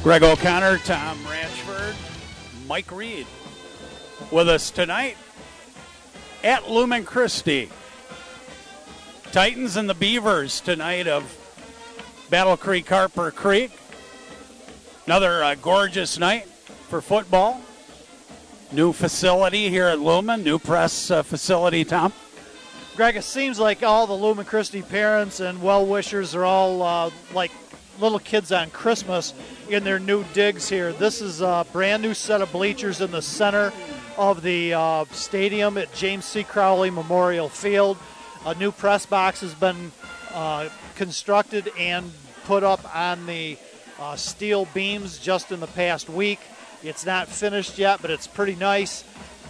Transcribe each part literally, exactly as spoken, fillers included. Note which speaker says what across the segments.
Speaker 1: Greg O'Connor, Tom Ratchford, Mike Reed with us tonight at Lumen Christi. Titans and the Beavers tonight of Battle Creek, Harper Creek. Another uh, gorgeous night for football. New facility here at Lumen, new press uh, facility, Tom.
Speaker 2: Greg, it seems like all the Lumen Christi parents and well-wishers are all uh, like little kids on Christmas in their new digs here. This is a brand new set of bleachers in the center of the uh, stadium at James C. Crowley Memorial Field. A new press box has been uh, constructed and put up on the uh, steel beams just in the past week. It's not finished yet, but it's pretty nice.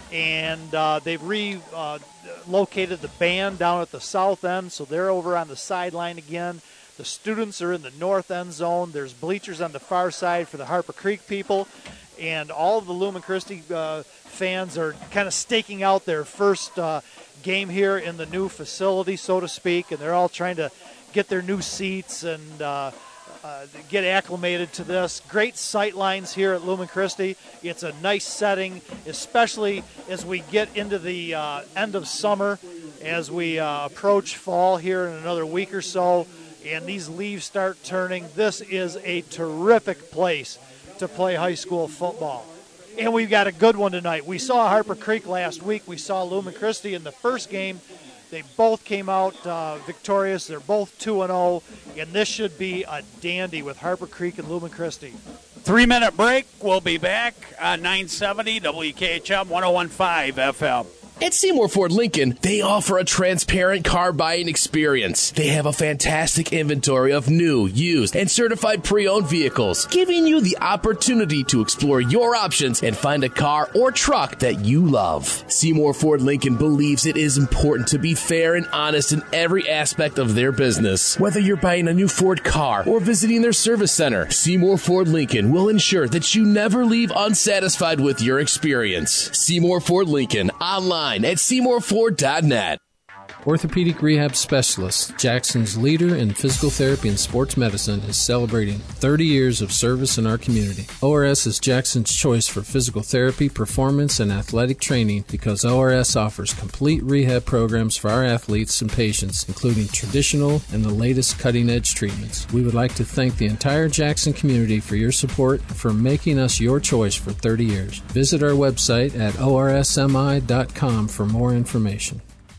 Speaker 2: And uh, they've relocated uh, the band down at the south end, so they're over on the sideline again. The students are in the north end zone. There's bleachers on the far side for the Harper Creek people. And all of the Lumen Christi uh, fans are kind of staking out their first uh, game here in the new facility, so to speak. And they're all trying to get their new seats and uh, uh, get acclimated to this. Great sight lines here at Lumen Christi. It's a nice setting, especially as we get into the uh, end of summer, as we uh, approach fall here in another week or so. And these leaves start turning. This is a terrific place to play high school football. And we've got a good one tonight. We saw Harper Creek last week. We saw Lumen Christi in the first game. They both came out uh, victorious. They're both two and oh, and this should be a dandy with Harper Creek and Lumen Christi.
Speaker 1: Three-minute break. We'll be back on nine seventy W K H M one oh one point five F M.
Speaker 3: At Seymour Ford Lincoln, they offer a transparent car buying experience. They have a fantastic inventory of new, used, and certified pre-owned vehicles, giving you the opportunity to explore your options and find a car or truck that you love. Seymour Ford Lincoln believes it is important to be fair and honest in every aspect of their business. Whether you're buying a new Ford car or visiting their service center, Seymour Ford Lincoln will ensure that you never leave unsatisfied with your experience. Seymour Ford Lincoln, online at seymour ford dot net.
Speaker 4: Orthopedic Rehab Specialist, Jackson's leader in physical therapy and sports medicine, is celebrating thirty years of service in our community. O R S is Jackson's choice for physical therapy, performance, and athletic training because O R S offers complete rehab programs for our athletes and patients, including traditional and the latest cutting-edge treatments. We would like to thank the entire Jackson community for your support and for making us your choice for thirty years. Visit our website at O R S M I dot com for more information.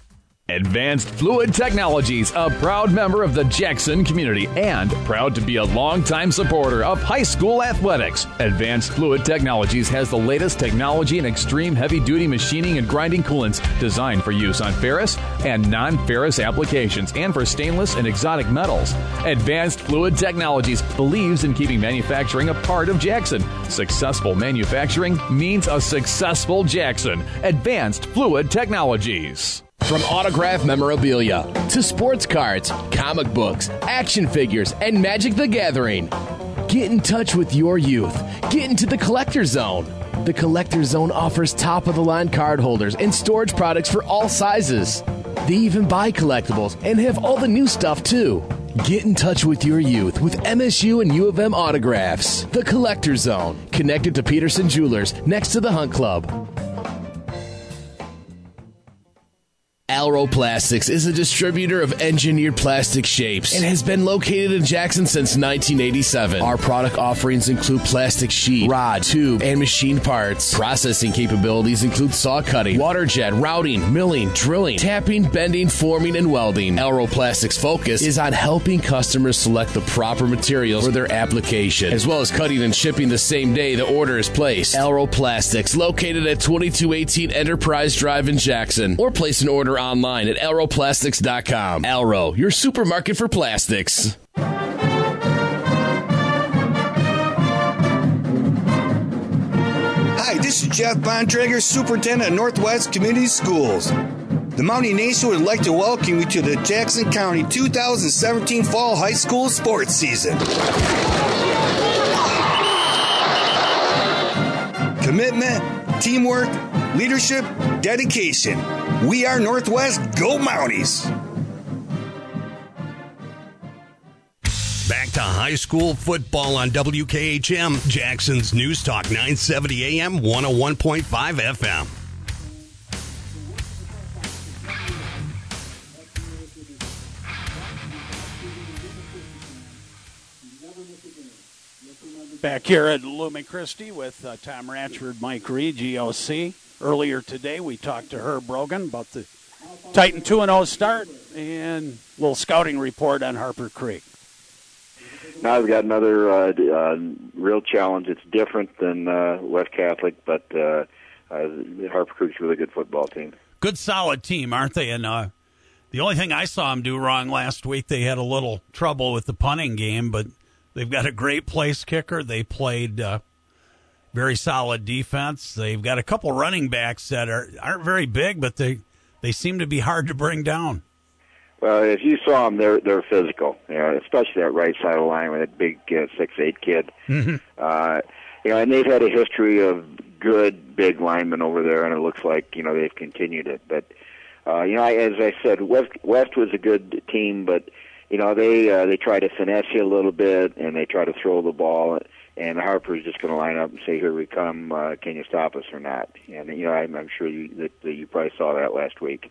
Speaker 5: Advanced Fluid Technologies, a proud member of the Jackson community and proud to be a longtime supporter of high school athletics. Advanced Fluid Technologies has the latest technology in extreme heavy-duty machining and grinding coolants designed for use on ferrous and non-ferrous applications and for stainless and exotic metals. Advanced Fluid Technologies believes in keeping manufacturing a part of Jackson. Successful manufacturing means a successful Jackson. Advanced Fluid Technologies.
Speaker 3: From autograph memorabilia to sports cards, comic books, action figures, and Magic the Gathering, get in touch with your youth. Get into the Collector Zone. The Collector Zone offers top-of-the-line card holders and storage products for all sizes. They even buy collectibles and have all the new stuff, too. Get in touch with your youth with M S U and U of M autographs. The Collector Zone, connected to Peterson Jewelers, next to the Hunt Club. Alro Plastics is a distributor of engineered plastic shapes and has been located in Jackson since nineteen eighty-seven. Our product offerings include plastic sheet, rod, tube, and machined parts. Processing capabilities include saw cutting, water jet, routing, milling, drilling, tapping, bending, forming, and welding. Alro Plastics' focus is on helping customers select the proper materials for their application, as well as cutting and shipping the same day the order is placed. Alro Plastics, located at twenty-two eighteen Enterprise Drive in Jackson, or place an order online at alro plastics dot com. Alro, your supermarket for plastics.
Speaker 6: Hi, this is Jeff Bontrager, Superintendent of Northwest Community Schools. The Mountie Nation would like to welcome you to the Jackson County two thousand seventeen Fall High School Sports Season. Commitment, teamwork, leadership, dedication. We are Northwest. Go Mounties!
Speaker 7: Back to high school football on W K H M, Jackson's News Talk, nine seventy A M, one oh one point five F M.
Speaker 1: Back here at Lumen Christi with uh, Tom Ratchford, Mike Reed, G O C. Earlier today, we talked to Herb Brogan about the Titan two and oh start and a little scouting report on Harper Creek.
Speaker 8: Now we've got another uh, uh, real challenge. It's different than uh, West Catholic, but uh, uh, Harper Creek's a really good football team.
Speaker 1: Good, solid team, aren't they? And uh, the only thing I saw them do wrong last week, they had a little trouble with the punting game, but they've got a great place kicker. They played uh, very solid defense. They've got a couple running backs that are, aren't very big, but they they seem to be hard to bring down.
Speaker 8: Well, if you saw them, they're they're physical, you know, especially that right side of the line with that big uh, six eight kid.
Speaker 1: Mm-hmm.
Speaker 8: Uh, you know, and they've had a history of good big linemen over there, and it looks like you know they've continued it. But uh, you know, as I said, West West was a good team, but you know they uh, they try to finesse you a little bit, and they try to throw the ball. And Harper's just going to line up and say, "Here we come. Uh, can you stop us or not?" And you know, I'm, I'm sure you that, that you probably saw that last week.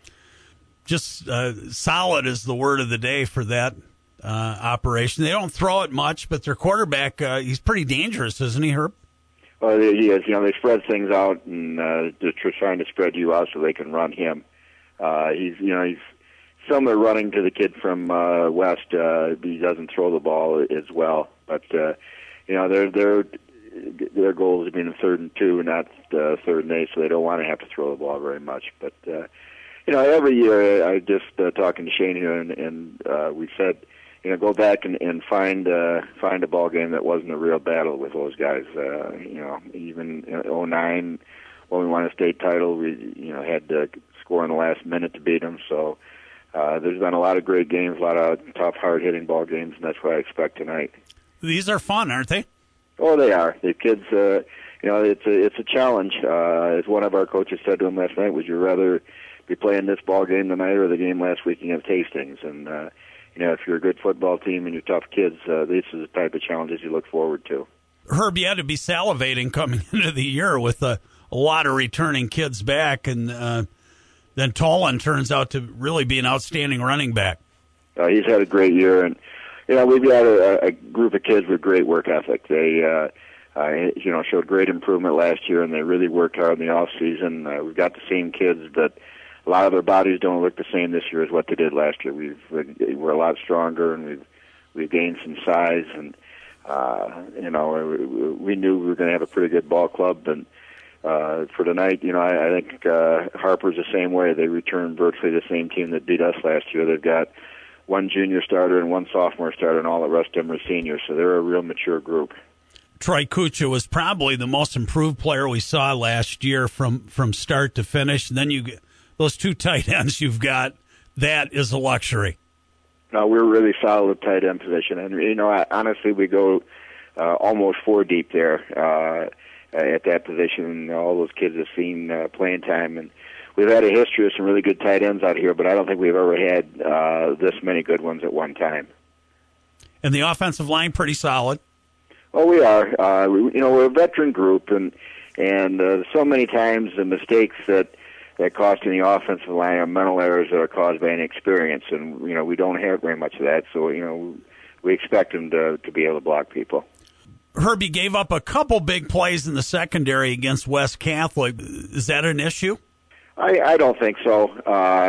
Speaker 1: Just uh, solid is the word of the day for that uh, operation. They don't throw it much, but their quarterback, uh, he's pretty dangerous, isn't he, Herb?
Speaker 8: Well, he is. You know, they spread things out, and uh, they're trying to spread you out so they can run him. Uh, he's, you know, he's similar running to the kid from uh, West. Uh, he doesn't throw the ball as well, but uh, you know, their their their goal is to be in third and two, not uh, third and eight, so they don't want to have to throw the ball very much, but. Uh, You know, every year I just uh, talking to Shane here, and, and uh, we said, you know, go back and, and find uh, find a ball game that wasn't a real battle with those guys. Uh, you know, even in oh nine when we won a state title, we you know had to score in the last minute to beat them. So uh, there's been a lot of great games, a lot of tough, hard hitting ball games, and that's what I expect tonight.
Speaker 1: These are fun, aren't they?
Speaker 8: Oh, they are. The kids, uh, you know, it's a it's a challenge. Uh, as one of our coaches said to him last night, would you rather be playing this ball game tonight or the game last week against Hastings? And, uh, you know, if you're a good football team and you're tough kids, uh, this is the type of challenges you look forward to.
Speaker 1: Herb, you had to be salivating coming into the year with a, a lot of returning kids back, and uh, then Tolan turns out to really be an outstanding running back.
Speaker 8: Uh, he's had a great year, and, you know, we've got a, a group of kids with great work ethic. They, uh, uh, you know, showed great improvement last year, and they really worked hard in the off season. Uh, we've got the same kids, but a lot of their bodies don't look the same this year as what they did last year. We've we're a lot stronger, and we've we've gained some size, and uh, you know we, we knew we were going to have a pretty good ball club. And uh, for tonight, you know I, I think uh, Harper's the same way. They returned virtually the same team that beat us last year. They've got one junior starter and one sophomore starter, and all the rest of them are seniors. So they're a real mature group.
Speaker 1: Troy Kucha was probably the most improved player we saw last year from from start to finish. And then you get those two tight ends you've got, that is a luxury.
Speaker 8: No, we're really solid at tight end position. And, you know, I, honestly, we go uh, almost four deep there uh, at that position. All those kids have seen uh, playing time. And we've had a history of some really good tight ends out here, but I don't think we've ever had uh, this many good ones at one time.
Speaker 1: And the offensive line, pretty solid.
Speaker 8: Oh, we are. Uh, we, you know, we're a veteran group, and, and uh, so many times the mistakes that that cost in the offensive line are mental errors that are caused by inexperience, and you know we don't have very much of that. So you know we expect them to to be able to block people.
Speaker 1: Herbie gave up a couple big plays in the secondary against West Catholic. Is that an issue?
Speaker 8: I, I don't think so. Uh,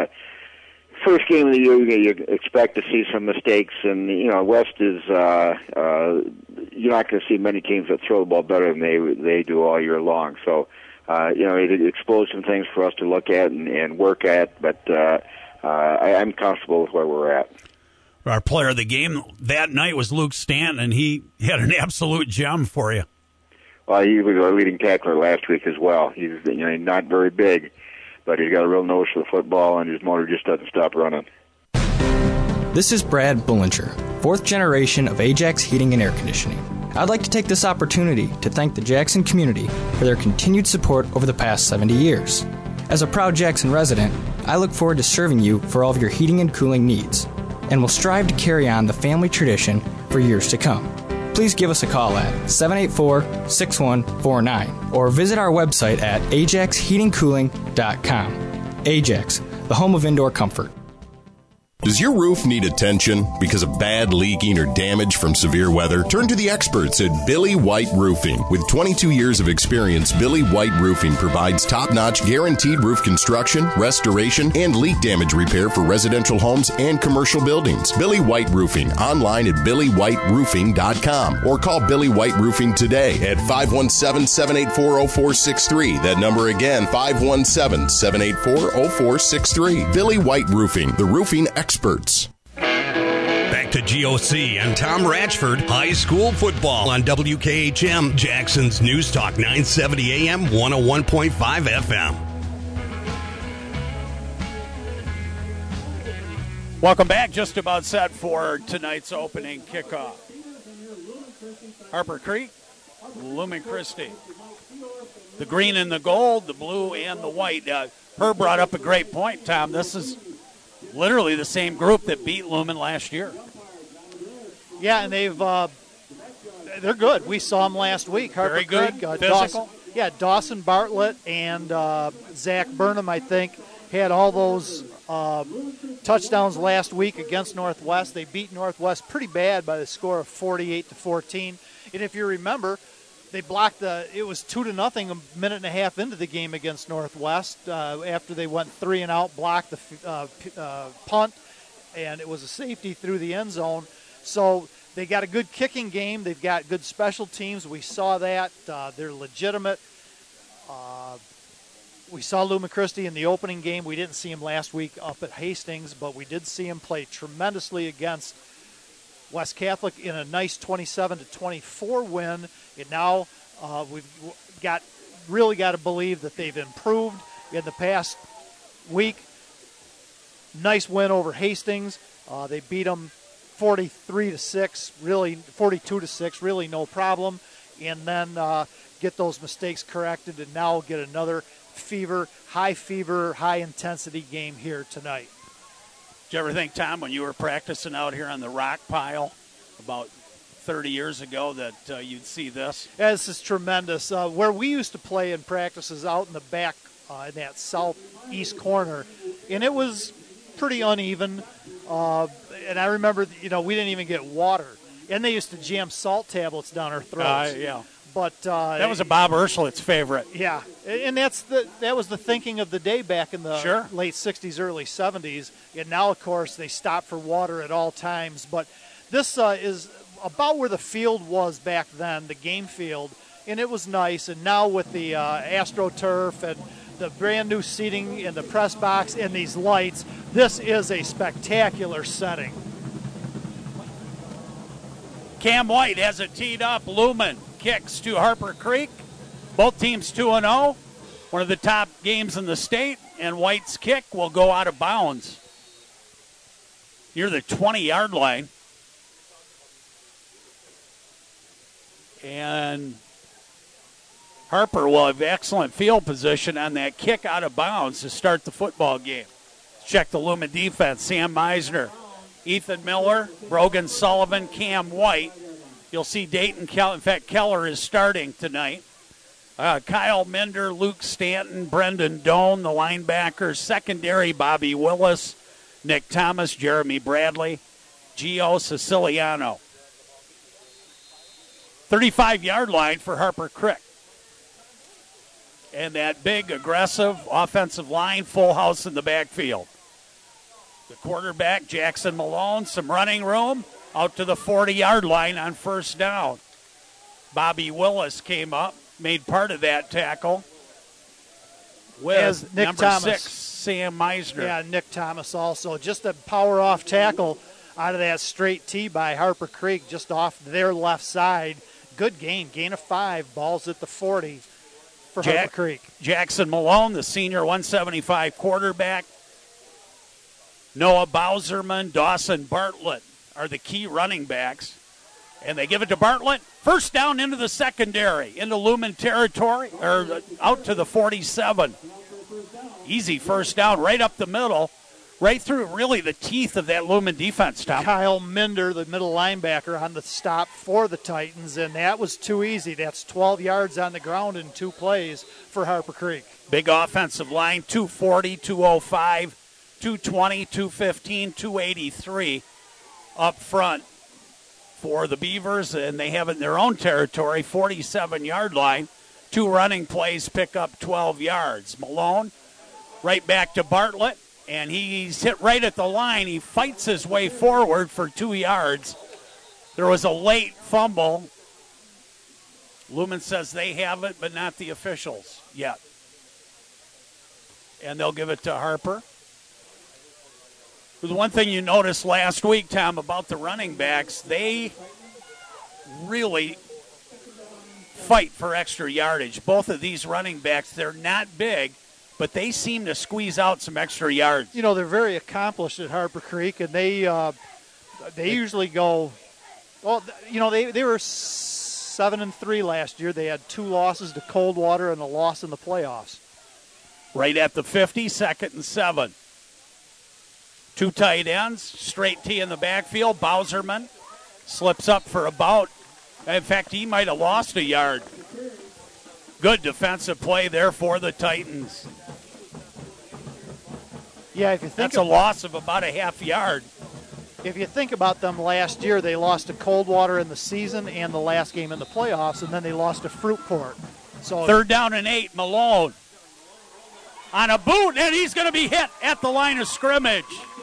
Speaker 8: first game of the year, you expect to see some mistakes, and you know West is. Uh, uh, you're not going to see many teams that throw the ball better than they they do all year long. So. Uh, you know, it exposed some things for us to look at and, and work at, but uh, uh, I, I'm comfortable with where we're at.
Speaker 1: Our player of the game that night was Luke Stanton, and he had an absolute gem for you.
Speaker 8: Well, he was our leading tackler last week as well. He's you know not very big, but he's got a real nose for the football, and his motor just doesn't stop running.
Speaker 9: This is Brad Bullinger, fourth generation of Ajax Heating and Air Conditioning. I'd like to take this opportunity to thank the Jackson community for their continued support over the past seventy years. As a proud Jackson resident, I look forward to serving you for all of your heating and cooling needs, and will strive to carry on the family tradition for years to come. Please give us a call at seven eight four, six one four nine or visit our website at ajax heating cooling dot com. Ajax, the home of indoor comfort.
Speaker 10: Does your roof need attention because of bad leaking or damage from severe weather? Turn to the experts at Billy White Roofing. With twenty-two years of experience, Billy White Roofing provides top-notch guaranteed roof construction, restoration, and leak damage repair for residential homes and commercial buildings. Billy White Roofing, online at billy white roofing dot com or call Billy White Roofing today at five one seven, seven eight four, zero four six three. That number again, five one seven, seven eight four, zero four six three. Billy White Roofing, the roofing experts.
Speaker 7: Back to G O C and Tom Ratchford. High school football on W K H M, Jackson's News Talk, nine seventy A M, one oh one point five F M.
Speaker 1: Welcome back. Just about set for tonight's opening kickoff. Harper Creek, Lumen Christi. The green and the gold, the blue and the white. Uh, Herb brought up a great point, Tom. This is literally the same group that beat Lumen last year.
Speaker 2: Yeah, and they've uh, they're good. We saw them last week. Harper
Speaker 1: Very good.
Speaker 2: Creek, uh,
Speaker 1: Physical.
Speaker 2: Dawson, yeah, Dawson Bartlett and uh, Zach Burnham, I think, had all those uh, touchdowns last week against Northwest. They beat Northwest pretty bad by the score of forty-eight to fourteen. And if you remember, they blocked the. It was two to nothing a minute and a half into the game against Northwest. Uh, after they went three and out, blocked the uh, uh, punt, and it was a safety through the end zone. So they got a good kicking game. They've got good special teams. We saw that. Uh, they're legitimate. Uh, we saw Lumen Christi in the opening game. We didn't see him last week up at Hastings, but we did see him play tremendously against West Catholic in a nice twenty-seven to twenty-four win. And now uh, we've got really got to believe that they've improved in the past week. Nice win over Hastings. Uh, they beat them forty-three to six, really forty-two to six, really no problem. And then uh, get those mistakes corrected, and now get another fever, high fever, high intensity game here tonight.
Speaker 1: Did you ever think, Tom, when you were practicing out here on the rock pile about thirty years ago that uh, you'd see this?
Speaker 2: Yeah, this is tremendous. Uh, where we used to play in practices out in the back uh, in that southeast corner, and it was pretty uneven. Uh, and I remember, you know, we didn't even get water. And they used to jam salt tablets down our throats.
Speaker 1: Uh, yeah.
Speaker 2: But uh,
Speaker 1: that was a Bob Urschlitz favorite.
Speaker 2: Yeah, and that's the that was the thinking of the day back in the
Speaker 1: sure.
Speaker 2: late sixties, early seventies. And now, of course, they stop for water at all times. But this uh, is about where the field was back then, the game field, and it was nice. And now with the uh, AstroTurf and the brand new seating in the press box and these lights, this is a spectacular setting.
Speaker 1: Cam White has it teed up. Lumen kicks to Harper Creek. Both teams two and oh. One of the top games in the state. And White's kick will go out of bounds near the twenty-yard line. And Harper will have excellent field position on that kick out of bounds to start the football game. Check the Lumen defense. Sam Meisner, Ethan Miller, Brogan Sullivan, Cam White. You'll see Dayton Keller. In fact, Keller is starting tonight. Uh, Kyle Minder, Luke Stanton, Brendan Doan, the linebackers. Secondary, Bobby Willis, Nick Thomas, Jeremy Bradley, Gio Siciliano. thirty-five-yard line for Harper Creek. And that big, aggressive offensive line, full house in the backfield. The quarterback, Jackson Malone, some running room, out to the forty-yard line on first down. Bobby Willis came up, made part of that tackle with
Speaker 2: As Nick
Speaker 1: number
Speaker 2: Thomas.
Speaker 1: six, Sam Meisner.
Speaker 2: Yeah, Nick Thomas also. Just a power-off tackle out of that straight tee by Harper Creek, just off their left side. Good gain, gain of five, balls at the forty for
Speaker 1: Jack-
Speaker 2: Harper Creek.
Speaker 1: Jackson Malone, the senior one seventy-five quarterback. Noah Bowserman, Dawson Bartlett are the key running backs. And they give it to Bartlett. First down into the secondary, into Lumen territory, or out to the forty-seven. Easy first down right up the middle. right through really the teeth of that Lumen defense, Tom.
Speaker 2: Kyle Minder, the middle linebacker, on the stop for the Titans, and that was too easy. That's twelve yards on the ground in two plays for Harper Creek.
Speaker 1: Big offensive line, two forty, two oh five, two twenty, two fifteen, two eighty-three up front for the Beavers, and they have it in their own territory, forty-seven-yard line. Two running plays pick up twelve yards. Malone right back to Bartlett, and he's hit right at the line. He fights his way forward for two yards. There was a late fumble. Lumen says they have it, but not the officials yet. And they'll give it to Harper. The one thing you noticed last week, Tom, about the running backs, they really fight for extra yardage. Both of these running backs, they're not big, but they seem to squeeze out some extra yards.
Speaker 2: You know, they're very accomplished at Harper Creek, and they uh, they usually go, well, you know, they, they were seven and three last year. They had two losses to Coldwater and a loss in the playoffs.
Speaker 1: Right at the fifty, second and seven. Two tight ends, straight T in the backfield. Bowserman slips up for about, in fact, he might have lost a yard. Good defensive play there for the Titans.
Speaker 2: Yeah, if you think
Speaker 1: that's a loss of about a half yard.
Speaker 2: If you think about them last year, they lost to Coldwater in the season and the last game in the playoffs, and then they lost to Fruitport. So
Speaker 1: third down and eight, Malone on a boot, and he's going to be hit at the line of scrimmage.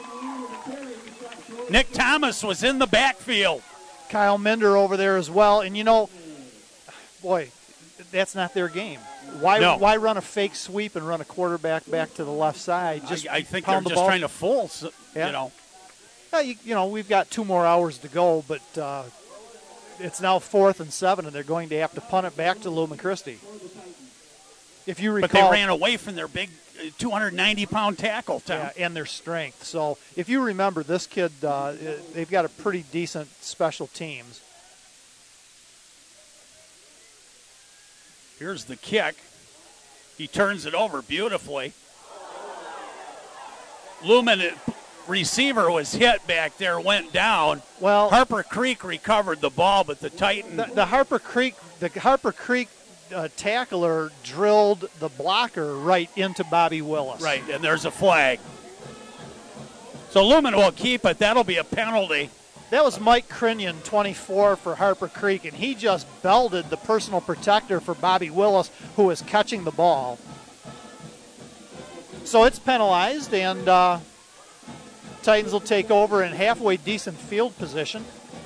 Speaker 1: Nick Thomas was in the backfield.
Speaker 2: Kyle Minder over there as well. And, you know, boy, that's not their game. Why
Speaker 1: no.
Speaker 2: why run a fake sweep and run a quarterback back to the left side? Just
Speaker 1: I, I think they're
Speaker 2: the
Speaker 1: just
Speaker 2: ball.
Speaker 1: trying to fool,
Speaker 2: yeah.
Speaker 1: you know.
Speaker 2: Yeah, you, you know, we've got two more hours to go, but uh, it's now fourth and seven, and they're going to have to punt it back to Lumen Christi. If you recall,
Speaker 1: but they ran away from their big two hundred ninety pound tackle, Tom.
Speaker 2: Yeah, and their strength. So if you remember, this kid, uh, they've got a pretty decent special teams.
Speaker 1: Here's the kick. He turns it over beautifully. Lumen receiver was hit back there, went down.
Speaker 2: Well,
Speaker 1: Harper Creek recovered the ball, but the Titan.
Speaker 2: The, the Harper Creek, the Harper Creek uh, tackler drilled the blocker right into Bobby Willis.
Speaker 1: Right, and there's a flag. So Lumen will keep it. That'll be a penalty.
Speaker 2: That was Mike Crinion, twenty-four, for Harper Creek, and he just belted the personal protector for Bobby Willis, who was catching the ball. So it's penalized, and uh, Titans will take over in halfway decent field position.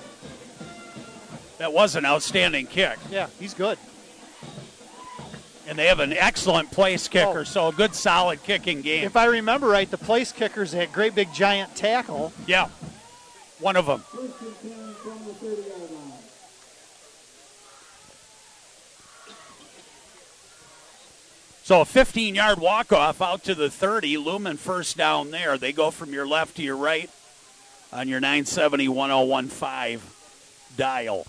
Speaker 1: That was an outstanding kick.
Speaker 2: Yeah, he's good.
Speaker 1: And they have an excellent place kicker,
Speaker 2: oh.
Speaker 1: so a good, solid kicking game.
Speaker 2: If I remember right, the place kicker's that great big giant tackle.
Speaker 1: Yeah. One of them. So a fifteen-yard walk-off out to the thirty. Lumen first down there. They go from your left to your right on your nine seventy, one oh one five dial.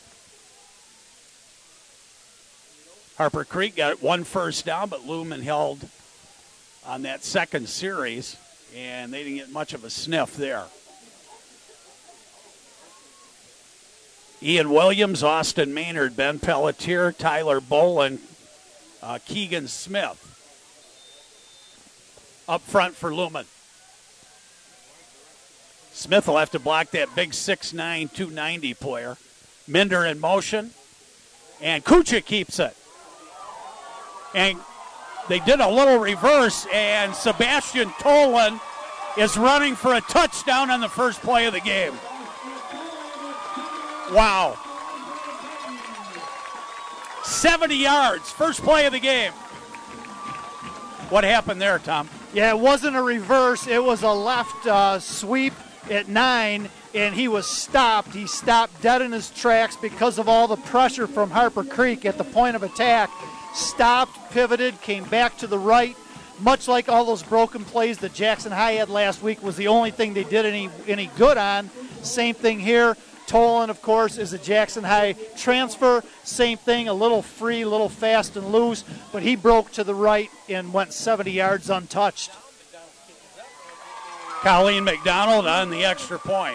Speaker 1: Harper Creek got one first down, but Lumen held on that second series, and they didn't get much of a sniff there. Ian Williams, Austin Maynard, Ben Pelletier, Tyler Bolin, uh, Keegan Smith up front for Lumen. Smith will have to block that big six nine, two ninety player. Minder in motion, and Kucha keeps it. And they did a little reverse, and Sebastian Tolan is running for a touchdown on the first play of the game. Wow. seventy yards, first play of the game. What happened there, Tom?
Speaker 2: Yeah, it wasn't a reverse. It was a left uh, sweep at nine, and he was stopped. He stopped dead in his tracks because of all the pressure from Harper Creek at the point of attack. Stopped, pivoted, came back to the right. Much like all those broken plays that Jackson High had last week was the only thing they did any, any good on. Same thing here. Tolan, of course, is a Jackson High transfer. Same thing, a little free, a little fast and loose, but he broke to the right and went seventy yards untouched.
Speaker 1: Colleen McDonald on the extra point.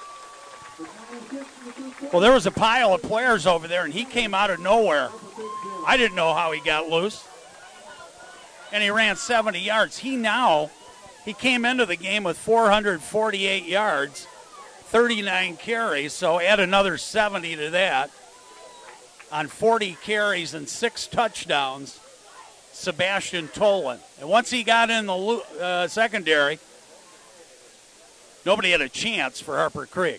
Speaker 1: Well, there was a pile of players over there, and he came out of nowhere. I didn't know how he got loose. And he ran seventy yards. He now, he came into the game with four hundred forty-eight yards, thirty-nine carries, so add another seventy to that. On forty carries and six touchdowns, Sebastian Tolan. And once he got in the uh, secondary, nobody had a chance for Harper Creek.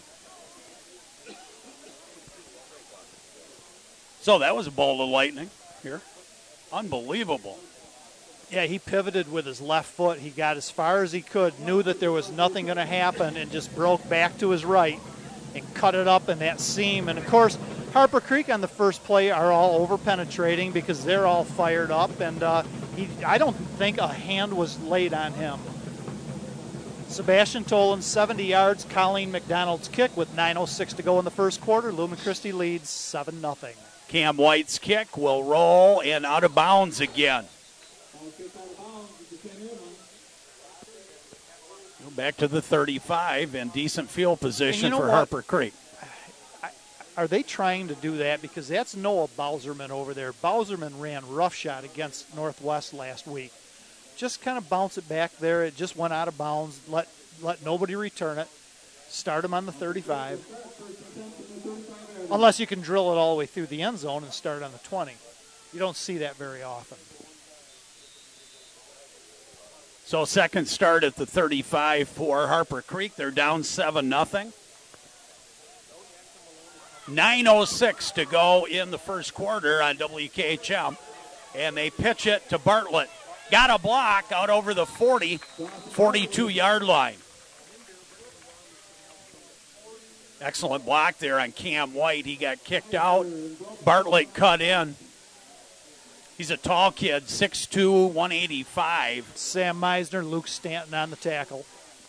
Speaker 1: So that was a bolt of lightning here. Unbelievable.
Speaker 2: Yeah, he pivoted with his left foot. He got as far as he could, knew that there was nothing going to happen, and just broke back to his right and cut it up in that seam. And, of course, Harper Creek on the first play are all over-penetrating because they're all fired up, and uh, he, I don't think a hand was laid on him. Sebastian Tolan, seventy yards. Colleen McDonald's kick with nine oh six to go in the first quarter. Lumen Christi leads seven nothing.
Speaker 1: Cam White's kick will roll and out of bounds again. Back to the thirty-five and decent field position
Speaker 2: you know
Speaker 1: for
Speaker 2: what?
Speaker 1: Harper Creek.
Speaker 2: I, are they trying to do that? Because that's Noah Bowserman over there. Bowserman ran roughshod against Northwest last week. Just kind of bounce it back there. It just went out of bounds. Let let nobody return it. Start him on the thirty-five. Unless you can drill it all the way through the end zone and start on the twenty. You don't see that very often.
Speaker 1: So second start at the thirty-five for Harper Creek. They're down seven nothing. nine oh six to go in the first quarter on W K H M. And they pitch it to Bartlett. Got a block out over the forty, forty-two-yard line. Excellent block there on Cam White. He got kicked out. Bartlett cut in. He's a tall kid, six two, one eighty-five.
Speaker 2: Sam Meisner, Luke Stanton on the tackle.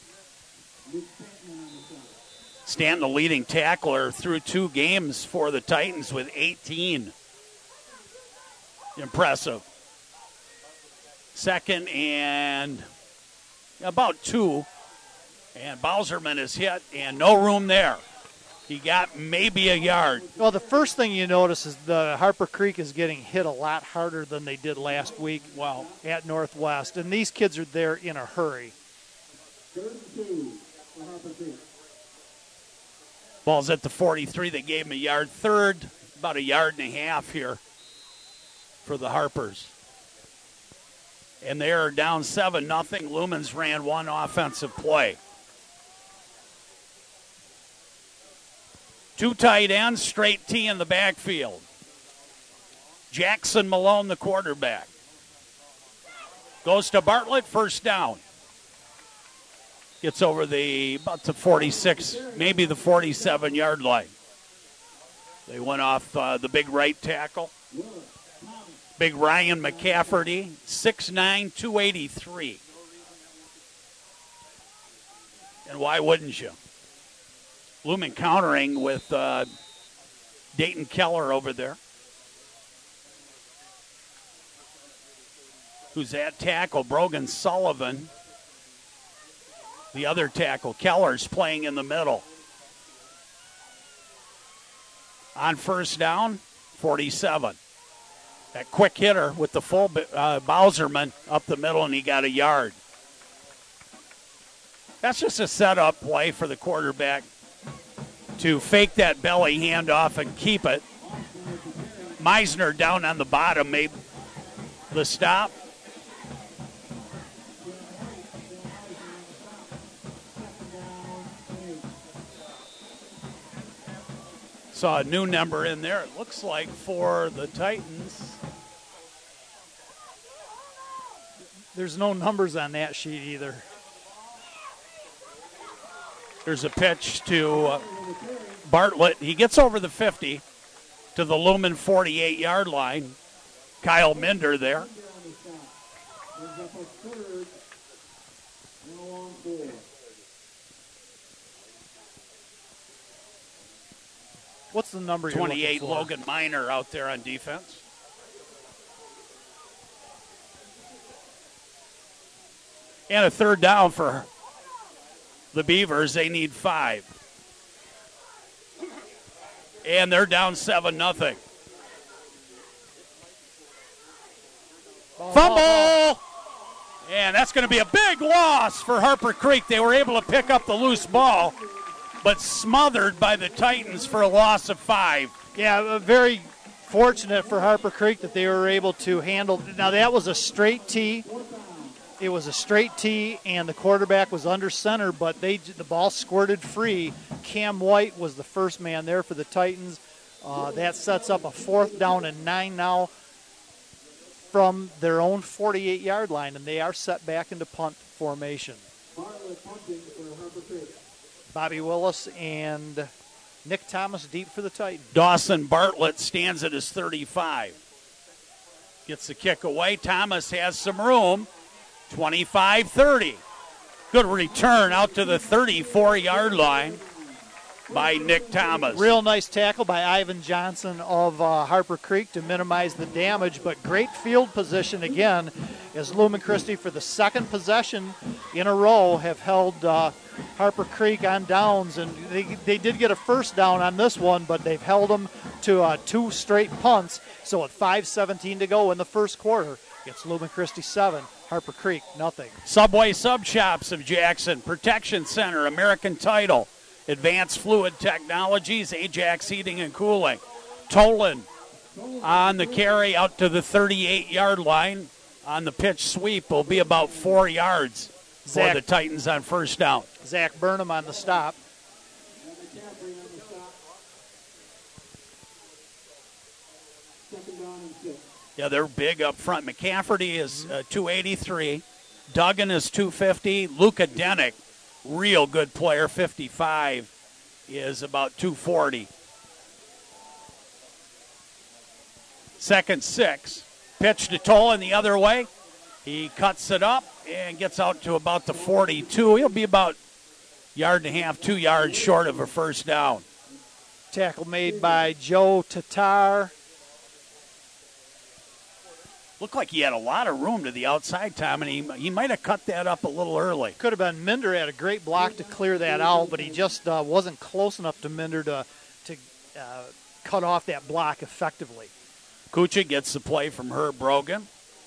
Speaker 1: Stanton, the leading tackler through two games for the Titans with eighteen. Impressive. Second and about two. And Bowserman is hit, and no room there. He got maybe a yard.
Speaker 2: Well, the first thing you notice is the Harper Creek is getting hit a lot harder than they did last week
Speaker 1: wow.
Speaker 2: at Northwest. And these kids are there in a hurry.
Speaker 1: Ball's at the forty-three. They gave him a yard. Third, about a yard and a half here for the Harpers. And they are down seven nothing. Lumens ran one offensive play. Two tight ends, straight T in the backfield. Jackson Malone, the quarterback. Goes to Bartlett, first down. Gets over the, about the forty-six, maybe the forty-seven-yard line. They went off uh, the big right tackle. Big Ryan McCafferty, six nine, two eighty-three. And why wouldn't you? Lumen countering with uh, Dayton Keller over there. Who's at tackle? Brogan Sullivan. The other tackle, Keller's playing in the middle. On first down, forty-seven. That quick hitter with the full uh, Bowserman up the middle, and he got a yard. That's just a setup play for the quarterback to fake that belly handoff and keep it. Meisner down on the bottom made the stop. Saw a new number in there, it looks like, for the Titans.
Speaker 2: There's no numbers on that sheet either.
Speaker 1: There's a pitch to uh, Bartlett. He gets over the fifty to the Lumen forty-eight-yard line. Kyle Minder there.
Speaker 2: What's the number you're
Speaker 1: twenty-eight,
Speaker 2: looking for?
Speaker 1: Logan Miner out there on defense. And a third down for the Beavers. They need five. And they're down seven nothing. Fumble! And that's going to be a big loss for Harper Creek. They were able to pick up the loose ball, but smothered by the Titans for a loss of five.
Speaker 2: Yeah, very fortunate for Harper Creek that they were able to handle. Now, that was a straight tee. It was a straight tee, and the quarterback was under center, but they the ball squirted free. Cam White was the first man there for the Titans. Uh, that sets up a fourth down and nine now from their own forty-eight-yard line, and they are set back into punt formation. Bobby Willis and Nick Thomas deep for the Titans.
Speaker 1: Dawson Bartlett stands at his thirty-five. Gets the kick away. Thomas has some room. twenty-five thirty. Good return out to the thirty-four-yard line by Nick Thomas.
Speaker 2: Real nice tackle by Ivan Johnson of uh, Harper Creek to minimize the damage, but great field position again as Lumen Christi for the second possession in a row have held uh, Harper Creek on downs, and they, they did get a first down on this one, but they've held them to uh, two straight punts. So at five seventeen to go in the first quarter, it's Lumen Christi seven, Harper Creek nothing.
Speaker 1: Subway Sub Shops of Jackson, Protection Center, American Title, Advanced Fluid Technologies, Ajax Heating and Cooling. Tolan on the carry out to the thirty-eight-yard line. On the pitch sweep will be about four yards
Speaker 2: Zach,
Speaker 1: for the Titans on first down.
Speaker 2: Zach Burnham on the stop.
Speaker 1: Yeah, they're big up front. McCafferty is uh, two eighty-three. Duggan is two fifty. Luka Denick, real good player, fifty-five, is about two forty. Second six. Pitch to Tolan the other way. He cuts it up and gets out to about the forty-two. He'll be about yard and a half, two yards short of a first down.
Speaker 2: Tackle made by Joe Tatar.
Speaker 1: Looked like he had a lot of room to the outside, Tom, and he, he might have cut that up a little early.
Speaker 2: Could have been Minder had a great block to clear that out, but he just uh, wasn't close enough to Minder to, to uh, cut off that block effectively.
Speaker 1: Kucha gets the play from Herb Brogan.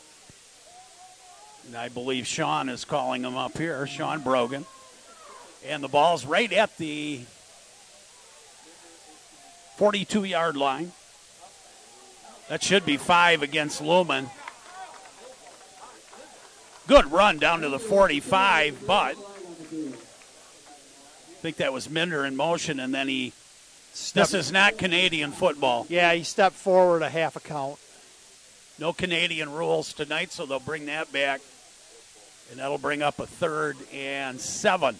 Speaker 1: And I believe Sean is calling him up here, Sean Brogan. And the ball's right at the forty-two-yard line. That should be five against Lumen. Good run down to the forty-five, but I think that was Minder in motion, and then he Stepped, this is not Canadian football.
Speaker 2: Yeah, he stepped forward a half a count.
Speaker 1: No Canadian rules tonight, so they'll bring that back. And that'll bring up a third and seven.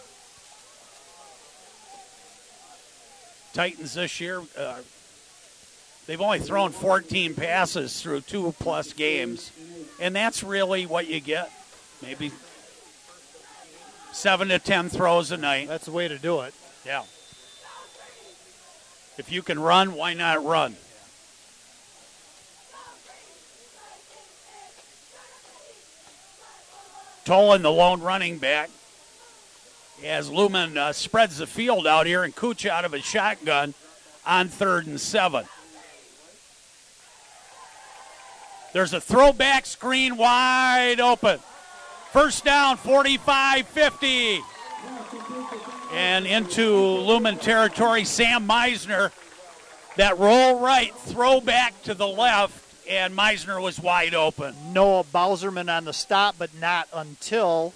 Speaker 1: Titans this year, uh, they've only thrown fourteen passes through two-plus games. And that's really what you get. Maybe seven to ten throws a night.
Speaker 2: That's the way to do it.
Speaker 1: Yeah. If you can run, why not run? Tolan, the lone running back, as Lumen uh, spreads the field out here, and Kucha out of a shotgun on third and seven. There's a throwback screen wide open. First down, forty-five fifty. And into Lumen territory, Sam Meisner. That roll right, throw back to the left, and Meisner was wide open.
Speaker 2: Noah Bauserman on the stop, but not until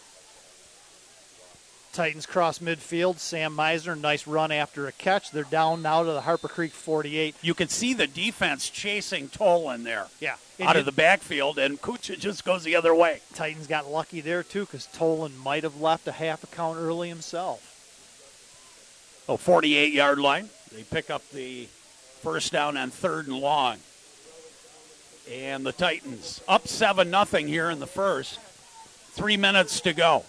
Speaker 2: Titans cross midfield. Sam Meisner, nice run after a catch. They're down now to the Harper Creek forty-eight.
Speaker 1: You can see the defense chasing Tolan there.
Speaker 2: Yeah.
Speaker 1: Out of the backfield, and Kucha just goes the other way.
Speaker 2: Titans got lucky there, too, because Tolan might have left a half a count early himself.
Speaker 1: Oh, forty-eight-yard line. They pick up the first down on third and long. And the Titans up seven nothing here in the first. Three minutes to go.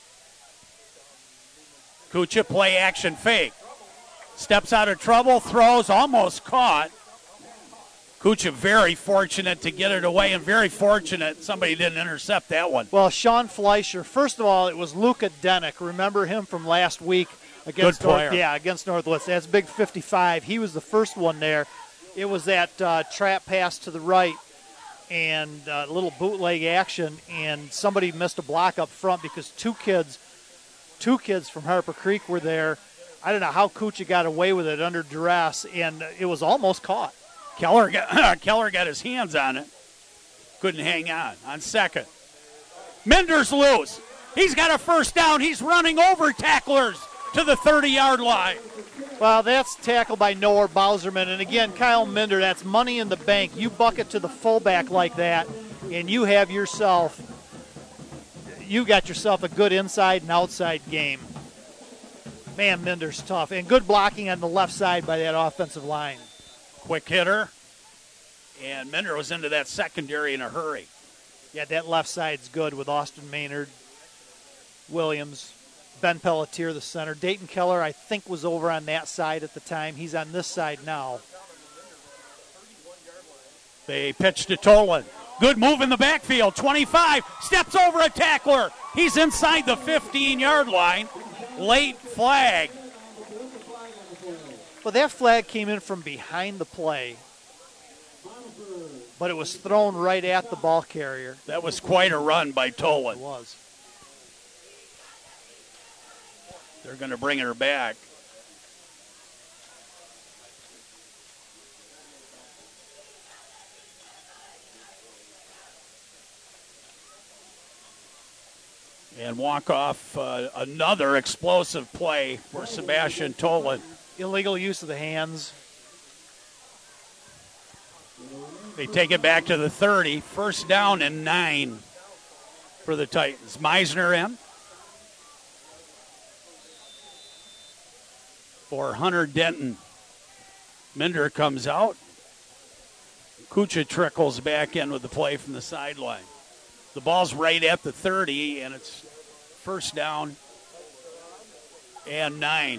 Speaker 1: Kucha play action fake. Steps out of trouble, throws, almost caught. Kucha very fortunate to get it away, and very fortunate somebody didn't intercept that one.
Speaker 2: Well, Sean Fleischer, first of all, it was Luka Denick. Remember him from last week against
Speaker 1: Good player.
Speaker 2: North, yeah, against Northwest. That's big fifty-five. He was the first one there. It was that uh, trap pass to the right and a uh, little bootleg action, and somebody missed a block up front because two kids, two kids from Harper Creek were there. I don't know how Kucha got away with it under duress, and it was almost caught.
Speaker 1: Keller got, Keller got his hands on it. Couldn't hang on. On second. Minder's loose. He's got a first down. He's running over tacklers to the thirty-yard line.
Speaker 2: Well, that's tackled by Noah Bowserman. And again, Kyle Minder, that's money in the bank. You bucket to the fullback like that, and you have yourself, you got yourself a good inside and outside game. Man, Minder's tough. And good blocking on the left side by that offensive line.
Speaker 1: Quick hitter. And Minder was into that secondary in a hurry.
Speaker 2: Yeah, that left side's good with Austin Maynard, Williams, Ben Pelletier, the center. Dayton Keller, I think, was over on that side at the time. He's on this side now.
Speaker 1: They pitch to Tolan. Good move in the backfield. twenty-five. Steps over a tackler. He's inside the fifteen-yard line. Late flag.
Speaker 2: Well, that flag came in from behind the play, but it was thrown right at the ball carrier.
Speaker 1: That was quite a run by Tolan.
Speaker 2: It was.
Speaker 1: They're going to bring her back. And walk off uh, another explosive play for Sebastian Tolan.
Speaker 2: Illegal use of the hands.
Speaker 1: They take it back to the thirty. First down and nine for the Titans. Meisner in for Hunter Denton. Minder comes out. Kucha trickles back in with the play from the sideline. The ball's right at the thirty, and it's first down and nine.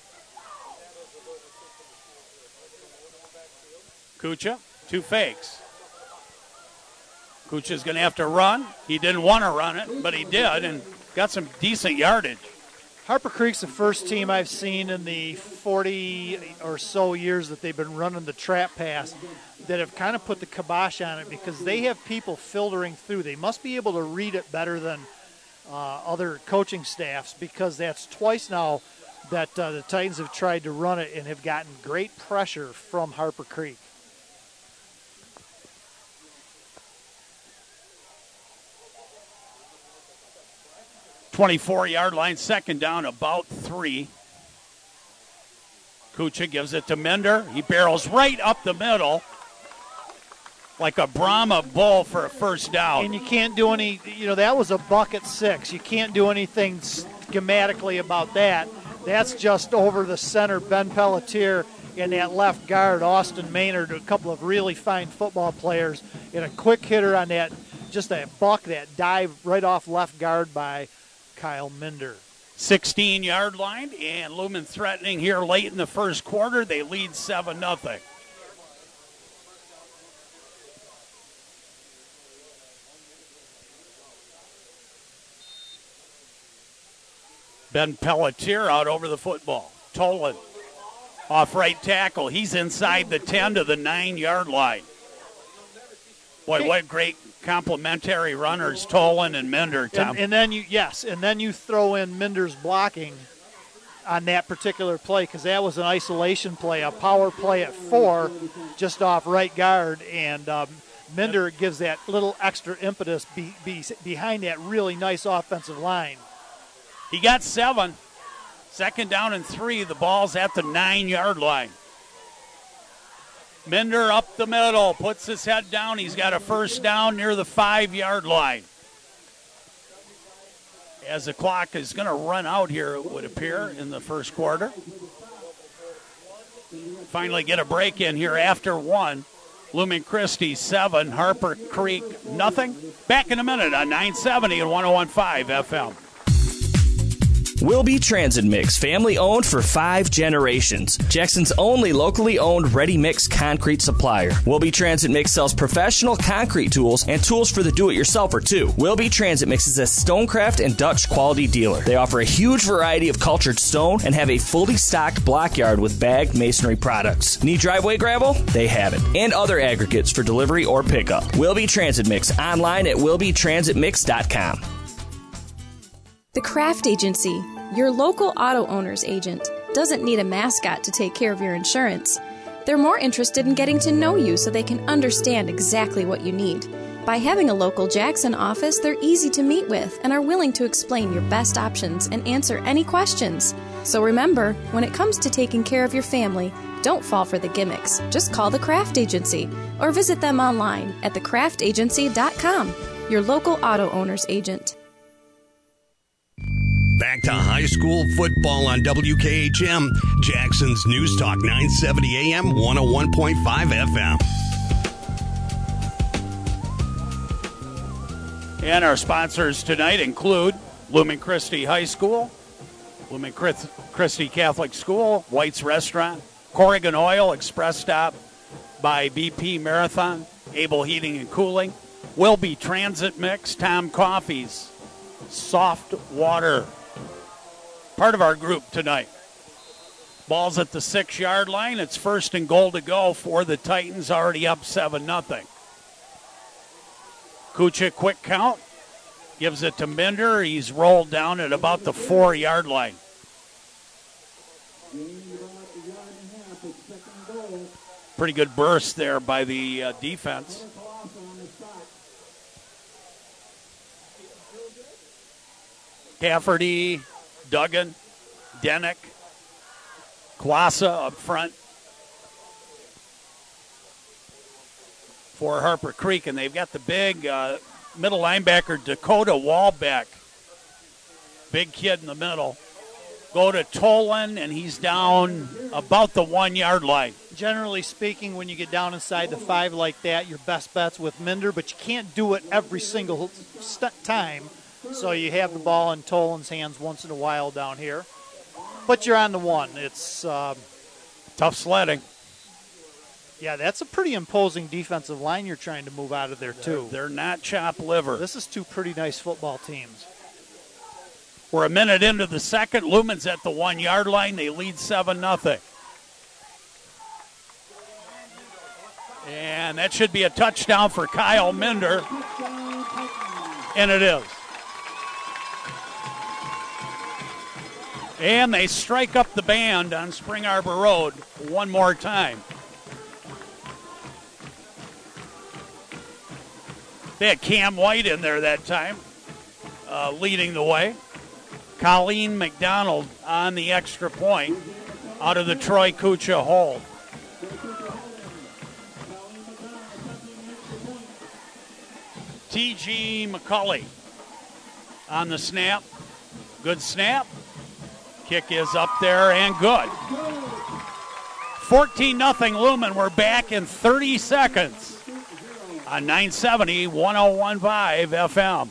Speaker 1: Kucha, two fakes. Kucha's going to have to run. He didn't want to run it, but he did, and got some decent yardage.
Speaker 2: Harper Creek's the first team I've seen in the forty or so years that they've been running the trap pass that have kind of put the kibosh on it because they have people filtering through. They must be able to read it better than uh, other coaching staffs because that's twice now that uh, the Titans have tried to run it and have gotten great pressure from Harper Creek.
Speaker 1: twenty-four-yard line, second down, about three. Kucha gives it to Minder. He barrels right up the middle like a Brahma bull for a first down.
Speaker 2: And you can't do any, you know, that was a bucket six. You can't do anything schematically about that. That's just over the center, Ben Pelletier, and that left guard, Austin Maynard, a couple of really fine football players, and a quick hitter on that, just that buck, that dive right off left guard by Kyle Minder.
Speaker 1: sixteen-yard line, and Lumen threatening here late in the first quarter. They lead seven nothing. Ben Pelletier out over the football. Tolan off right tackle. He's inside the ten to the nine-yard line. Boy, what great complementary runners, Tolan and Minder, Tom.
Speaker 2: And, and then you, yes, and then you throw in Minder's blocking on that particular play because that was an isolation play, a power play at four, just off right guard, and um, Minder gives that little extra impetus be, be, behind that really nice offensive line.
Speaker 1: He got seven. Second down and three. The ball's at the nine-yard line. Minder up the middle, puts his head down. He's got a first down near the five-yard line. As the clock is going to run out here, it would appear, in the first quarter. Finally get a break in here after one. Lumen Christi seven, Harper Creek nothing. Back in a minute on nine seventy and one oh one point five F M.
Speaker 11: Wilby Transit Mix, family owned for five generations. Jackson's only locally owned ready mix concrete supplier. Wilby Transit Mix sells professional concrete tools and tools for the do-it-yourselfer too. Wilby Transit Mix is a Stonecraft and Dutch quality dealer. They offer a huge variety of cultured stone and have a fully stocked block yard with bagged masonry products. Need driveway gravel? They have it. And other aggregates for delivery or pickup. Wilby Transit Mix, online at wilby transit mix dot com.
Speaker 12: The Craft Agency, your local auto owner's agent, doesn't need a mascot to take care of your insurance. They're more interested in getting to know you so they can understand exactly what you need. By having a local Jackson office, they're easy to meet with and are willing to explain your best options and answer any questions. So remember, when it comes to taking care of your family, don't fall for the gimmicks. Just call the Craft Agency or visit them online at the craft agency dot com, your local auto owner's agent.
Speaker 7: Back to high school football on W K H M, Jackson's News Talk nine seventy A M, one oh one point five F M.
Speaker 1: And our sponsors tonight include Lumen Christi High School, Lumen Christi Catholic School, White's Restaurant, Corrigan Oil, Express Stop by B P Marathon, Able Heating and Cooling, Wilby Transit Mix, Tom Coffee's, Soft Water. Part of our group tonight. Ball's at the six-yard line. It's first and goal to go for the Titans, already up seven nothing. Kucha, quick count. Gives it to Minder. He's rolled down at about the four-yard line. Pretty good burst there by the uh, defense. Cafferty, Duggan, Denick, Kwasa up front for Harper Creek, and they've got the big uh, middle linebacker Dakota Wallbeck, big kid in the middle. Go to Tolan, and he's down about the one-yard line.
Speaker 2: Generally speaking, when you get down inside the five like that, your best bet's with Minder, but you can't do it every single st- time. So you have the ball in Tolan's hands once in a while down here. But you're on the one. It's um,
Speaker 1: tough sledding.
Speaker 2: Yeah, that's a pretty imposing defensive line you're trying to move out of there, too.
Speaker 1: They're, they're not chop liver.
Speaker 2: This is two pretty nice football teams.
Speaker 1: We're a minute into the second. Lumen's at the one-yard line. They lead seven nothing. And that should be a touchdown for Kyle Minder. And it is. And they strike up the band on Spring Arbor Road one more time. They had Cam White in there that time, uh, leading the way. Colleen McDonald on the extra point out of the Troy Kucha hole. T G McCulley on the snap. Good snap. Kick is up there and good. fourteen nothing Lumen. We're back in thirty seconds on nine seventy, one oh one point five F M.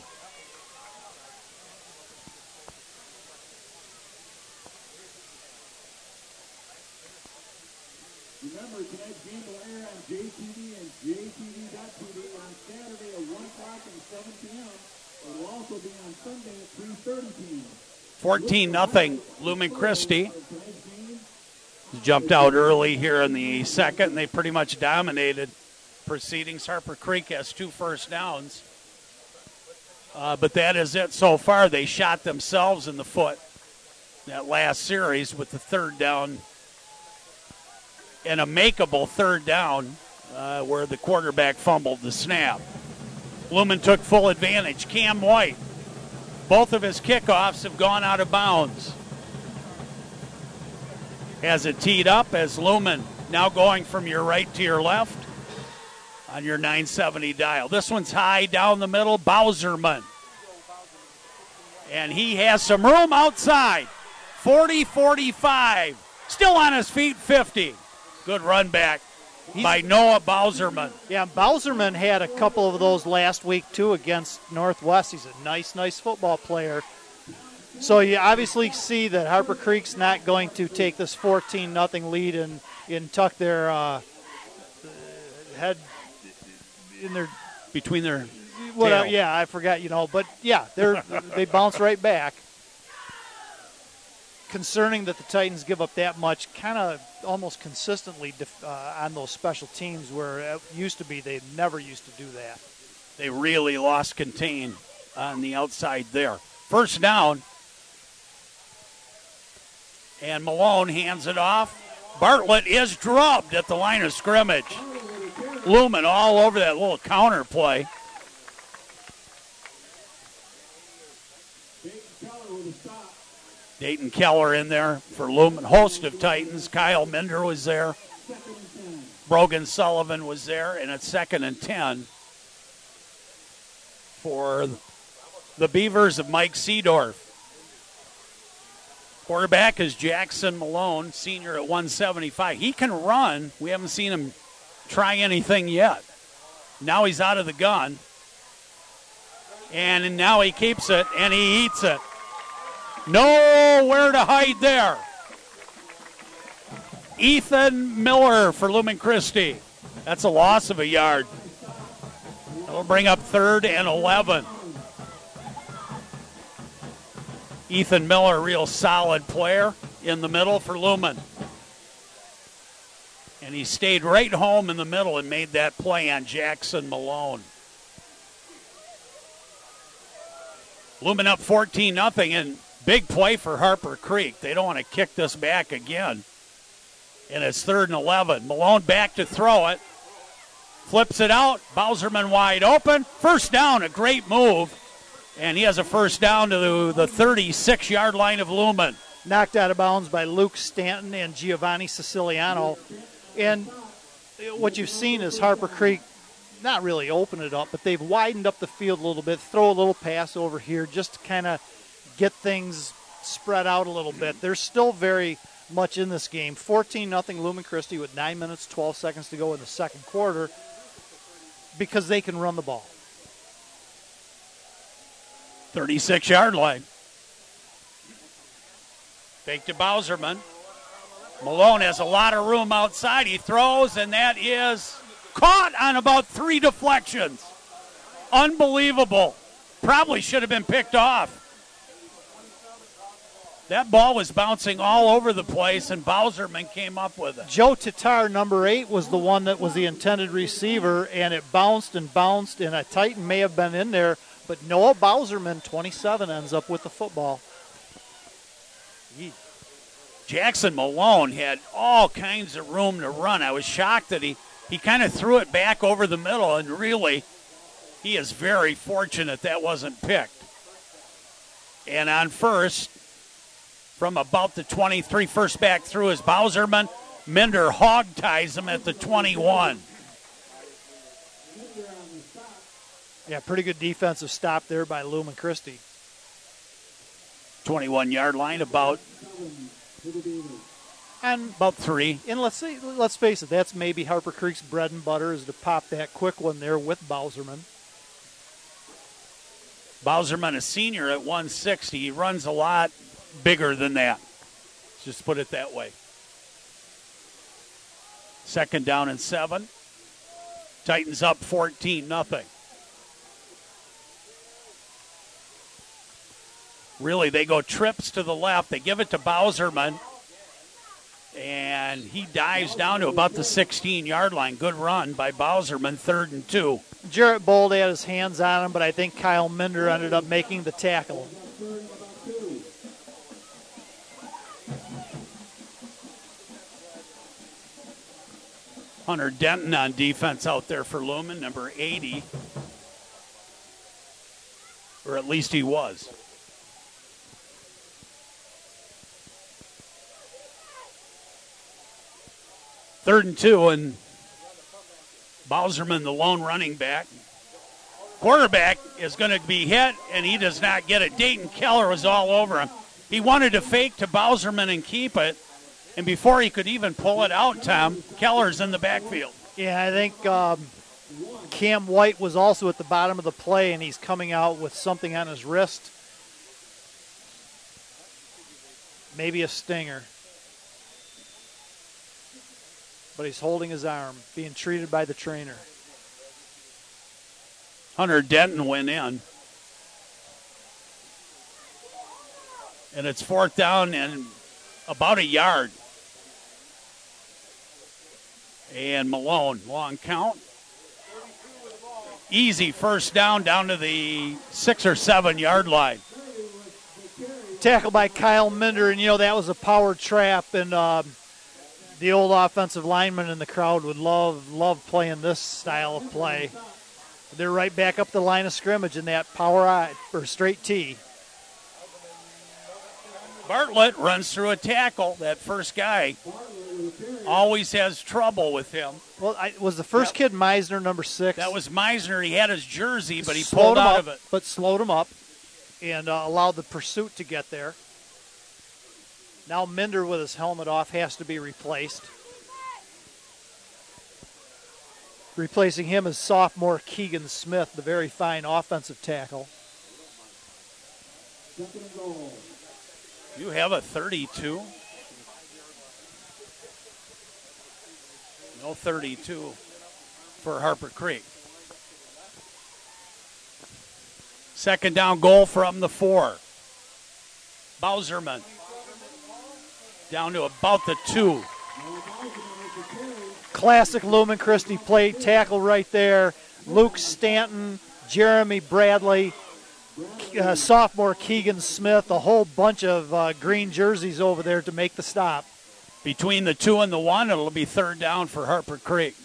Speaker 13: Remember, tonight's game will air on J T V and J T V dot T V on Saturday at one o'clock and seven p.m. It will also be on Sunday at three thirty p.m.
Speaker 1: fourteen nothing Lumen Christi. Jumped out early here in the second, and they pretty much dominated proceedings. Harper Creek has two first downs. Uh, but that is it so far. They shot themselves in the foot that last series with the third down, and a makeable third down uh, where the quarterback fumbled the snap. Lumen took full advantage. Cam White, both of his kickoffs have gone out of bounds. Has it teed up as Lumen now going from your right to your left on your nine seventy dial. This one's high down the middle, Bowserman. And he has some room outside. forty forty-five. Still on his feet, fifty. Good run back He's, by Noah Bowserman.
Speaker 2: Yeah, Bowserman had a couple of those last week, too, against Northwest. He's a nice, nice football player. So you obviously see that Harper Creek's not going to take this fourteen nothing lead and, and tuck their uh, head in their
Speaker 1: between their
Speaker 2: what,
Speaker 1: tail.
Speaker 2: uh, yeah, I forgot, you know, but yeah, they're they bounce right back. Concerning that the Titans give up that much, kind of almost consistently def- uh, on those special teams, where it used to be they never used to do that.
Speaker 1: They really lost contain on the outside there. First down. And Malone hands it off. Bartlett is drubbed at the line of scrimmage. Lumen all over that little counter play. Dayton Keller in there for Lumen. Host of Titans. Kyle Minder was there. Brogan Sullivan was there. And it's second and ten for the Beavers of Mike Seedorf. Quarterback is Jackson Malone, senior at one seventy-five. He can run. We haven't seen him try anything yet. Now he's out of the gun. And now he keeps it, and he eats it. Nowhere to hide there. Ethan Miller for Lumen Christi. That's a loss of a yard. That'll bring up third and eleven. Ethan Miller, real solid player in the middle for Lumen. And he stayed right home in the middle and made that play on Jackson Malone. Lumen up fourteen nothing, and big play for Harper Creek. They don't want to kick this back again. And it's third and eleven. Malone back to throw it. Flips it out. Bowserman wide open. First down, a great move. And he has a first down to the, the thirty-six-yard line of Lumen.
Speaker 2: Knocked out of bounds by Luke Stanton and Giovanni Siciliano. And what you've seen is Harper Creek not really open it up, but they've widened up the field a little bit, throw a little pass over here just to kind of get things spread out a little bit. They're still very much in this game. fourteen nothing Lumen Christi with nine minutes, twelve seconds to go in the second quarter because they can run the ball.
Speaker 1: thirty-six-yard line. Fake to Bowserman. Malone has a lot of room outside. He throws, and that is caught on about three deflections. Unbelievable. Probably should have been picked off. That ball was bouncing all over the place, and Bowserman came up with it.
Speaker 2: Joe Tatar, number eight, was the one that was the intended receiver, and it bounced and bounced, and a Titan may have been in there, but Noah Bowserman, twenty-seven, ends up with the football.
Speaker 1: Jackson Malone had all kinds of room to run. I was shocked that he, he kind of threw it back over the middle, and really, he is very fortunate that wasn't picked. And on first, from about the twenty-three, first back through is Bowserman. Minder hog ties him at the twenty-one.
Speaker 2: Yeah, pretty good defensive stop there by Lumen Christi.
Speaker 1: twenty-one-yard line, about
Speaker 2: and
Speaker 1: about three.
Speaker 2: And let's say, let's face it, that's maybe Harper Creek's bread and butter is to pop that quick one there with Bowserman.
Speaker 1: Bowserman, a senior at one sixty. He runs a lot bigger than that. Let's just put it that way. Second down and seven. Titans up fourteen nothing. Really, they go trips to the left. They give it to Bowserman, and he dives down to about the sixteen-yard line. Good run by Bowserman, third and two.
Speaker 2: Jarrett Bold had his hands on him, but I think Kyle Minder ended up making the tackle.
Speaker 1: Hunter Denton on defense out there for Lumen, number eighty. Or at least he was. Third and two, and Bowserman, the lone running back. Quarterback is going to be hit, and he does not get it. Dayton Keller was all over him. He wanted to fake to Bowserman and keep it, and before he could even pull it out, Tom, Keller's in the backfield.
Speaker 2: Yeah, I think um, Cam White was also at the bottom of the play, and he's coming out with something on his wrist. maybe a stinger. But he's holding his arm, being treated by the trainer.
Speaker 1: Hunter Denton went in. And it's fourth down and about a yard. And Malone, long count. Easy first down down to the six or seven yard line.
Speaker 2: Tackle by Kyle Minder, and you know that was a power trap, and um, the old offensive lineman in the crowd would love love playing this style of play. They're right back up the line of scrimmage in that power eye or straight T.
Speaker 1: Bartlett runs through a tackle. That first guy always has trouble with him.
Speaker 2: Well, I, was the first yep. kid Meisner, number six?
Speaker 1: That was Meisner. He had his jersey, but he
Speaker 2: slowed
Speaker 1: pulled out
Speaker 2: up,
Speaker 1: of it.
Speaker 2: But slowed him up and uh, allowed the pursuit to get there. Now Minder with his helmet off has to be replaced. Replacing him is sophomore Keegan Smith, the very fine offensive tackle.
Speaker 1: You have a thirty-two? No thirty-two for Harper Creek. Second down goal from the four. Bauserman down to about the two.
Speaker 2: Classic Lumen Christi play, tackle right there. Luke Stanton, Jeremy Bradley, uh, sophomore Keegan Smith, a whole bunch of uh, green jerseys over there to make the stop.
Speaker 1: Between the two and the one, it'll be third down for Harper Creek.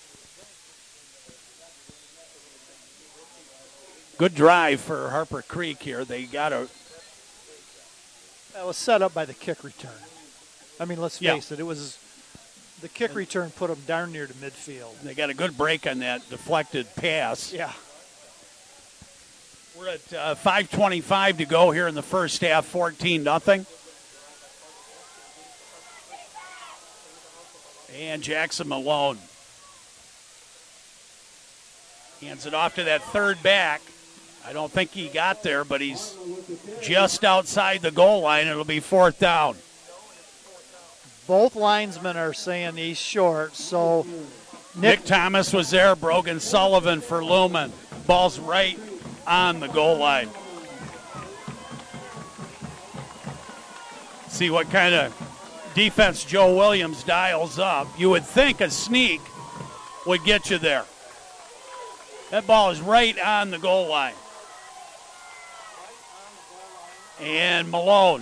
Speaker 1: Good drive for Harper Creek here. They got a.
Speaker 2: That was set up by the kick return. I mean, let's face
Speaker 1: yeah.
Speaker 2: it. It was the kick return put them darn near to midfield.
Speaker 1: They got a good break on that deflected pass.
Speaker 2: Yeah.
Speaker 1: We're at uh, five twenty-five to go here in the first half, fourteen nothing. And Jackson Malone hands it off to that third back. I don't think he got there, but he's just outside the goal line. It'll be fourth down.
Speaker 2: Both linesmen are saying he's short, so
Speaker 1: Nick, Nick Thomas was there, Brogan Sullivan for Lumen. Ball's right on the goal line. See what kind of defense Joe Williams dials up. You would think a sneak would get you there. That ball is right on the goal line. And Malone.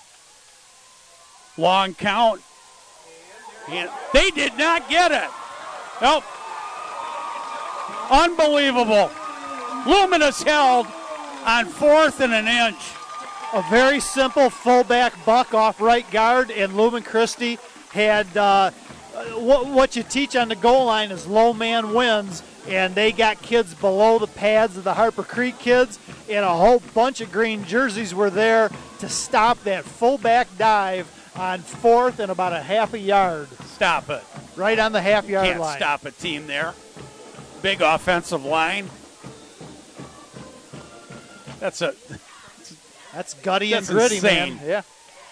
Speaker 1: Long count. And they did not get it. Nope. Unbelievable. Luminous held on fourth and an inch.
Speaker 2: A very simple fullback buck off right guard, and Lumen Christi had uh, what, what you teach on the goal line is low man wins, and they got kids below the pads of the Harper Creek kids, and a whole bunch of green jerseys were there to stop that fullback dive on fourth and about a half a yard.
Speaker 1: Stop it.
Speaker 2: Right on the half yard
Speaker 1: Can't
Speaker 2: line.
Speaker 1: Stop a team there. Big offensive line. That's a...
Speaker 2: That's gutty
Speaker 1: That's
Speaker 2: and gritty,
Speaker 1: insane.
Speaker 2: man. Yeah.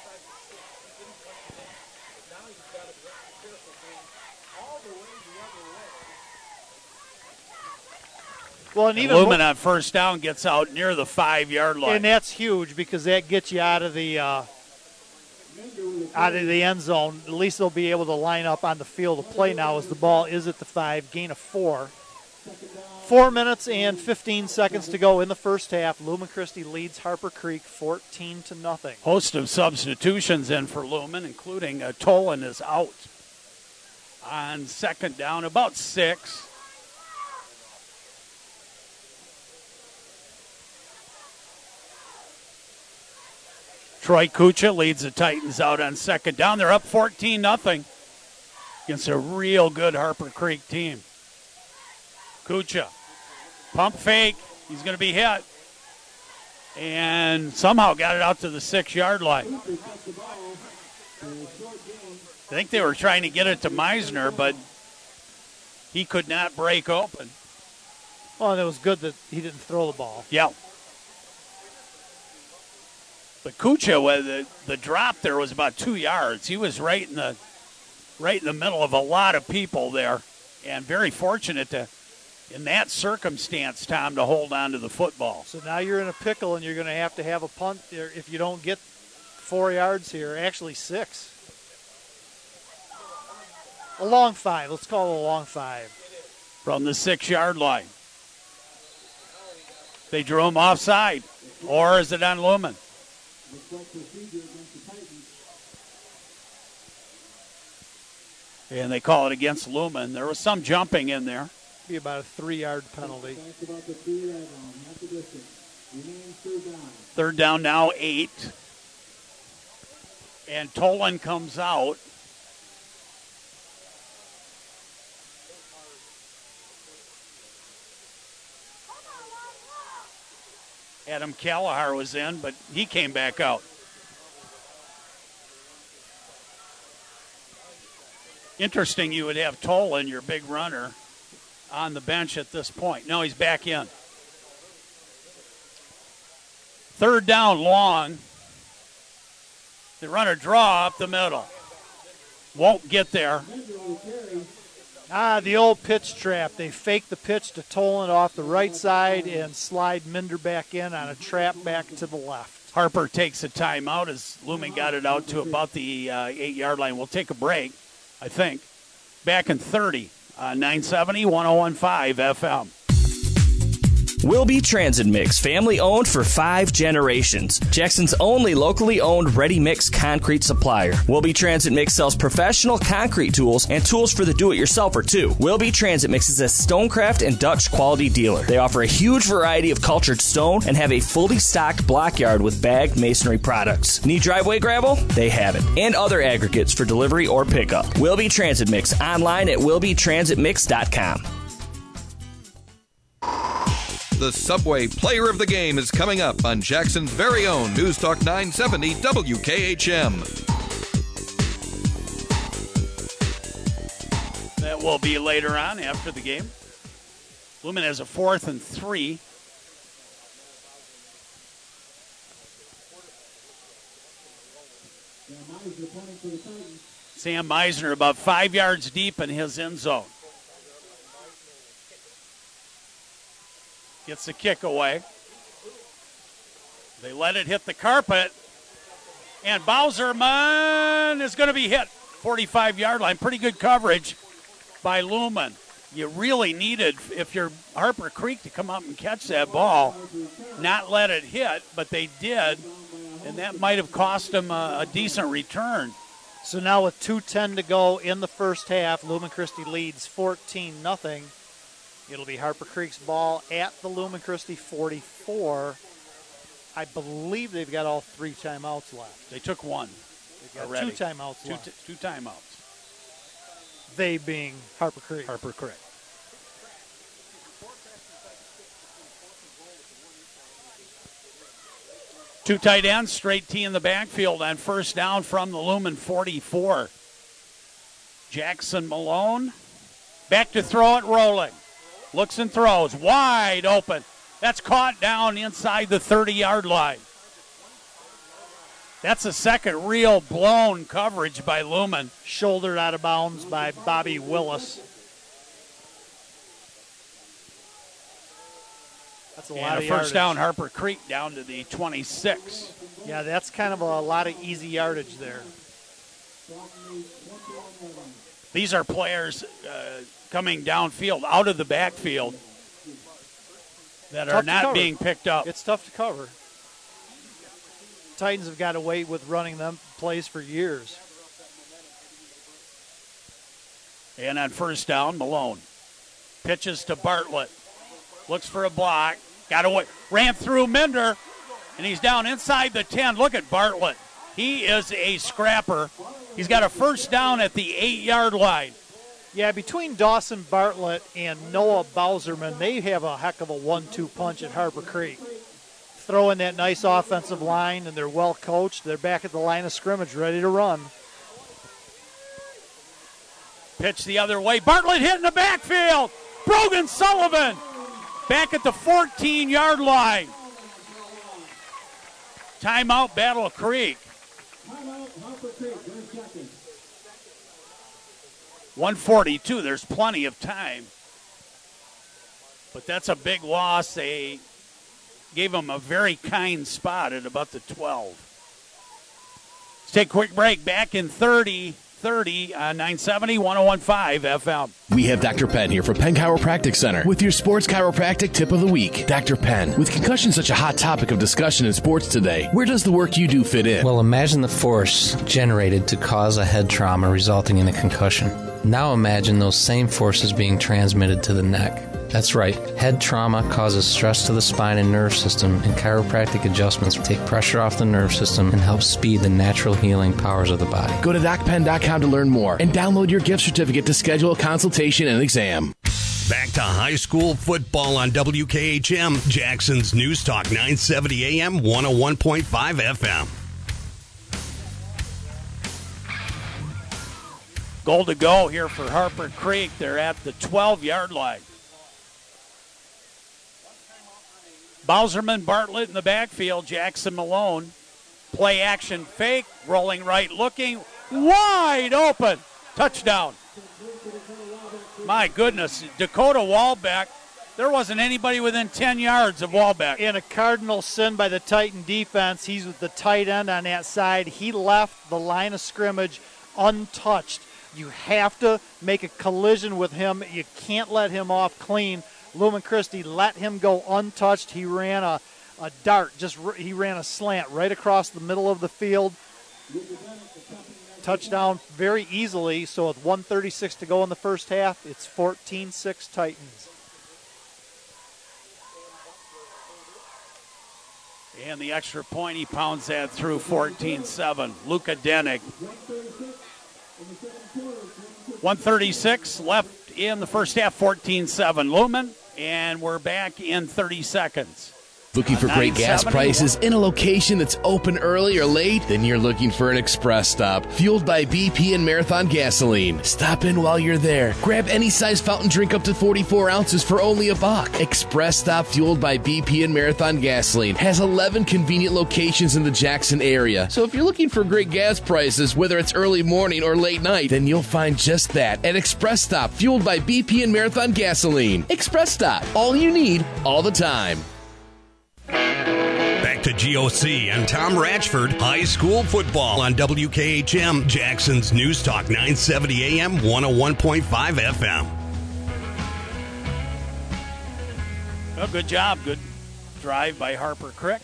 Speaker 2: Well, and,
Speaker 1: and
Speaker 2: even
Speaker 1: Lumen on first down gets out near the five-yard line,
Speaker 2: and that's huge because that gets you out of the uh, out of the end zone. At least they'll be able to line up on the field of play now as the ball is at the five, gain of four. Four minutes and fifteen seconds to go in the first half. Lumen Christi leads Harper Creek fourteen to nothing.
Speaker 1: Host of substitutions in for Lumen, including uh, Tolan is out on second down, about six. Troy Kucha leads the Titans out on second down. They're up fourteen nothing against a real good Harper Creek team. Kucha, pump fake. He's going to be hit. And somehow got it out to the six-yard line. I think they were trying to get it to Meisner, but he could not break open.
Speaker 2: Well, and it was good that he didn't throw the ball.
Speaker 1: Yeah. But Kucha, the, the drop there was about two yards. He was right in the right in the middle of a lot of people there, and very fortunate to, in that circumstance, Tom, to hold on to the football.
Speaker 2: So now you're in a pickle, and you're going to have to have a punt there if you don't get four yards here, actually six. A long five. Let's call it a long five.
Speaker 1: From the six-yard line. They drew him offside. Or is it on Lumen? And they call it against Lumen. There was some jumping in there.
Speaker 2: Be about a three-yard penalty.
Speaker 1: Third down now, eight. And Tolan comes out. Adam Callahar was in, but he came back out. Interesting you would have Tolan, your big runner, on the bench at this point. No, he's back in. Third down, long. They run a draw up the middle. Won't get there.
Speaker 2: Ah, the old pitch trap. They fake the pitch to Tolan off the right side and slide Minder back in on a trap back to the left.
Speaker 1: Harper takes a timeout as Lumen got it out to about the uh, eight-yard line. We'll take a break, I think. Back in thirty, uh, nine seventy, one oh one point five F M.
Speaker 11: Wilby Transit Mix, family owned for five generations. Jackson's only locally owned ready-mix concrete supplier. Wilby Transit Mix sells professional concrete tools and tools for the do-it-yourselfer too. Wilby Transit Mix is a Stonecraft and Dutch quality dealer. They offer a huge variety of cultured stone and have a fully stocked block yard with bagged masonry products. Need driveway gravel? They have it. And other aggregates for delivery or pickup. Wilby Transit Mix, online at wilby transit mix dot com.
Speaker 14: The Subway Player of the Game is coming up on Jackson's very own News Talk nine seventy W K H M.
Speaker 1: That will be later on after the game. Lumen has a fourth and three. Sam Meisner about five yards deep in his end zone. Gets the kick away. They let it hit the carpet. And Bowserman is going to be hit. forty-five-yard line. Pretty good coverage by Lumen. You really needed, if you're Harper Creek, to come up and catch that ball. Not let it hit, but they did. And that might have cost them a, a decent return.
Speaker 2: So now with two ten to go in the first half, Lumen Christi leads fourteen nothing. It'll be Harper Creek's ball at the Lumen Christi forty-four. I believe they've got all three timeouts left.
Speaker 1: They took one.
Speaker 2: They've got
Speaker 1: already.
Speaker 2: two timeouts
Speaker 1: two
Speaker 2: left.
Speaker 1: T- two timeouts.
Speaker 2: They being Harper Creek.
Speaker 1: Harper Creek. Two tight ends, straight T in the backfield on first down from the Lumen forty-four. Jackson Malone back to throw it, rolling. Looks and throws, wide open. That's caught down inside the thirty-yard line. That's the second real blown coverage by Lumen.
Speaker 2: Shouldered out of bounds by Bobby Willis. That's a
Speaker 1: and
Speaker 2: lot
Speaker 1: a
Speaker 2: of
Speaker 1: first
Speaker 2: yardage.
Speaker 1: down, Harper Creek down to the twenty-six.
Speaker 2: Yeah, that's kind of a lot of easy yardage there.
Speaker 1: These are players uh, coming downfield, out of the backfield, that are not being picked up.
Speaker 2: It's tough to cover. Titans have got away with running them plays for years.
Speaker 1: And on first down, Malone pitches to Bartlett. Looks for a block. Got away. Ran through Minder, and he's down inside the ten. Look at Bartlett. He is a scrapper. He's got a first down at the eight-yard line.
Speaker 2: Yeah, between Dawson Bartlett and Noah Bowserman, they have a heck of a one two punch at Harper Creek. Throw in that nice offensive line, and they're well coached. They're back at the line of scrimmage, ready to run.
Speaker 1: Pitch the other way. Bartlett hit in the backfield. Brogan Sullivan back at the fourteen-yard line. Timeout, Battle Creek.
Speaker 13: Timeout, Harper Creek, their second.
Speaker 1: one forty-two, there's plenty of time. But that's a big loss. They gave them a very kind spot at about the twelve. Let's take a quick break. Back in thirty thirty on nine seventy, one oh one point five F M.
Speaker 3: We have Doctor Penn here from Penn Chiropractic Center with your sports chiropractic tip of the week. Doctor Penn, with concussion such a hot topic of discussion in sports today, where does the work you do fit in?
Speaker 4: Well, imagine the force generated to cause a head trauma resulting in a concussion. Now imagine those same forces being transmitted to the neck. That's right. Head trauma causes stress to the spine and nerve system, and chiropractic adjustments take pressure off the nerve system and help speed the natural healing powers of the body.
Speaker 3: Go to doc penn dot com to learn more and download your gift certificate to schedule a consultation and exam.
Speaker 7: Back to high school football on W K H M, Jackson's News Talk nine seventy A M, one oh one point five F M.
Speaker 1: Goal to go here for Harper Creek. They're at the twelve-yard line. Bowserman, Bartlett in the backfield. Jackson Malone. Play action fake. Rolling right looking. Wide open. Touchdown. My goodness. Dakota Wallbeck. There wasn't anybody within ten yards of Wallbeck.
Speaker 2: In a cardinal sin by the Titan defense, he's with the tight end on that side. He left the line of scrimmage untouched. You have to make a collision with him. You can't let him off clean. Lumen Christi let him go untouched. He ran a, a dart. Just he ran a slant right across the middle of the field. Touchdown very easily. So with one thirty-six to go in the first half, it's fourteen six Titans.
Speaker 1: And the extra point, he pounds that through fourteen seven. Luka Denig. one thirty-six left in the first half, fourteen seven. Lumen, and we're back in thirty seconds.
Speaker 3: Looking for great gas prices in a location that's open early or late? Then you're looking for an express stop. Fueled by B P and Marathon Gasoline. Stop in while you're there. Grab any size fountain drink up to forty-four ounces for only a buck. Express Stop, fueled by B P and Marathon Gasoline, has eleven convenient locations in the Jackson area. So if you're looking for great gas prices, whether it's early morning or late night, then you'll find just that at Express Stop, fueled by B P and Marathon Gasoline. Express Stop, all you need, all the time.
Speaker 7: Back to G O C and Tom Ratchford, high school football on W K H M, Jackson's News Talk nine seventy A M, one oh one point five F M.
Speaker 1: Oh, good job. Good drive by Harper Creek.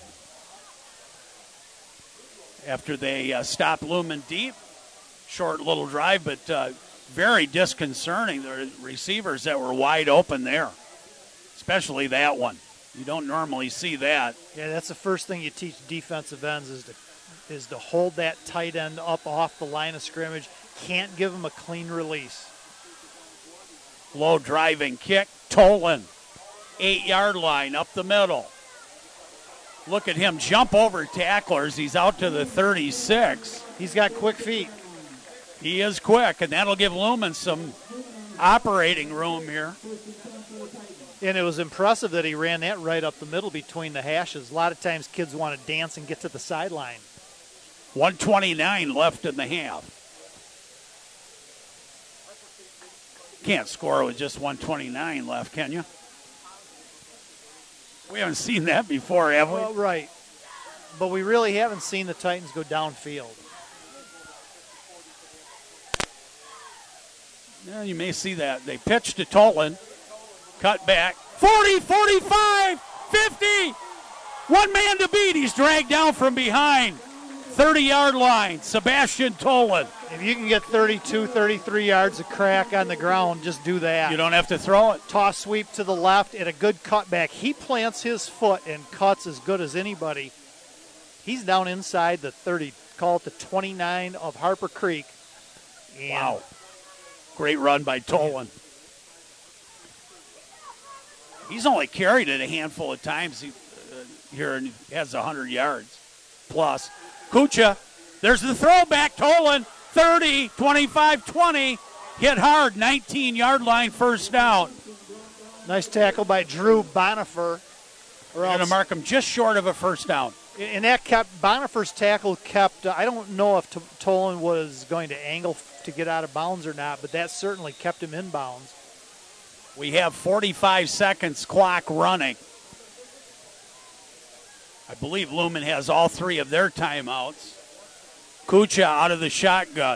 Speaker 1: After they uh, stopped Lumen deep. Short little drive, but uh, very disconcerting. The receivers that were wide open there, especially that one. You don't normally see that.
Speaker 2: Yeah, that's the first thing you teach defensive ends is to is to hold that tight end up off the line of scrimmage. Can't give him a clean release.
Speaker 1: Low driving kick. Tolan, eight-yard line up the middle. Look at him jump over tacklers. He's out to the thirty-six.
Speaker 2: He's got quick feet.
Speaker 1: He is quick, and that'll give Lumen some operating room here.
Speaker 2: And it was impressive that he ran that right up the middle between the hashes. A lot of times kids want to dance and get to the sideline.
Speaker 1: one twenty-nine left in the half. Can't score with just one twenty-nine left, can you? We haven't seen that before, have we?
Speaker 2: Well, right. But we really haven't seen the Titans go downfield.
Speaker 1: Yeah, you may see that. They pitch to Tolan. Cut back. forty, forty-five, fifty. One man to beat. He's dragged down from behind. thirty-yard line. Sebastian Tolan.
Speaker 2: If you can get thirty-two, thirty-three yards of crack on the ground, just do that.
Speaker 1: You don't have to throw it.
Speaker 2: Toss sweep to the left and a good cutback. He plants his foot and cuts as good as anybody. He's down inside the thirty, call it the twenty-nine of Harper Creek. And
Speaker 1: wow. Great run by Tolan. He's only carried it a handful of times he, uh, here and has one hundred yards plus. Kucha, there's the throwback. Tolan, thirty, twenty-five, twenty. Hit hard, nineteen-yard line, first down.
Speaker 2: Nice tackle by Drew Bonifer.
Speaker 1: We're going to mark him just short of a first down.
Speaker 2: And that kept, Bonifer's tackle kept, uh, I don't know if T- Tolan was going to angle f- to get out of bounds or not, but that certainly kept him in bounds.
Speaker 1: We have forty-five seconds clock running. I believe Lumen has all three of their timeouts. Kucha out of the shotgun.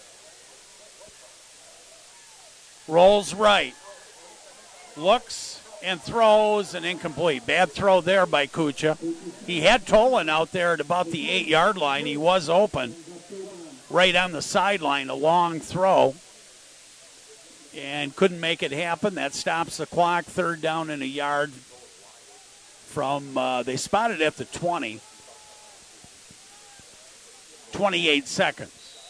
Speaker 1: Rolls right. Looks and throws and incomplete. Bad throw there by Kucha. He had Tolan out there at about the eight-yard line. He was open right on the sideline, a long throw, and couldn't make it happen. That stops the clock. Third down and a yard from, uh, they spotted at the twenty. twenty-eight seconds.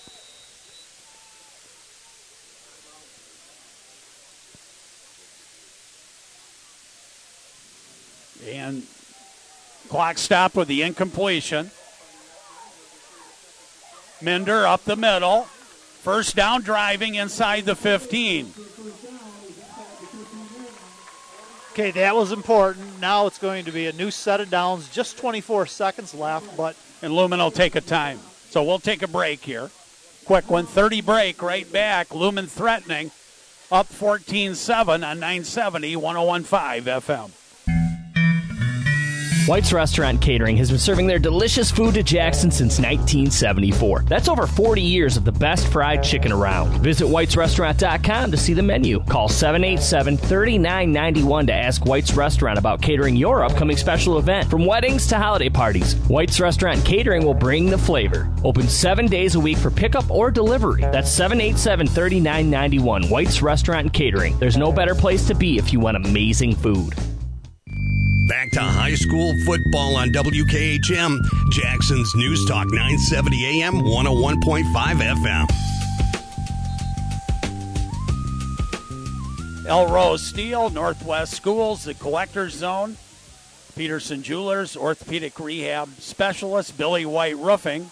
Speaker 1: And clock stopped with the incompletion. Minder up the middle. First down driving inside the fifteen.
Speaker 2: Okay, that was important. Now it's going to be a new set of downs. Just twenty-four seconds left, but...
Speaker 1: And Lumen will take a time. So we'll take a break here. Quick one, thirty break, right back. Lumen threatening. Up fourteen seven on nine seventy, one oh one point five F M.
Speaker 11: White's Restaurant and Catering has been serving their delicious food to Jackson since nineteen seventy-four. That's over forty years of the best fried chicken around. Visit whites restaurant dot com to see the menu. Call seven eight seven, three nine nine one to ask White's Restaurant about catering your upcoming special event. From weddings to holiday parties, White's Restaurant and Catering will bring the flavor. Open seven days a week for pickup or delivery. That's seven eight seven, three nine nine one. White's Restaurant and Catering. There's no better place to be if you want amazing food.
Speaker 7: Back to high school football on W K H M, Jackson's News Talk nine seventy A M, one oh one point five F M.
Speaker 1: Elrose Steel, Northwest Schools, the Collector's Zone, Peterson Jewelers, Orthopedic Rehab Specialist, Billy White Roofing.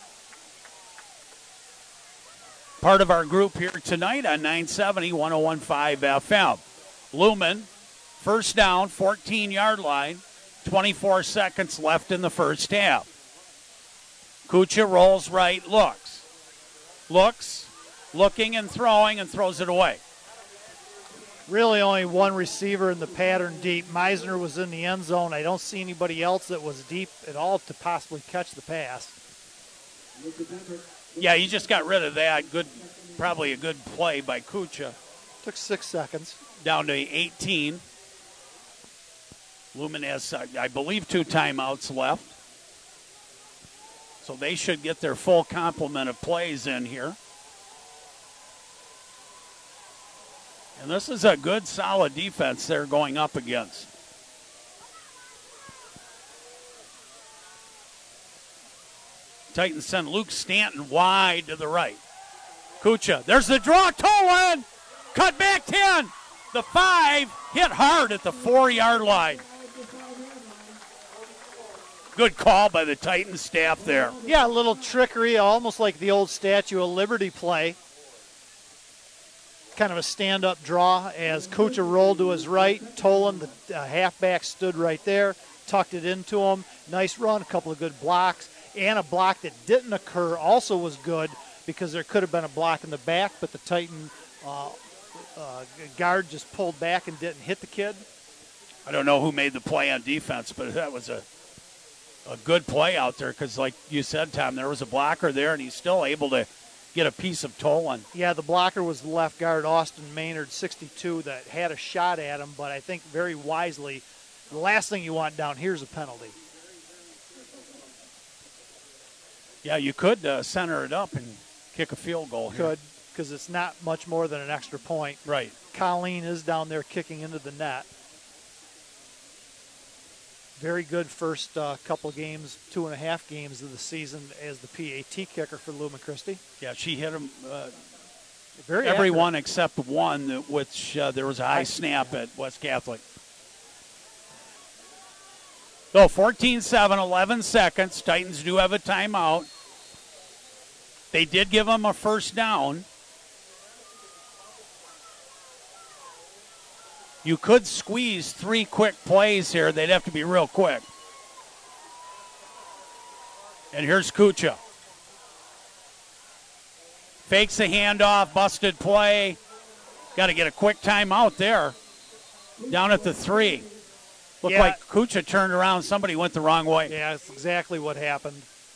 Speaker 1: Part of our group here tonight on nine seventy, one oh one point five F M. Lumen. First down, fourteen-yard line, twenty-four seconds left in the first half. Kucha rolls right, looks. Looks, looking and throwing, and throws it away.
Speaker 2: Really only one receiver in the pattern deep. Meisner was in the end zone. I don't see anybody else that was deep at all to possibly catch the pass.
Speaker 1: Yeah, you just got rid of that. Good, probably a good play by Kucha.
Speaker 2: Took six seconds.
Speaker 1: Down to eighteen. Lumen has, uh, I believe, two timeouts left. So they should get their full complement of plays in here. And this is a good, solid defense they're going up against. Titans send Luke Stanton wide to the right. Kucha, there's the draw, Tolan! Cut back ten! The five hit hard at the four-yard line. Good call by the Titans staff there.
Speaker 2: Yeah, a little trickery, almost like the old Statue of Liberty play. Kind of a stand-up draw as Kucha rolled to his right. Tolan, the uh, halfback, stood right there, tucked it into him. Nice run, a couple of good blocks. And a block that didn't occur also was good because there could have been a block in the back, but the Titan uh, uh, guard just pulled back and didn't hit the kid.
Speaker 1: I don't know who made the play on defense, but that was a a good play out there because, like you said, Tom, there was a blocker there, and he's still able to get a piece of Tolan.
Speaker 2: Yeah, the blocker was the left guard, Austin Maynard, sixty-two, that had a shot at him, but I think very wisely, the last thing you want down here is a penalty.
Speaker 1: Yeah, you could uh, center it up and kick a field goal here.
Speaker 2: Could, because it's not much more than an extra point.
Speaker 1: Right.
Speaker 2: Colleen is down there kicking into the net. Very good first uh, couple games, two and a half games of the season as the P A T kicker for Lumen Christi.
Speaker 1: Yeah, she hit him. Uh,
Speaker 2: Very
Speaker 1: everyone
Speaker 2: accurate.
Speaker 1: except one, which uh, there was a high I, snap at West Catholic. So fourteen seven, eleven seconds. Titans do have a timeout. They did give them a first down. You could squeeze three quick plays here. They'd have to be real quick. And here's Kucha. Fakes the handoff, busted play. Got to get a quick timeout there. Down at the three. Looked
Speaker 2: yeah.
Speaker 1: like Kucha turned around. Somebody went the wrong way.
Speaker 2: Yeah, that's exactly what happened.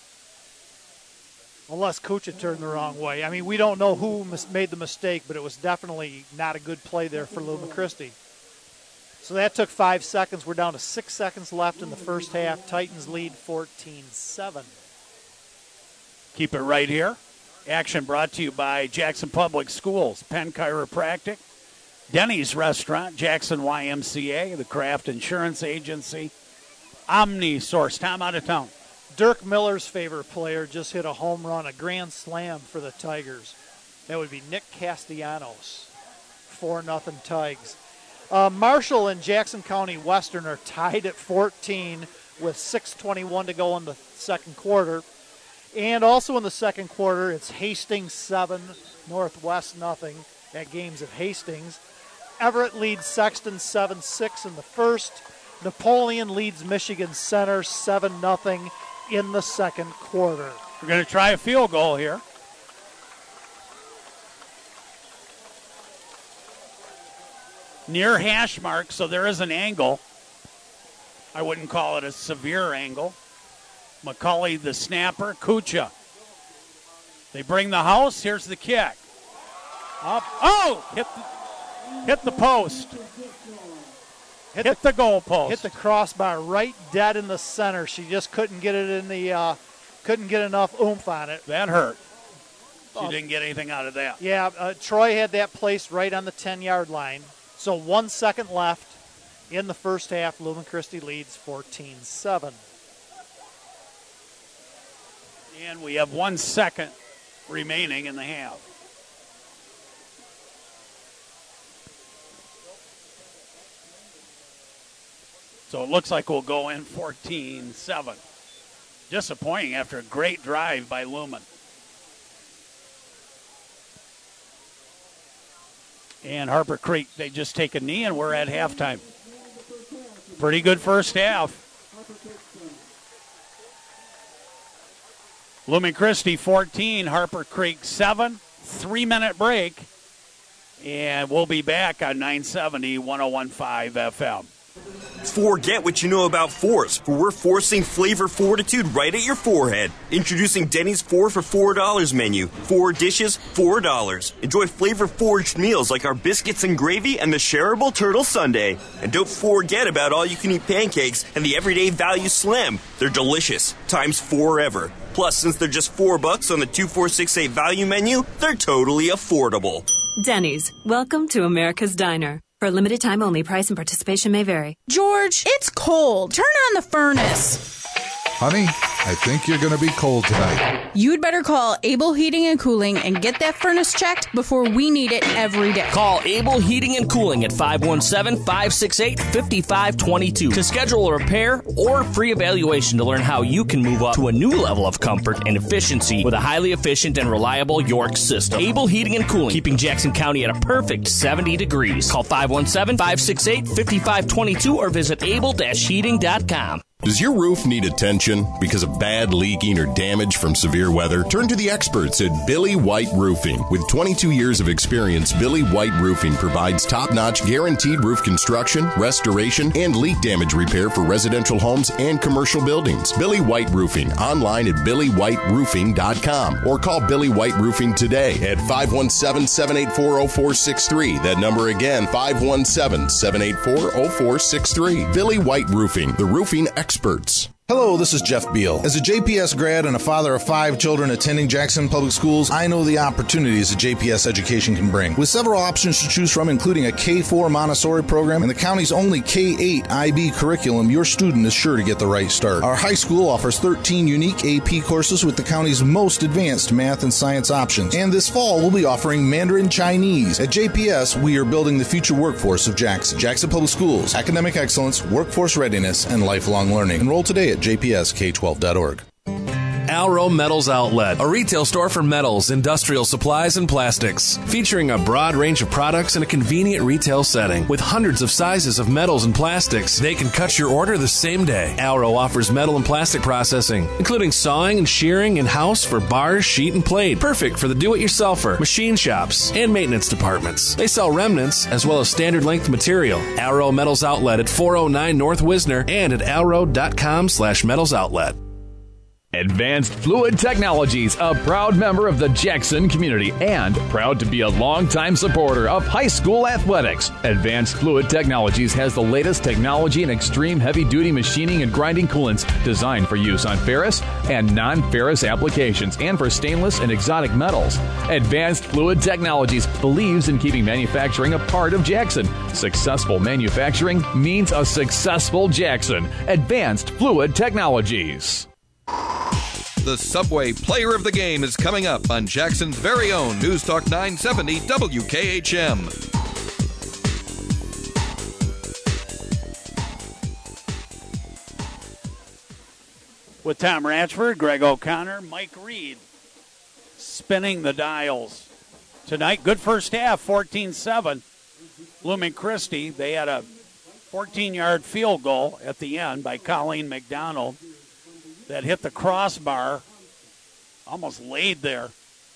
Speaker 2: Unless Kucha turned the wrong way. I mean, we don't know who mis- made the mistake, but it was definitely not a good play there for Lou McChristie. So that took five seconds. We're down to six seconds left in the first half. Titans lead fourteen seven.
Speaker 1: Keep it right here. Action brought to you by Jackson Public Schools, Penn Chiropractic, Denny's Restaurant, Jackson Y M C A, the Kraft Insurance Agency, Omni Source. Tom, out of town.
Speaker 2: Dirk Miller's favorite player just hit a home run, a grand slam for the Tigers. That would be Nick Castellanos. four nothing Tigers. Uh, Marshall and Jackson County Western are tied at fourteen with six twenty-one to go in the second quarter. And also in the second quarter, it's Hastings seven, Northwest nothing. That game's at Hastings. Everett leads Sexton seven six in the first. Napoleon leads Michigan Center seven nothing in the second quarter.
Speaker 1: We're going to try a field goal here. Near hash mark, so there is an angle. I wouldn't call it a severe angle. McCulley, the snapper. Kucha. They bring the house. Here's the kick. Up. Oh! Hit the, hit the post. Hit, hit the, the goal post.
Speaker 2: Hit the crossbar right dead in the center. She just couldn't get it in the, uh, couldn't get enough oomph on it.
Speaker 1: That hurt. She
Speaker 2: Oh.
Speaker 1: didn't get anything out of that.
Speaker 2: Yeah, uh, Troy had that placed right on the ten-yard line. So one second left in the first half. Lou McChristie leads fourteen seven.
Speaker 1: And we have one second remaining in the half. So it looks like we'll go in fourteen seven. Disappointing after a great drive by Lumen. And Harper Creek, they just take a knee, and we're at halftime. Pretty good first half. Lumen Christie fourteen, Harper Creek seven. Three-minute break. And we'll be back on nine seventy, one oh one point five F M.
Speaker 15: Forget what you know about fours, for we're forcing flavor fortitude right at your forehead. Introducing Denny's four for four dollars menu. Four dishes, four dollars. Enjoy flavor-forged meals like our biscuits and gravy and the shareable turtle sundae. And don't forget about all-you-can-eat pancakes and the everyday value slam. They're delicious, times forever. Plus, since they're just four bucks on the two four six eight value menu, they're totally affordable.
Speaker 16: Denny's, welcome to America's Diner. For a limited time only, price and participation may vary.
Speaker 17: George, it's cold. Turn on the furnace.
Speaker 18: Honey, I think you're going to be cold tonight.
Speaker 17: You'd better call Able Heating and Cooling and get that furnace checked before we need it every day.
Speaker 11: Call Able Heating and Cooling at five one seven, five six eight, five five two two to schedule a repair or free evaluation to learn how you can move up to a new level of comfort and efficiency with a highly efficient and reliable York system. Able Heating and Cooling, keeping Jackson County at a perfect seventy degrees. Call five one seven, five six eight, five five two two or visit able dash heating dot com.
Speaker 10: Does your roof need attention because of bad leaking or damage from severe weather? Turn to the experts at Billy White Roofing. With twenty-two years of experience, Billy White Roofing provides top-notch guaranteed roof construction, restoration, and leak damage repair for residential homes and commercial buildings. Billy White Roofing, online at billy white roofing dot com or call Billy White Roofing today at five one seven, seven eight four, zero four six three. That number again, five one seven, seven eight four, zero four six three. Billy White Roofing, the roofing experts.
Speaker 19: Hello, this is Jeff Beal. As a J P S grad and a father of five children attending Jackson Public Schools, I know the opportunities that J P S education can bring. With several options to choose from, including a K four Montessori program and the county's only K eight I B curriculum, your student is sure to get the right start. Our high school offers thirteen unique A P courses with the county's most advanced math and science options. And this fall, we'll be offering Mandarin Chinese. At J P S, we are building the future workforce of Jackson. Jackson Public Schools, academic excellence, workforce readiness, and lifelong learning. Enroll today at j p s k twelve dot org.
Speaker 3: Alro Metals Outlet, a retail store for metals, industrial supplies, and plastics, featuring a broad range of products in a convenient retail setting. With hundreds of sizes of metals and plastics, they can cut your order the same day. Alro offers metal and plastic processing, including sawing and shearing in-house for bars, sheet, and plate. Perfect for the do-it-yourselfer, machine shops, and maintenance departments. They sell remnants as well as standard length material. Alro Metals Outlet at four oh nine North Wisner and at alro.com slash metals outlet.
Speaker 5: Advanced Fluid Technologies, a proud member of the Jackson community and proud to be a longtime supporter of high school athletics. Advanced Fluid Technologies has the latest technology in extreme heavy-duty machining and grinding coolants designed for use on ferrous and non-ferrous applications and for stainless and exotic metals. Advanced Fluid Technologies believes in keeping manufacturing a part of Jackson. Successful manufacturing means a successful Jackson. Advanced Fluid Technologies.
Speaker 14: The Subway Player of the Game is coming up on Jackson's very own News Talk nine seventy W K H M.
Speaker 1: With Tom Ratchford, Greg O'Connor, Mike Reed spinning the dials tonight. Good first half, fourteen seven. Lumen Christi, they had a fourteen-yard field goal at the end by Colleen McDonald that hit the crossbar, almost laid there,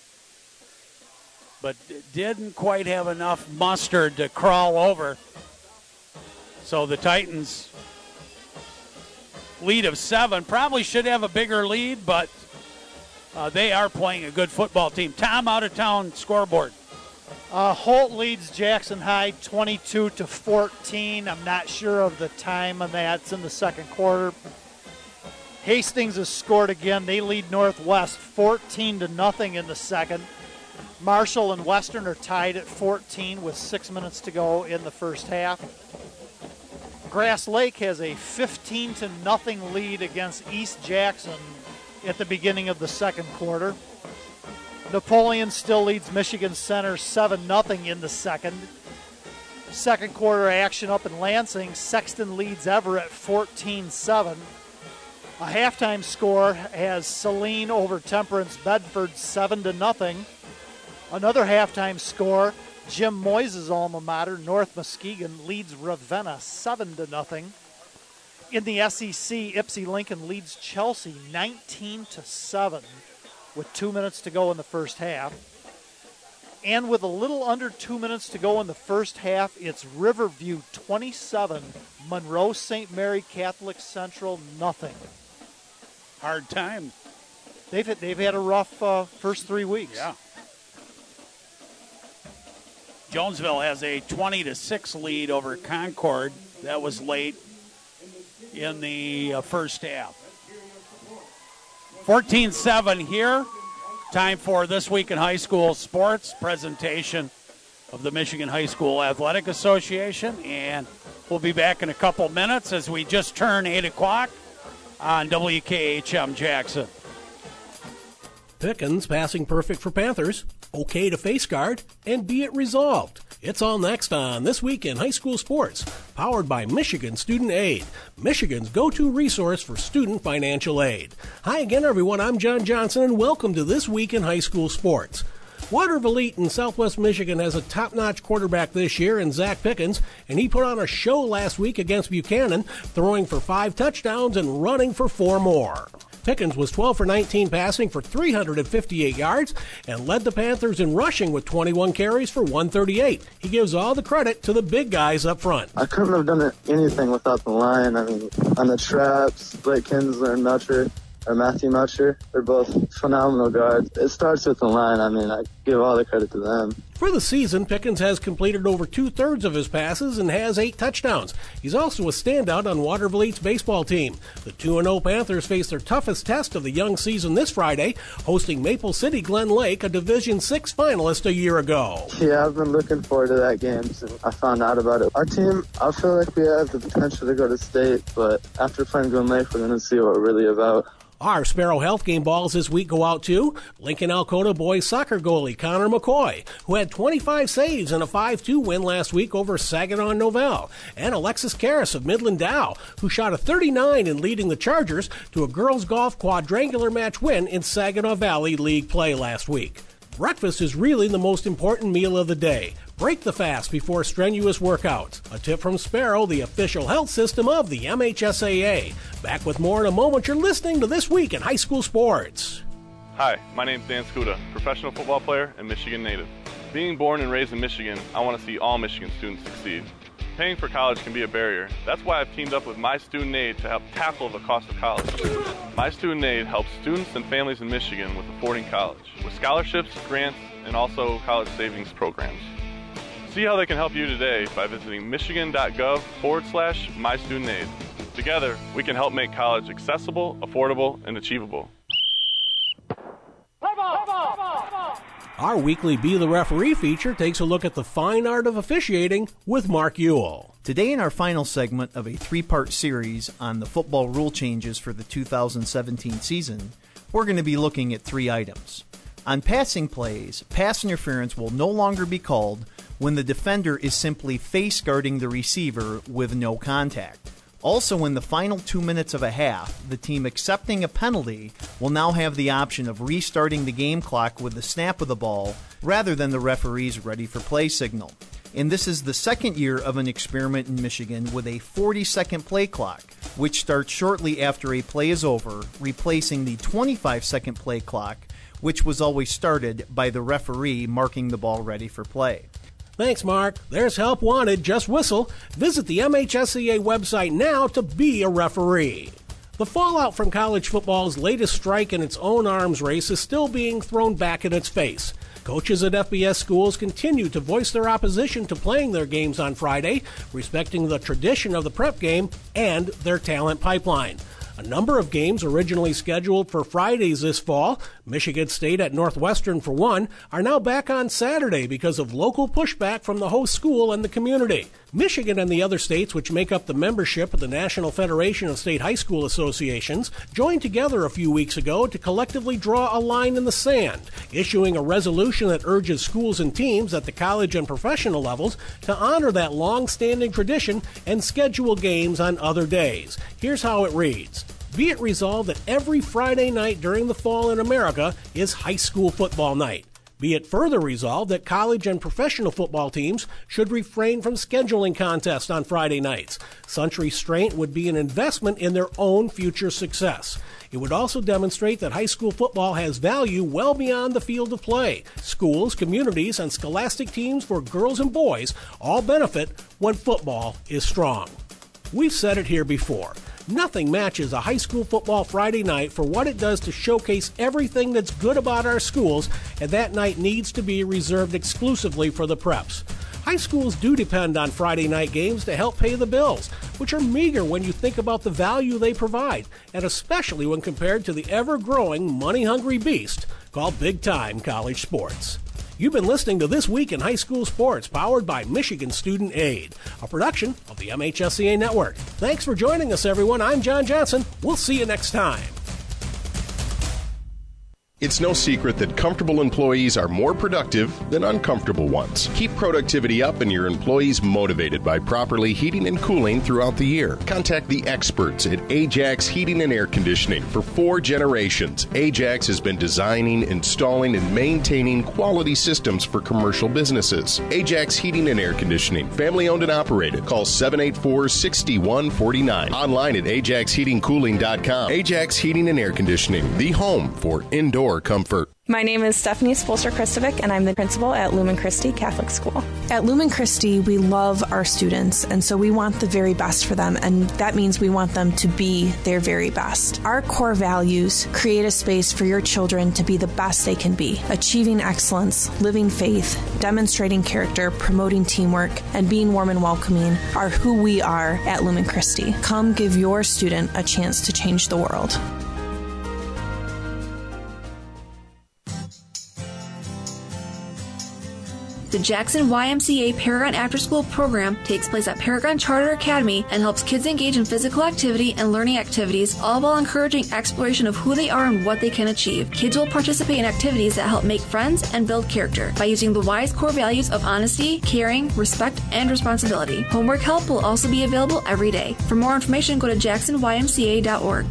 Speaker 1: but didn't quite have enough mustard to crawl over. So the Titans lead of seven, probably should have a bigger lead, but uh, they are playing a good football team. Tom, out of town scoreboard.
Speaker 2: Uh, Holt leads Jackson High twenty-two to fourteen. I'm not sure of the time on that. It's in the second quarter. Hastings has scored again. They lead Northwest fourteen to nothing in the second. Marshall and Western are tied at fourteen with six minutes to go in the first half. Grass Lake has a fifteen to nothing lead against East Jackson at the beginning of the second quarter. Napoleon still leads Michigan Center seven nothing in the second. Second quarter action up in Lansing. Sexton leads Everett fourteen seven. A halftime score has Saline over Temperance Bedford seven to nothing. Another halftime score, Jim Moyes' alma mater, North Muskegon, leads Ravenna seven to nothing. In the S E C, Ypsi Lincoln leads Chelsea nineteen to seven with two minutes to go in the first half. And with a little under two minutes to go in the first half, it's Riverview twenty-seven, Monroe Saint Mary Catholic Central nothing.
Speaker 1: Hard time.
Speaker 2: They've they've had a rough uh, first three weeks.
Speaker 1: Yeah. Jonesville has a twenty to six lead over Concord. That was late in the uh, first half. fourteen seven here. Time for This Week in High School Sports presentation of the Michigan High School Athletic Association. And we'll be back in a couple minutes as we just turn eight o'clock on W K H M Jackson.
Speaker 20: Pickens passing perfect for Panthers, okay to face guard, and be it resolved. It's all next on This Week in High School Sports, powered by Michigan Student Aid, Michigan's go-to resource for student financial aid. Hi again, everyone. I'm John Johnson, and welcome to This Week in High School Sports. Waterville Elite in Southwest Michigan has a top-notch quarterback this year in Zach Pickens, and he put on a show last week against Buchanan, throwing for five touchdowns and running for four more. Pickens was twelve for nineteen passing for three hundred fifty-eight yards and led the Panthers in rushing with twenty-one carries for one thirty-eight. He gives all the credit to the big guys up front.
Speaker 21: I couldn't have done anything without the line. I mean, on the traps, Blake Kinsler and Melcher, or Matthew Melcher, they're both phenomenal guards. It starts with the line. I mean, I give all the credit to them.
Speaker 20: For the season, Pickens has completed over two-thirds of his passes and has eight touchdowns. He's also a standout on Waterville Elite's baseball team. The two and oh Panthers face their toughest test of the young season this Friday, hosting Maple City Glen Lake, a Division six finalist a year ago.
Speaker 21: Yeah, I've been looking forward to that game since I found out about it. Our team, I feel like we have the potential to go to state, but after playing Glen Lake, we're going to see what we're really about.
Speaker 20: Our Sparrow Health game balls this week go out to Lincoln Alcona boys soccer goalie Connor McCoy, who had twenty-five saves in a five two win last week over Saginaw Novell, and Alexis Karras of Midland Dow, who shot a thirty-nine in leading the Chargers to a girls golf quadrangular match win in Saginaw Valley League play last week. Breakfast is really the most important meal of the day. Break the fast before strenuous workouts. A tip from Sparrow, the official health system of the M H S A A. Back with more in a moment. You're listening to This Week in High School Sports.
Speaker 6: Hi, my name's Dan Skuda, professional football player and Michigan native. Being born and raised in Michigan, I want to see all Michigan students succeed. Paying for college can be a barrier. That's why I've teamed up with My Student Aid to help tackle the cost of college. My Student Aid helps students and families in Michigan with affording college, with scholarships, grants, and also college savings programs. See how they can help you today by visiting michigan.gov forward slash My Student Aid. Together, we can help make college accessible, affordable, and achievable.
Speaker 20: Our weekly Be the Referee feature takes a look at the fine art of officiating with Mark Ewell.
Speaker 22: Today in our final segment of a three-part series on the football rule changes for the two thousand seventeen season, we're going to be looking at three items. On passing plays, pass interference will no longer be called when the defender is simply face guarding the receiver with no contact. Also, in the final two minutes of a half, the team accepting a penalty will now have the option of restarting the game clock with the snap of the ball rather than the referee's ready-for-play signal. And this is the second year of an experiment in Michigan with a forty-second play clock, which starts shortly after a play is over, replacing the twenty-five second play clock, which was always started by the referee marking the ball ready for play.
Speaker 20: Thanks, Mark. There's help wanted. Just whistle. Visit the M H S A A website now to be a referee. The fallout from college football's latest strike in its own arms race is still being thrown back in its face. Coaches at F B S schools continue to voice their opposition to playing their games on Friday, respecting the tradition of the prep game and their talent pipeline. A number of games originally scheduled for Fridays this fall, Michigan State at Northwestern for one, are now back on Saturday because of local pushback from the host school and the community. Michigan and the other states which make up the membership of the National Federation of State High School Associations joined together a few weeks ago to collectively draw a line in the sand, issuing a resolution that urges schools and teams at the college and professional levels to honor that long-standing tradition and schedule games on other days. Here's how it reads. Be it resolved that every Friday night during the fall in America is high school football night. Be it further resolved that college and professional football teams should refrain from scheduling contests on Friday nights. Such restraint would be an investment in their own future success. It would also demonstrate that high school football has value well beyond the field of play. Schools, communities, and scholastic teams for girls and boys all benefit when football is strong. We've said it here before. Nothing matches a high school football Friday night for what it does to showcase everything that's good about our schools, and that night needs to be reserved exclusively for the preps. High schools do depend on Friday night games to help pay the bills, which are meager when you think about the value they provide, and especially when compared to the ever-growing, money-hungry beast called big-time college sports. You've been listening to This Week in High School Sports, powered by Michigan Student Aid, a production of the M H S A A Network. Thanks for joining us, everyone. I'm John Johnson. We'll see you next time.
Speaker 10: It's no secret that comfortable employees are more productive than uncomfortable ones. Keep productivity up and your employees motivated by properly heating and cooling throughout the year. Contact the experts at Ajax Heating and Air Conditioning. For four generations, Ajax has been designing, installing, and maintaining quality systems for commercial businesses. Ajax Heating and Air Conditioning, family owned and operated. Call seven eight four, six one four nine. Online at ajax heating cooling dot com. Ajax Heating and Air Conditioning, the home for indoor comfort.
Speaker 23: My name is Stephanie Spolster-Kristovic, and I'm the principal at Lumen Christi Catholic School.
Speaker 24: At Lumen Christi, we love our students, and so we want the very best for them, and that means we want them to be their very best. Our core values create a space for your children to be the best they can be, achieving excellence, living faith, demonstrating character, promoting teamwork, and being warm and welcoming are who we are at Lumen Christi. Come give your student a chance to change the world.
Speaker 8: The Jackson Y M C A Paragon After School program takes place at Paragon Charter Academy and helps kids engage in physical activity and learning activities, all while encouraging exploration of who they are and what they can achieve. Kids will participate in activities that help make friends and build character by using the Y's core values of honesty, caring, respect, and responsibility. Homework help will also be available every day. For more information, go to jackson y m c a dot org.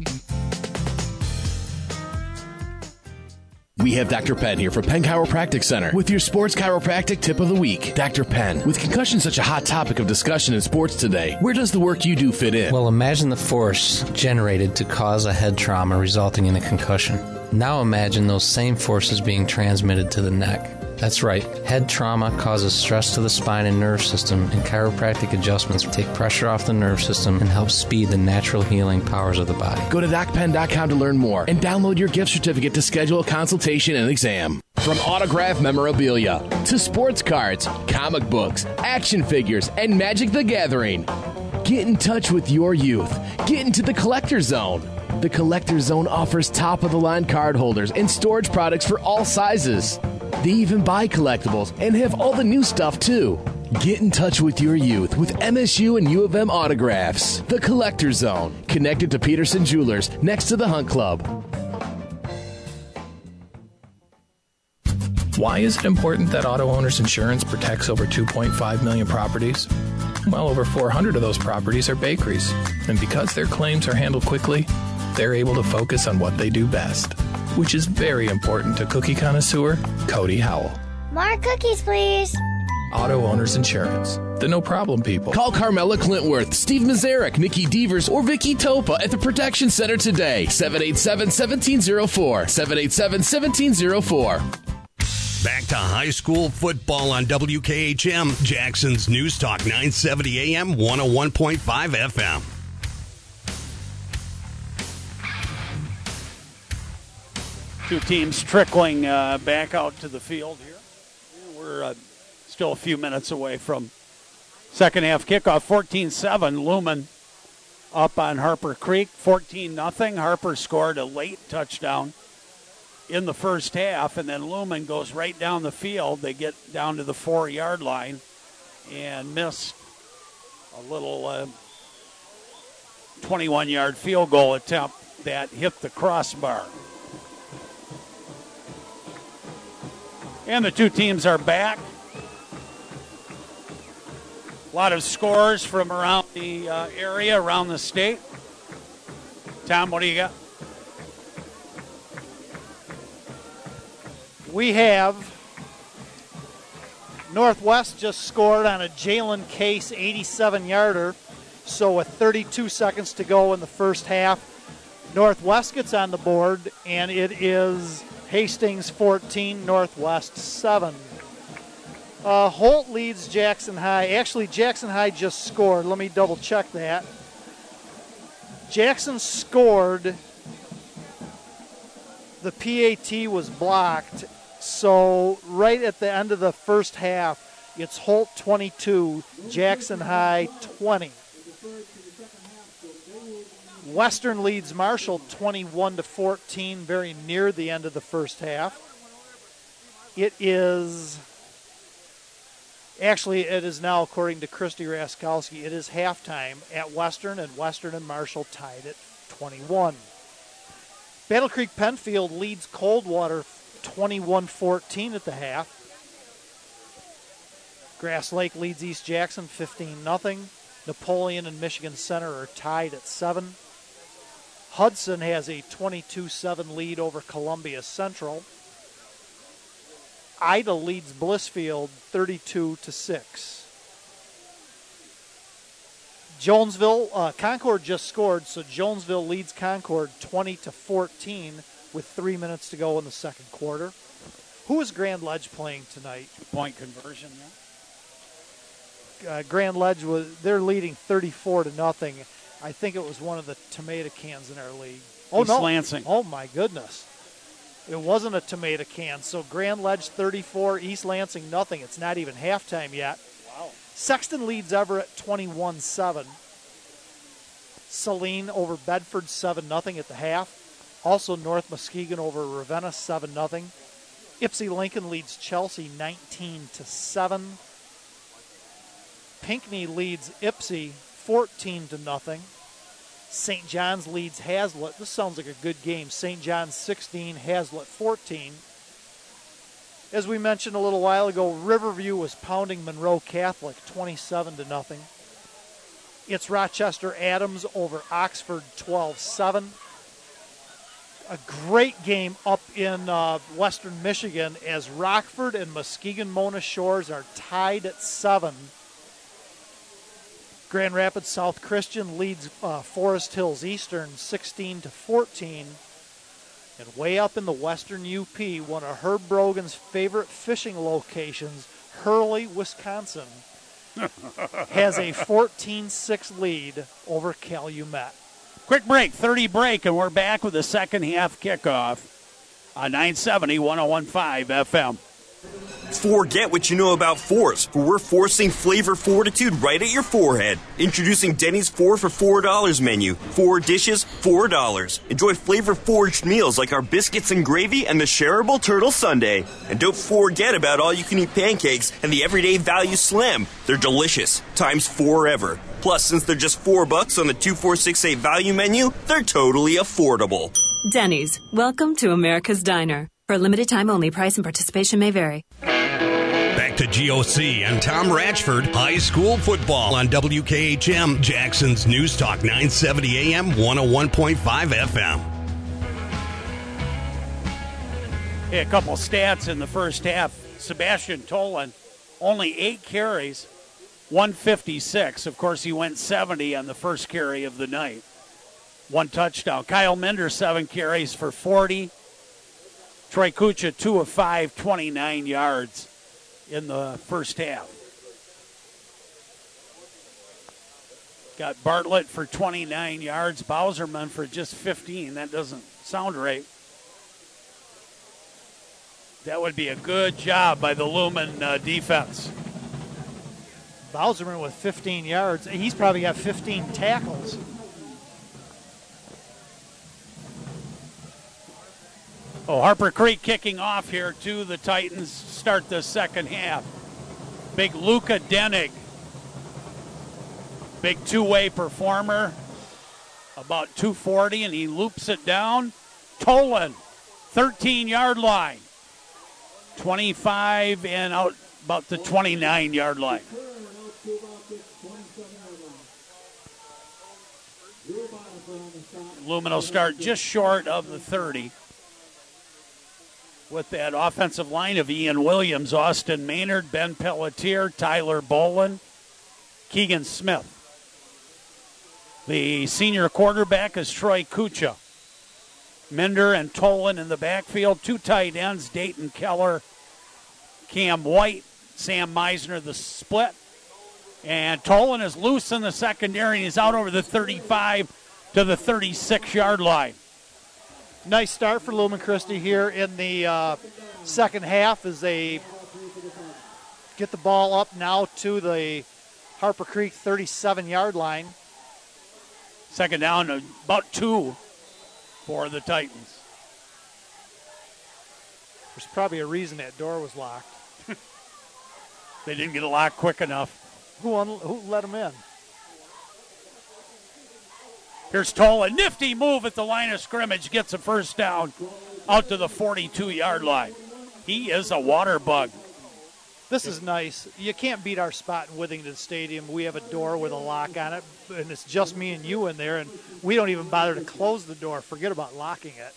Speaker 3: We have Doctor Penn here from Penn Chiropractic Center with your sports chiropractic tip of the week. Doctor Penn, with concussion such a hot topic of discussion in sports today, where does the work you do fit in?
Speaker 4: Well, imagine the force generated to cause a head trauma resulting in a concussion. Now imagine those same forces being transmitted to the neck. That's right. Head trauma causes stress to the spine and nerve system, and chiropractic adjustments take pressure off the nerve system and help speed the natural healing powers of the body.
Speaker 3: Go to doc penn dot com to learn more and download your gift certificate to schedule a consultation and exam. From autographed memorabilia to sports cards, comic books, action figures, and Magic the Gathering, get in touch with your youth. Get into the Collector Zone. The Collector Zone offers top-of-the-line card holders and storage products for all sizes. They even buy collectibles and have all the new stuff, too. Get in touch with your youth with M S U and U of M autographs. The Collector Zone, connected to Peterson Jewelers, next to the Hunt Club.
Speaker 9: Why is it important that auto owners insurance protects over two point five million properties? Well, over four hundred of those properties are bakeries. And because their claims are handled quickly, they're able to focus on what they do best, which is very important to cookie connoisseur Cody Howell.
Speaker 12: More cookies, please.
Speaker 9: Auto Owners Insurance. The no problem people.
Speaker 3: Call Carmela Clintworth, Steve Mazarek, Nikki Devers, or Vicky Topa at the Protection Center today. seven eight seven, one seven zero four. seven eight seven, one seven zero four.
Speaker 7: Back to high school football on W K H M, Jackson's News Talk nine seventy A M, one oh one point five F M.
Speaker 1: Two teams trickling uh, back out to the field here. We're uh, still a few minutes away from second half kickoff. fourteen seven, Lumen up on Harper Creek. fourteen nothing. Harper scored a late touchdown in the first half, and then Lumen goes right down the field. They get down to the four-yard line and missed a little uh, twenty-one-yard field goal attempt that hit the crossbar. And the two teams are back. A lot of scores from around the uh, area, around the state. Tom, what do you got?
Speaker 2: We have Northwest just scored on a Jalen Case eighty-seven-yarder. So with thirty-two seconds to go in the first half, Northwest gets on the board, and it is Hastings fourteen, Northwest seven. Uh, Holt leads Jackson High. Actually, Jackson High just scored. Let me double check that. Jackson scored. The P A T was blocked. So right at the end of the first half, it's Holt twenty-two, Jackson High twenty. Western leads Marshall twenty-one to fourteen, very near the end of the first half. It is, actually it is now, according to Christy Raskowski, it is halftime at Western, and Western and Marshall tied at twenty-one. Battle Creek Penfield leads Coldwater twenty-one fourteen at the half. Grass Lake leads East Jackson fifteen nothing. Napoleon and Michigan Center are tied at seven. Hudson has a twenty-two seven lead over Columbia Central. Ida leads Blissfield thirty-two to six. Jonesville, uh, Concord just scored, so Jonesville leads Concord twenty to fourteen with three minutes to go in the second quarter. Who is Grand Ledge playing tonight?
Speaker 1: Point conversion, yeah.
Speaker 2: Uh, Grand Ledge was they're leading thirty-four to nothing. I think it was one of the tomato cans in our league. Oh
Speaker 1: East
Speaker 2: no!
Speaker 1: Lansing.
Speaker 2: Oh my goodness! It wasn't a tomato can. So Grand Ledge thirty-four, East Lansing nothing. It's not even halftime yet.
Speaker 1: Wow.
Speaker 2: Sexton leads Everett twenty-one seven. Saline over Bedford seven nothing at the half. Also North Muskegon over Ravenna seven nothing. Ypsi Lincoln leads Chelsea nineteen to seven. Pinckney leads Ypsi fourteen to nothing. Saint John's leads Hazlitt. This sounds like a good game. Saint John's sixteen, Hazlitt fourteen. As we mentioned a little while ago, Riverview was pounding Monroe Catholic twenty-seven to nothing. It's Rochester Adams over Oxford twelve seven. A great game up in uh, western Michigan as Rockford and Muskegon Mona Shores are tied at seven. Grand Rapids South Christian leads uh, Forest Hills Eastern sixteen to fourteen. And way up in the western U P, one of Herb Brogan's favorite fishing locations, Hurley, Wisconsin, has a fourteen six lead over Calumet.
Speaker 1: Quick break, thirty break, and we're back with the second half kickoff on nine seventy, one oh one point five F M.
Speaker 13: Forget what you know about fours, for we're forcing flavor fortitude right at your forehead. Introducing Denny's four for four dollars menu. Four dishes, four dollars. Enjoy flavor-forged meals like our biscuits and gravy and the shareable turtle sundae. And don't forget about all-you-can-eat pancakes and the Everyday Value Slam. They're delicious, times forever. Plus, since they're just four bucks on the two four six eight value menu, they're totally affordable.
Speaker 15: Denny's, welcome to America's Diner. For a limited time only, price and participation may vary.
Speaker 7: Back to G O C and Tom Ratchford, high school football on W K H M, Jackson's News Talk nine seventy A M, one oh one point five F M.
Speaker 1: Hey, a couple stats in the first half. Sebastian Tolan, only eight carries, one fifty-six. Of course, he went seventy on the first carry of the night. One touchdown. Kyle Minder, seven carries for forty. Troy Kucha, two of five, twenty-nine yards in the first half. Got Bartlett for twenty-nine yards, Bowserman for just fifteen. That doesn't sound right. That would be a good job by the Lumen uh, defense.
Speaker 2: Bowserman with fifteen yards. He's probably got fifteen tackles.
Speaker 1: Oh, Harper Creek kicking off here to the Titans start the second half. Big Luka Denig. Big two-way performer. About two forty, and he loops it down. Tolan, thirteen-yard line. twenty-five and out about the twenty-nine-yard line. Lumen will start just short of the thirty. With that offensive line of Ian Williams, Austin Maynard, Ben Pelletier, Tyler Bolin, Keegan Smith. The senior quarterback is Troy Kucha. Minder and Tolan in the backfield. Two tight ends, Dayton Keller, Cam White, Sam Meisner, the split. And Tolan is loose in the secondary and he's out over the thirty-five to the thirty-six-yard line.
Speaker 2: Nice start for Lumen Christi here in the uh, second half as they get the ball up now to the Harper Creek thirty-seven-yard line.
Speaker 1: Second down, about two for the Titans.
Speaker 2: There's probably a reason that door was locked.
Speaker 1: They didn't get it locked quick enough.
Speaker 2: Who, un- who let them in?
Speaker 1: Here's Tolan, nifty move at the line of scrimmage, gets a first down out to the forty-two-yard line. He is a water bug.
Speaker 2: This is nice. You can't beat our spot in Withington Stadium. We have a door with a lock on it, and it's just me and you in there, and we don't even bother to close the door. Forget about locking it.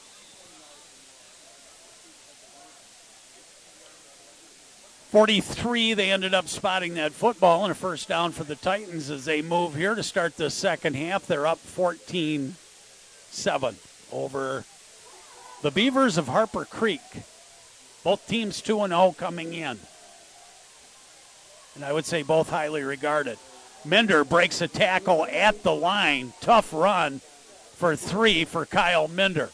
Speaker 1: forty-three, they ended up spotting that football, and a first down for the Titans as they move here to start the second half. They're up fourteen seven over the Beavers of Harper Creek. Both teams two and oh coming in. And I would say both highly regarded. Minder breaks a tackle at the line. Tough run for three for Kyle Minder.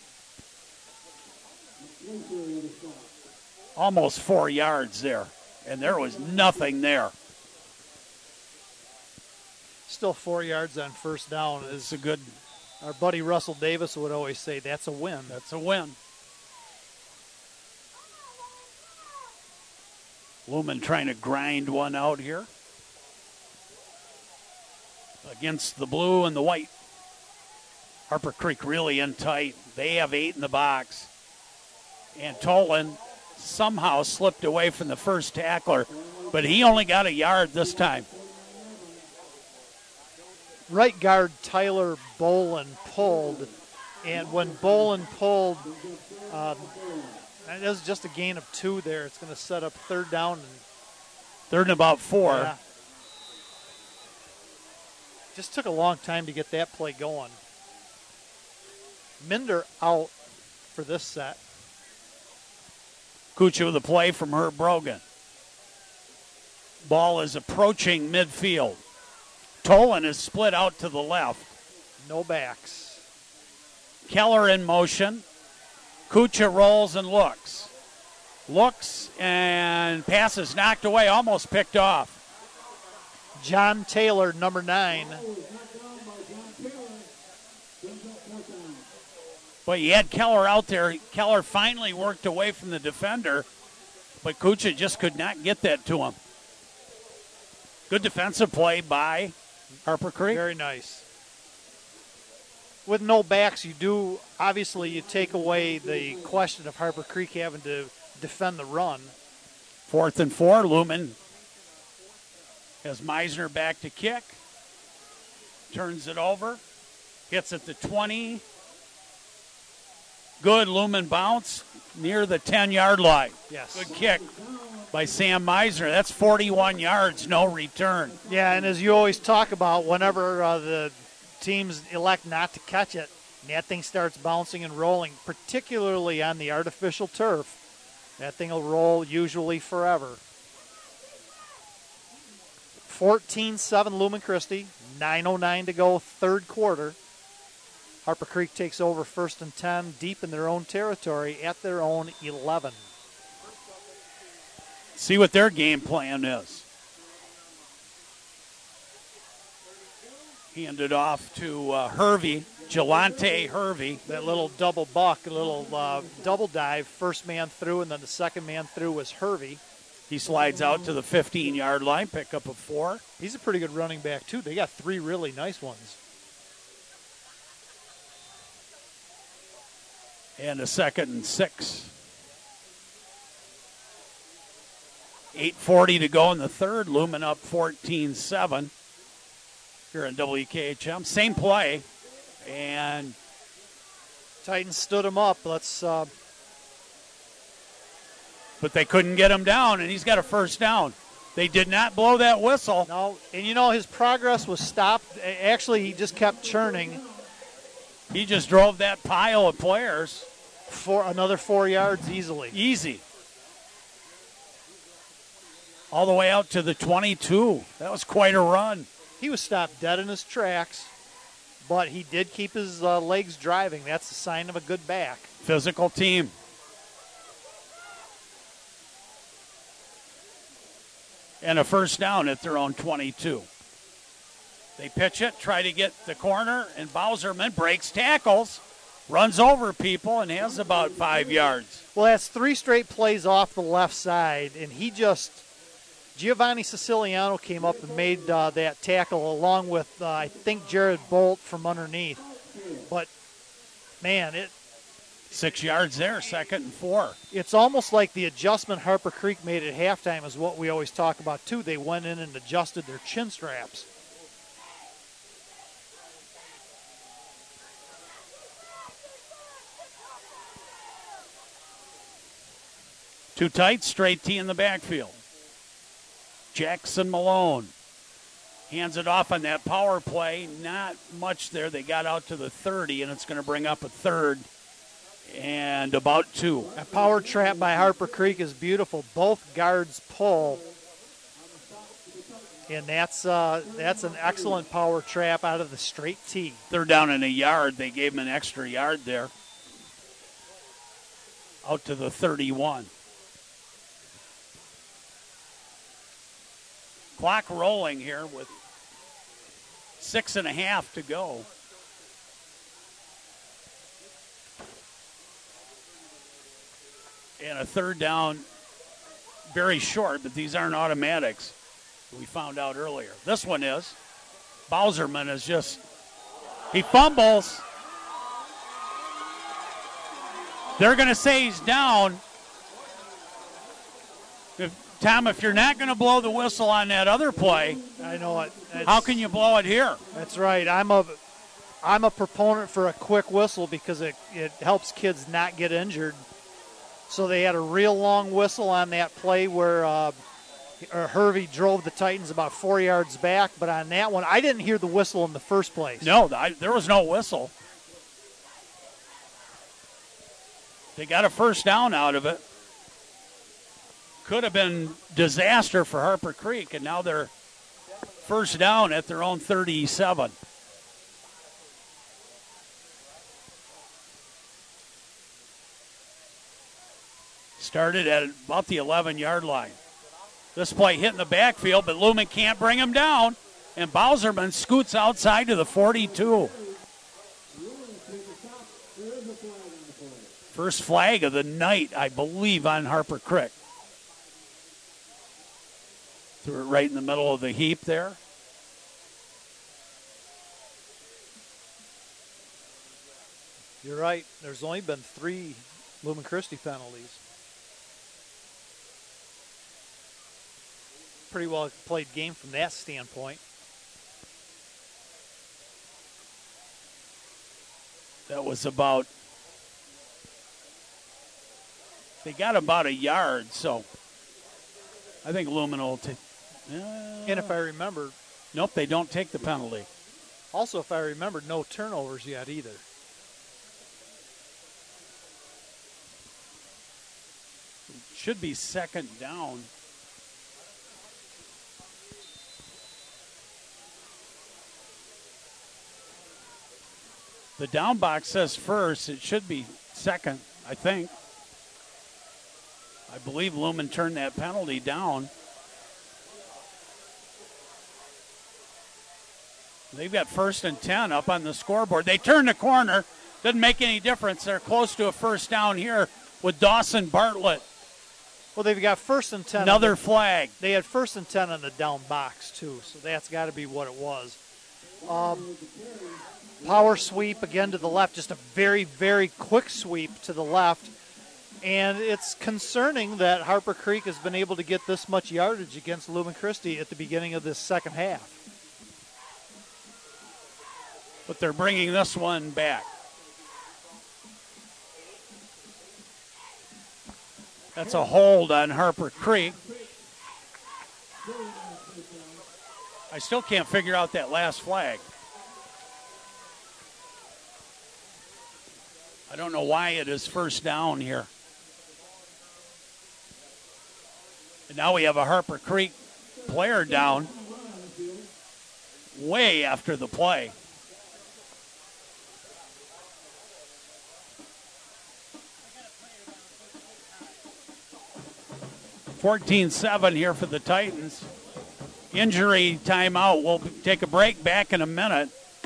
Speaker 1: Almost four yards there, and there was nothing there.
Speaker 2: Still four yards on first down.
Speaker 1: It's a good.
Speaker 2: Our buddy Russell Davis would always say, that's a win.
Speaker 1: That's a win. Lumen trying to grind one out here against the blue and the white. Harper Creek really in tight. They have eight in the box. And Tolan somehow slipped away from the first tackler, but he only got a yard this time.
Speaker 2: Right guard Tyler Bolin pulled, and when Bolin pulled, um, and it was just a gain of two there. It's going to set up third down. And,
Speaker 1: third and about four.
Speaker 2: Yeah. Just took a long time to get that play going. Minder out for this set.
Speaker 1: Kucha with a play from Herb Brogan. Ball is approaching midfield. Tolan is split out to the left.
Speaker 2: No backs.
Speaker 1: Keller in motion. Kucha rolls and looks. Looks and passes knocked away, almost picked off.
Speaker 2: John Taylor, number nine.
Speaker 1: But you had Keller out there. Keller finally worked away from the defender, but Kucha just could not get that to him. Good defensive play by Harper Creek.
Speaker 2: Very nice. With no backs, you do, obviously, you take away the question of Harper Creek having to defend the run.
Speaker 1: Fourth and four, Lumen has Meisner back to kick. Turns it over. Hits at the twenty. Good Lumen bounce near the ten-yard line.
Speaker 2: Yes.
Speaker 1: Good kick by Sam Meisner. That's forty-one yards, no return.
Speaker 2: Yeah, and as you always talk about, whenever uh, the teams elect not to catch it, that thing starts bouncing and rolling, particularly on the artificial turf. That thing will roll usually forever. fourteen seven Lumen Christi, nine oh nine to go, third quarter. Harper Creek takes over first and ten, deep in their own territory at their own eleven.
Speaker 1: See what their game plan is. Handed off to uh, Hervey, Jelante Hervey.
Speaker 2: That little double buck, a little uh, double dive, first man through, and then the second man through was Hervey.
Speaker 1: He slides out to the fifteen-yard line, pick up a four.
Speaker 2: He's a pretty good running back, too. They got three really nice ones.
Speaker 1: And a second and six. eight forty to go in the third. Lumen up fourteen seven here in W K H M. Same play. And
Speaker 2: Titans stood him up. Let's. Uh...
Speaker 1: But they couldn't get him down, and he's got a first down. They did not blow that whistle.
Speaker 2: No, and you know his progress was stopped. Actually, he just kept churning.
Speaker 1: He just drove that pile of players.
Speaker 2: For another four yards easily.
Speaker 1: Easy. All the way out to the twenty-two. That was quite a run.
Speaker 2: He was stopped dead in his tracks, but he did keep his uh, legs driving. That's a sign of a good back.
Speaker 1: Physical team. And a first down at their own twenty-two. They pitch it, try to get the corner, and Bowserman breaks tackles, runs over people, and has about five yards.
Speaker 2: Well, that's three straight plays off the left side, and he just, Giovanni Siciliano came up and made uh, that tackle along with, uh, I think, Jared Bolt from underneath. But, man, it...
Speaker 1: Six yards there, second and four.
Speaker 2: It's almost like the adjustment Harper Creek made at halftime is what we always talk about, too. They went in and adjusted their chin straps.
Speaker 1: Too tight, straight T in the backfield. Jackson Malone hands it off on that power play. Not much there. They got out to the thirty, and it's going to bring up a third and about two.
Speaker 2: A power trap by Harper Creek is beautiful. Both guards pull. And that's uh, that's an excellent power trap out of the straight T.
Speaker 1: They're down in a yard. They gave him an extra yard there. Out to the thirty-one. Clock rolling here with six and a half to go. And a third down very short, but these aren't automatics. We found out earlier. This one is. Bowserman is just, he fumbles. They're going to say he's down. If, Tom, if you're not going to blow the whistle on that other play,
Speaker 2: I know it.
Speaker 1: How can you blow it here?
Speaker 2: That's right. I'm a, I'm a proponent for a quick whistle because it, it helps kids not get injured. So they had a real long whistle on that play where uh, Hervey drove the Titans about four yards back. But on that one, I didn't hear the whistle in the first place.
Speaker 1: No, I, there was no whistle. They got a first down out of it. Could have been disaster for Harper Creek, and now they're first down at their own thirty-seven. Started at about the eleven-yard line. This play hit in the backfield, but Lumen can't bring him down, and Bowserman scoots outside to the forty-two. First flag of the night, I believe, on Harper Creek. Threw it right in the middle of the heap there.
Speaker 2: You're right. There's only been three Lumen Christi penalties. Pretty well played game from that standpoint.
Speaker 1: That was about, they got about a yard, so I think Lumen will take. Uh,
Speaker 2: and if I remember.
Speaker 1: Nope, they don't take the penalty.
Speaker 2: Also, if I remember, no turnovers yet either.
Speaker 1: Should be second down. The down box says first. It should be second, I think. I believe Lumen turned that penalty down. They've got first and ten up on the scoreboard. They turn the corner. Doesn't make any difference. They're close to a first down here with Dawson Bartlett.
Speaker 2: Well, they've got first and ten.
Speaker 1: Another
Speaker 2: the,
Speaker 1: flag.
Speaker 2: They had first and ten on the down box, too, so that's got to be what it was. Um, power sweep again to the left. Just a very, very quick sweep to the left. And it's concerning that Harper Creek has been able to get this much yardage against Lumen Christi at the beginning of this second half.
Speaker 1: But they're bringing this one back. That's a hold on Harper Creek. I still can't figure out that last flag. I don't know why it is first down here. And now we have a Harper Creek player down way after the play. fourteen seven here for the Titans. Injury timeout. We'll take a break. Back in a minute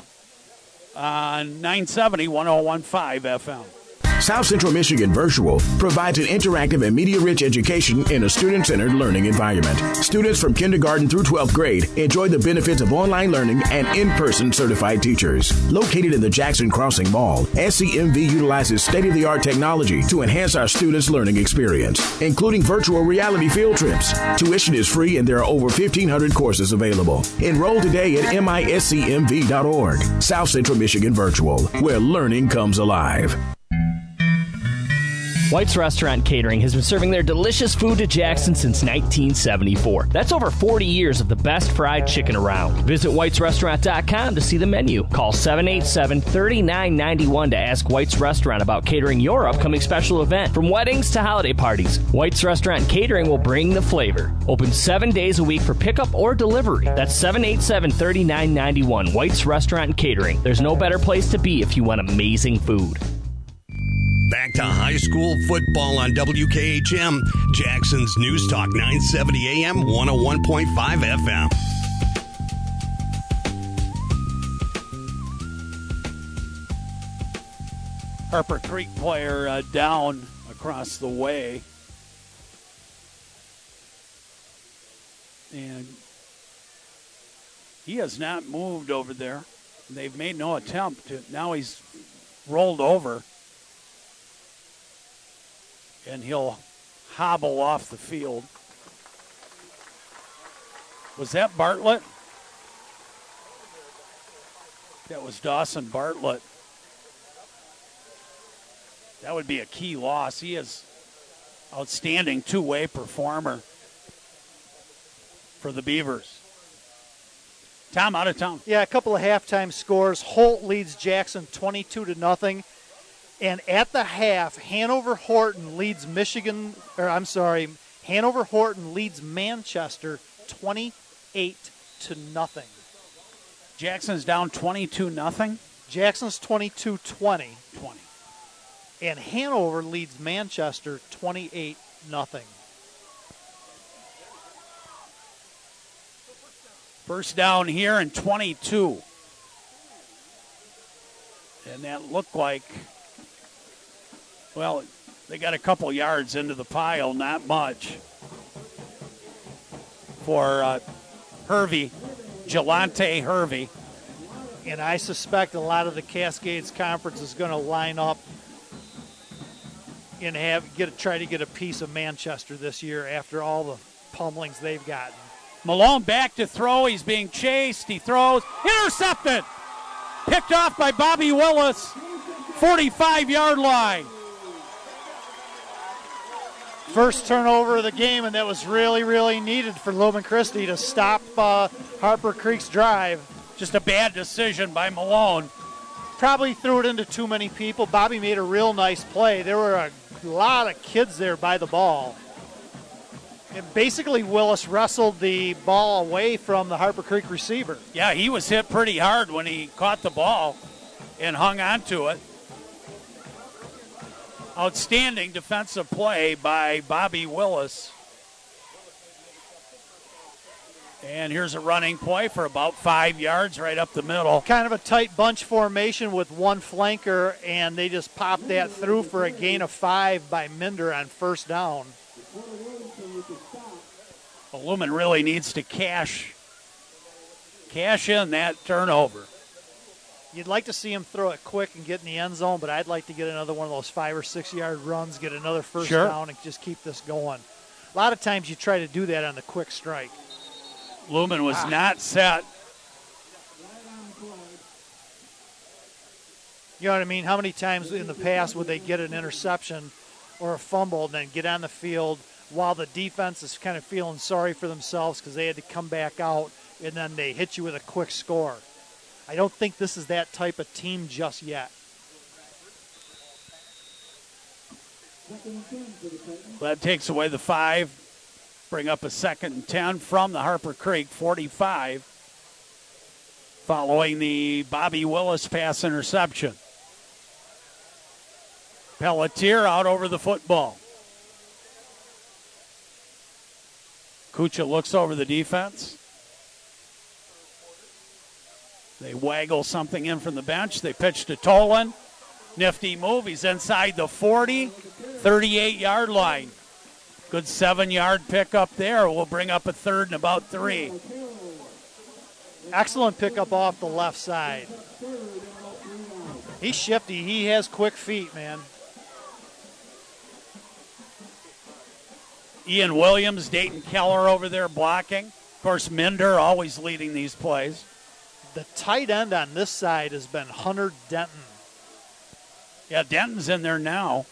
Speaker 1: on nine seventy, one oh one point five F M.
Speaker 11: South Central Michigan Virtual provides an interactive and media-rich education in a student-centered learning environment. Students from kindergarten through twelfth grade enjoy the benefits of online learning and in-person certified teachers. Located in the Jackson Crossing Mall, S C M V utilizes state-of-the-art technology to enhance our students' learning experience, including virtual reality field trips. Tuition is free and there are over fifteen hundred courses available. Enroll today at M I S C M V dot org. South Central Michigan Virtual, where learning comes alive.
Speaker 16: White's Restaurant and Catering has been serving their delicious food to Jackson since nineteen seventy-four. That's over forty years of the best fried chicken around. Visit whites restaurant dot com to see the menu. Call seven eight seven, three nine nine one to ask White's Restaurant about catering your upcoming special event. From weddings to holiday parties, White's Restaurant and Catering will bring the flavor. Open seven days a week for pickup or delivery. That's seven eight seven, three nine nine one. White's Restaurant and Catering. There's no better place to be if you want amazing food.
Speaker 7: Back to high school football on W K H M, Jackson's News Talk nine seventy A M, one oh one point five F M.
Speaker 1: Harper Creek player uh, down across the way. And he has not moved over there. They've made no attempt to. Now he's rolled over. And he'll hobble off the field. Was that Bartlett? That was Dawson Bartlett. That would be a key loss. He is outstanding two-way performer for the Beavers. Tom, out of town.
Speaker 2: Yeah, a couple of halftime scores. Holt leads Jackson twenty-two to nothing. And at the half, Hanover Horton leads Michigan, or I'm sorry, Hanover Horton leads Manchester twenty-eight to nothing.
Speaker 1: Jackson's down twenty-two nothing?
Speaker 2: Jackson's twenty-two twenty.
Speaker 1: twenty.
Speaker 2: And Hanover leads Manchester twenty-eight nothing.
Speaker 1: First down here and twenty-two. And that looked like, well, they got a couple yards into the pile, not much. For uh, Hervey, Jelante Hervey.
Speaker 2: And I suspect a lot of the Cascades Conference is going to line up and have get try to get a piece of Manchester this year after all the pummelings they've gotten.
Speaker 1: Malone back to throw. He's being chased. He throws. Intercepted. Picked off by Bobby Willis. forty-five-yard line.
Speaker 2: First turnover of the game, and that was really, really needed for Lumen Christi to stop uh, Harper Creek's drive.
Speaker 1: Just a bad decision by Malone.
Speaker 2: Probably threw it into too many people. Bobby made a real nice play. There were a lot of kids there by the ball. And basically, Willis wrestled the ball away from the Harper Creek receiver.
Speaker 1: Yeah, he was hit pretty hard when he caught the ball and hung on to it. Outstanding defensive play by Bobby Willis. And here's a running play for about five yards right up the middle.
Speaker 2: Kind of a tight bunch formation with one flanker, and they just popped that through for a gain of five by Minder on first down.
Speaker 1: Well, Lumen really needs to cash, cash in that turnover.
Speaker 2: You'd like to see him throw it quick and get in the end zone, but I'd like to get another one of those five or six yard runs, get another first
Speaker 1: sure.
Speaker 2: down, and just keep this going. A lot of times you try to do that on the quick strike.
Speaker 1: Lumen was
Speaker 2: ah.
Speaker 1: not set.
Speaker 2: You know what I mean? How many times in the past would they get an interception or a fumble and then get on the field while the defense is kind of feeling sorry for themselves because they had to come back out, and then they hit you with a quick score? I don't think this is that type of team just yet.
Speaker 1: Well, that takes away the five. Bring up a second and ten from the Harper Creek forty-five. Following the Bobby Willis pass interception. Pelletier out over the football. Kucha looks over the defense. They waggle something in from the bench. They pitch to Tolan. Nifty move. He's inside the forty, thirty-eight-yard line. Good seven-yard pickup there. We'll bring up a third and about three.
Speaker 2: Excellent pickup off the left side. He's shifty. He has quick feet, man.
Speaker 1: Ian Williams, Dayton Keller over there blocking. Of course, Minder always leading these plays.
Speaker 2: The tight end on this side has been Hunter Denton.
Speaker 1: Yeah, Denton's in there now.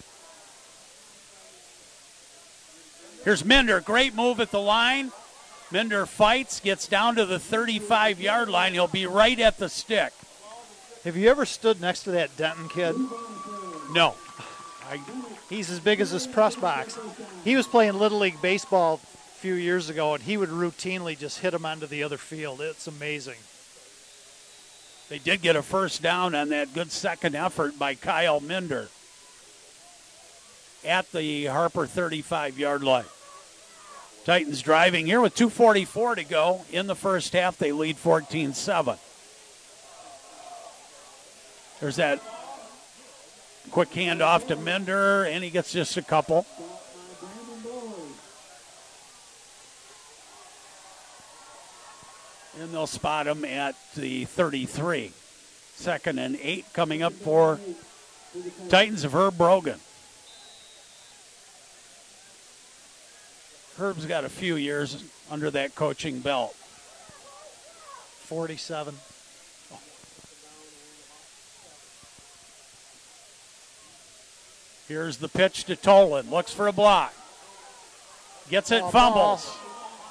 Speaker 1: Here's Minder. Great move at the line. Minder fights, gets down to the thirty-five-yard line. He'll be right at the stick.
Speaker 2: Have you ever stood next to that Denton kid?
Speaker 1: No. I,
Speaker 2: He's as big as this press box. He was playing Little League Baseball a few years ago, and he would routinely just hit him onto the other field. It's amazing.
Speaker 1: They did get a first down on that good second effort by Kyle Minder at the Harper thirty-five-yard line. Titans driving here with two forty-four to go. In the first half, they lead fourteen seven. There's that quick handoff to Minder, and he gets just a couple. And they'll spot him at the thirty-three. Second and eight coming up for Titans of Herb Brogan. Herb's got a few years under that coaching belt.
Speaker 2: forty-seven.
Speaker 1: Here's the pitch to Tolan. Looks for a block. Gets it,
Speaker 2: Oh,
Speaker 1: fumbles.
Speaker 2: ball.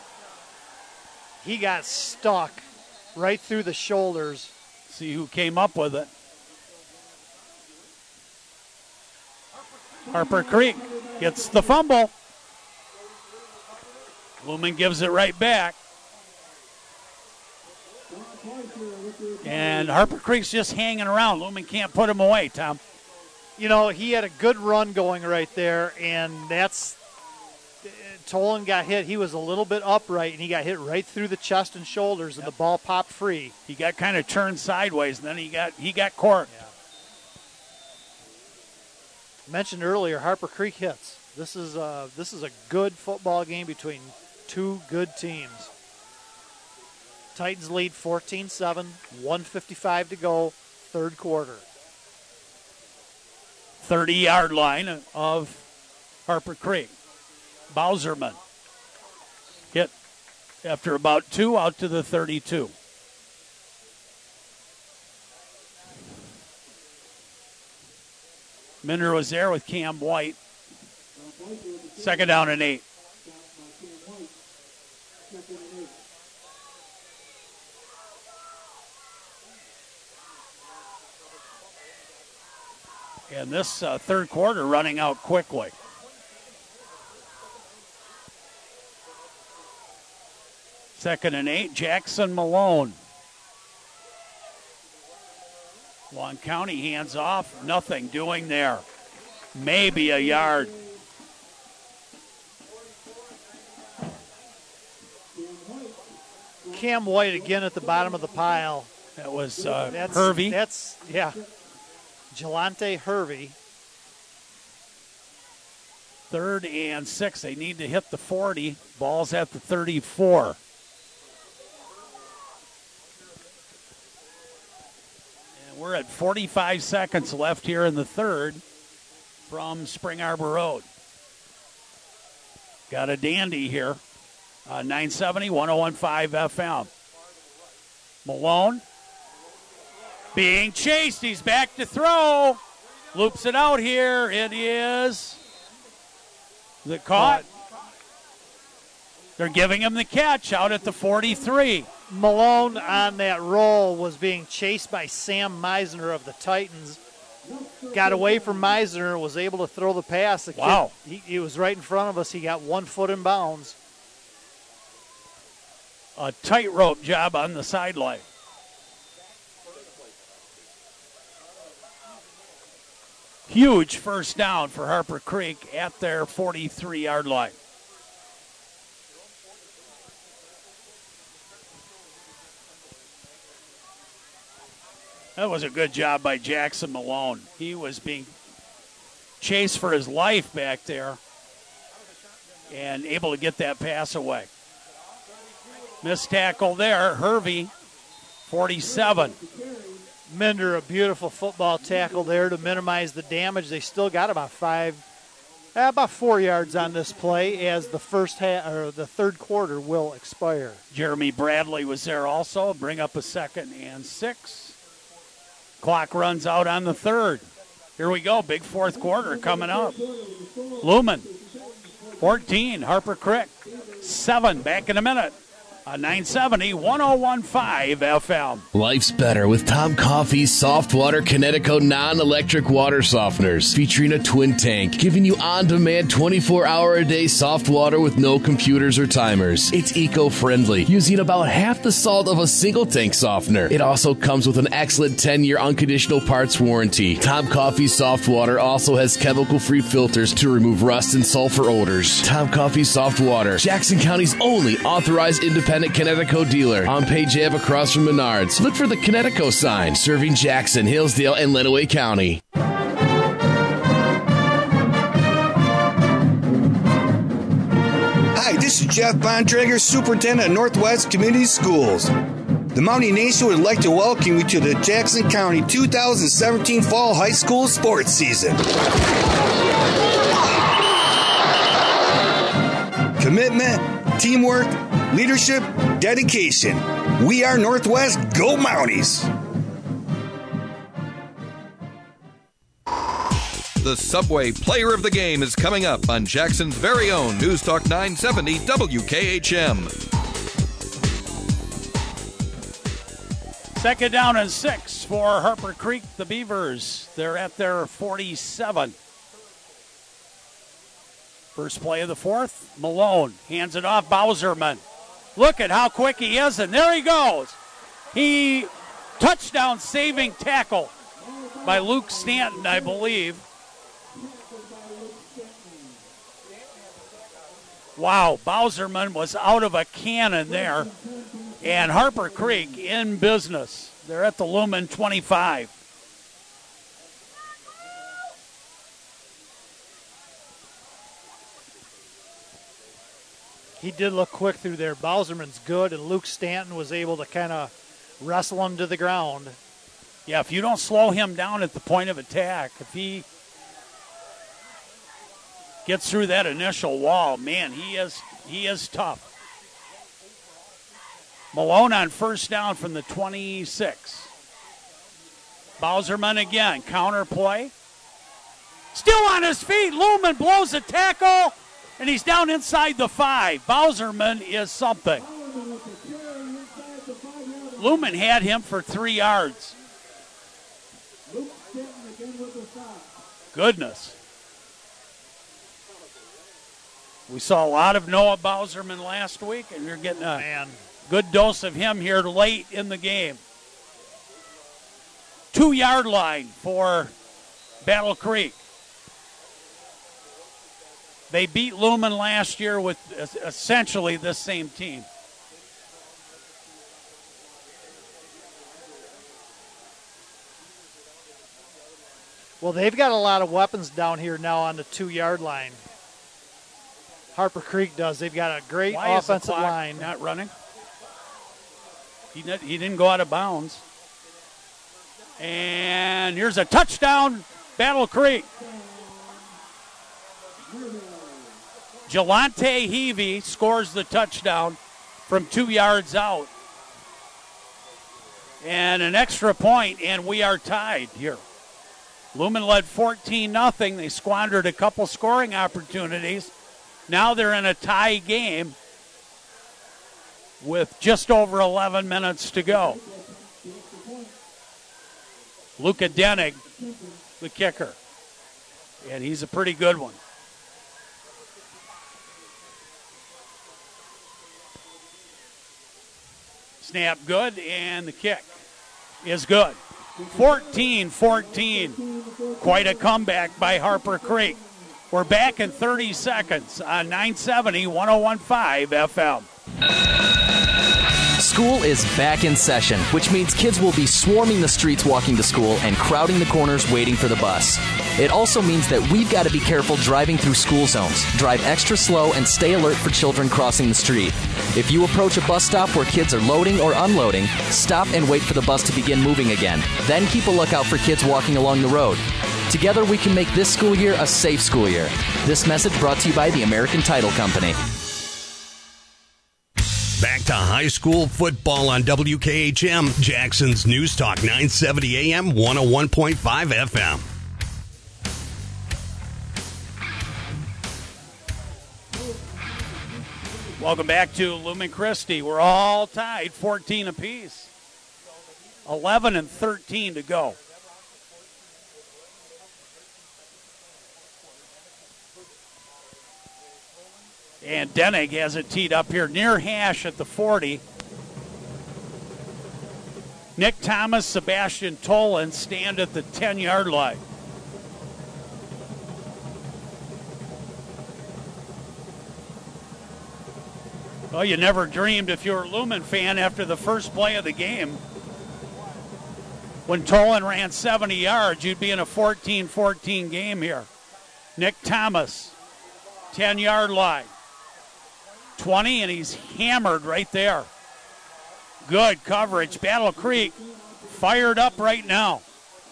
Speaker 2: He got stuck right through the shoulders.
Speaker 1: See who came up with it. Harper Creek gets the fumble. Lumen gives it right back. And Harper Creek's just hanging around. Lumen can't put him away, Tom.
Speaker 2: You know, he had a good run going right there, and that's Tolan got hit. He was a little bit upright, and he got hit right through the chest and shoulders, and yep. the ball popped free.
Speaker 1: He got kind of turned sideways, and then he got he got corked.
Speaker 2: Yeah. Mentioned earlier, Harper Creek hits. This is a, this is a good football game between two good teams. Titans lead fourteen seven, one fifty-five to go, third quarter.
Speaker 1: thirty-yard line of Harper Creek. Bowserman hit after about two out to the thirty-two. Minder was there with Cam White. Second down and eight. And this uh, third quarter running out quickly. Second and eight, Jackson Malone. Long County hands off, nothing doing there. Maybe a yard.
Speaker 2: Cam White again at the bottom of the pile.
Speaker 1: That was uh,
Speaker 2: that's,
Speaker 1: Hervey.
Speaker 2: That's, yeah. Jelante Hervey.
Speaker 1: Third and six. They need to hit the forty. Ball's at the thirty-four. And we're at forty-five seconds left here in the third from Spring Arbor Road. Got a dandy here. Uh, nine seventy, one oh one point five F M. Malone being chased. He's back to throw. Loops it out here. It is. Is it caught? They're giving him the catch out at the forty-three.
Speaker 2: Malone on that roll was being chased by Sam Meisner of the Titans. Got away from Meisner, was able to throw the pass. The
Speaker 1: wow.
Speaker 2: Kid, he, he was right in front of us. He got one foot in bounds.
Speaker 1: A tightrope job on the sideline. Huge first down for Harper Creek at their forty-three-yard line. That was a good job by Jackson Malone. He was being chased for his life back there and able to get that pass away. Missed tackle there. Hervey, forty-seven.
Speaker 2: Minder, a beautiful football tackle there to minimize the damage. They still got about five, about four yards on this play as the first half or the third quarter will expire.
Speaker 1: Jeremy Bradley was there also. Bring up a second and six. Clock runs out on the third. Here we go. Big fourth quarter coming up. Lumen, fourteen. Harper Creek, seven. Back in a minute. On nine seventy, one oh one point five F M.
Speaker 3: Life's better with Tom Coffee's Soft Water Kinetico non-electric water softeners, featuring a twin tank, giving you on-demand twenty-four hour a day soft water with no computers or timers. It's eco-friendly, using about half the salt of a single tank softener. It also comes with an excellent ten year unconditional parts warranty. Tom Coffee's Soft Water also has chemical-free filters to remove rust and sulfur odors. Tom Coffee's Soft Water, Jackson County's only authorized independent Kinetico dealer on Page Ave across from Menards. Look for the Kinetico sign, serving Jackson, Hillsdale, and Lenawee County.
Speaker 5: Hi, this is Jeff Bontrager, Superintendent of Northwest Community Schools. The Mountie Nation would like to welcome you to the Jackson County two thousand seventeen Fall High School Sports Season. Commitment, teamwork, leadership, dedication. We are Northwest Go Mounties.
Speaker 14: The Subway Player of the Game is coming up on Jackson's very own News Talk nine seventy W K H M.
Speaker 1: Second down and six for Harper Creek, the Beavers. They're at their forty-seven. First play of the fourth, Malone hands it off, Bowserman. Look at how quick he is, and there he goes. He, touchdown saving tackle by Luke Stanton, I believe. Wow, Bowserman was out of a cannon there. And Harper Creek in business. They're at the Lumen twenty-five.
Speaker 2: He did look quick through there. Bowserman's good, and Luke Stanton was able to kind of wrestle him to the ground.
Speaker 1: Yeah, if you don't slow him down at the point of attack, if he gets through that initial wall, man, he is he is tough. Malone on first down from the twenty-six. Bowserman again, counter play. Still on his feet, Lumen blows a tackle, and he's down inside the five. Bowserman is something. Lumen had him for three yards. Goodness. We saw a lot of Noah Bowserman last week, and you're getting a
Speaker 2: Man.
Speaker 1: good dose of him here late in the game. Two-yard line for Battle Creek. They beat Lumen last year with essentially this same team.
Speaker 2: Well, they've got a lot of weapons down here now on the two-yard line. Harper Creek does. They've got a great
Speaker 1: Why is the
Speaker 2: offensive
Speaker 1: clock
Speaker 2: line.
Speaker 1: not running? He, not, he didn't go out of bounds. And here's a touchdown, Battle Creek. Jelante Heavey scores the touchdown from two yards out. And an extra point, and we are tied here. Lumen led fourteen nothing. They squandered a couple scoring opportunities. Now they're in a tie game with just over eleven minutes to go. Luka Denig, the kicker. And he's a pretty good one. Snap good, and the kick is good. fourteen fourteen. Quite a comeback by Harper Creek. We're back in thirty seconds on nine seventy, one oh one point five F M.
Speaker 17: School is back in session, which means kids will be swarming the streets walking to school and crowding the corners waiting for the bus. It also means that we've got to be careful driving through school zones, drive extra slow, and stay alert for children crossing the street. If you approach a bus stop where kids are loading or unloading, stop and wait for the bus to begin moving again. Then keep a lookout for kids walking along the road. Together we can make this school year a safe school year. This message brought to you by the American Title Company.
Speaker 7: Back to high school football on W K H M, Jackson's News Talk nine seventy A M, one oh one point five F M.
Speaker 1: Welcome back to Lumen Christi. We're all tied, fourteen apiece. eleven and thirteen to go. And Denig has it teed up here near hash at the forty. Nick Thomas, Sebastian Tolan stand at the ten-yard line. Well, you never dreamed if you were a Lumen fan after the first play of the game, when Tolan ran seventy yards, you'd be in a fourteen fourteen game here. Nick Thomas, ten-yard line. twenty, and he's hammered right there. Good coverage. Battle Creek fired up right now.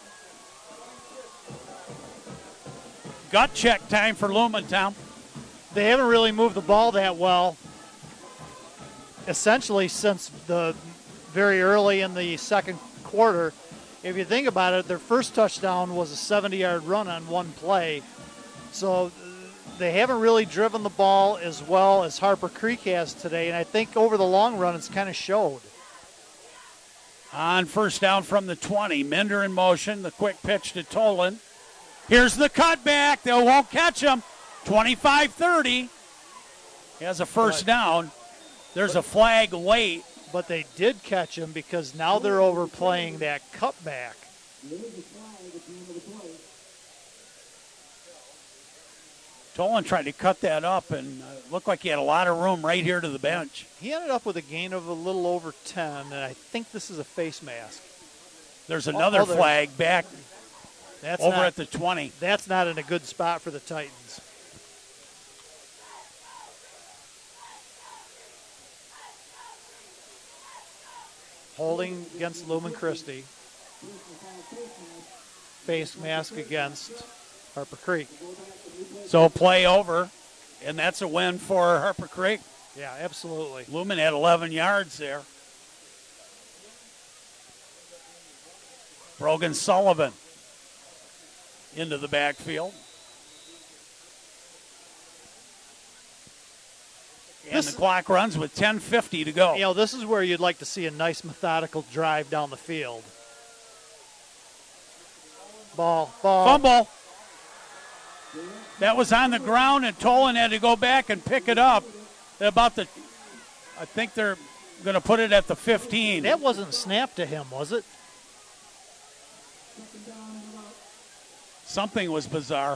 Speaker 1: Gut check time for Lumen, Tom.
Speaker 2: They haven't really moved the ball that well, essentially, since the very early in the second quarter. If you think about it, their first touchdown was a seventy-yard run on one play. So they haven't really driven the ball as well as Harper Creek has today, and I think over the long run it's kind of showed.
Speaker 1: On first down from the twenty, Minder in motion, the quick pitch to Tolan. Here's the cutback. They won't catch him. twenty-five thirty. He has a first down. There's a flag late.
Speaker 2: But they did catch him because now they're overplaying that cutback.
Speaker 1: Tolan tried to cut that up and uh, looked like he had a lot of room right here to the bench.
Speaker 2: He ended up with a gain of a little over ten, and I think this is a face mask.
Speaker 1: There's another
Speaker 2: oh, oh,
Speaker 1: flag back
Speaker 2: that's
Speaker 1: over
Speaker 2: not,
Speaker 1: at the twenty.
Speaker 2: That's not in a good spot for the Titans. Holding against Lumen Christi. Face mask against Harper Creek.
Speaker 1: So play over, and that's a win for Harper Creek.
Speaker 2: Yeah, absolutely.
Speaker 1: Lumen had eleven yards there. Brogan Sullivan into the backfield. And this, the clock runs with ten fifty to go.
Speaker 2: You know, this is where you'd like to see a nice methodical drive down the field. Ball, ball.
Speaker 1: Fumble. That was on the ground, and Tolan had to go back and pick it up. About the, I think they're going to put it at the fifteen.
Speaker 2: That wasn't snapped to him, was it?
Speaker 1: Something was bizarre.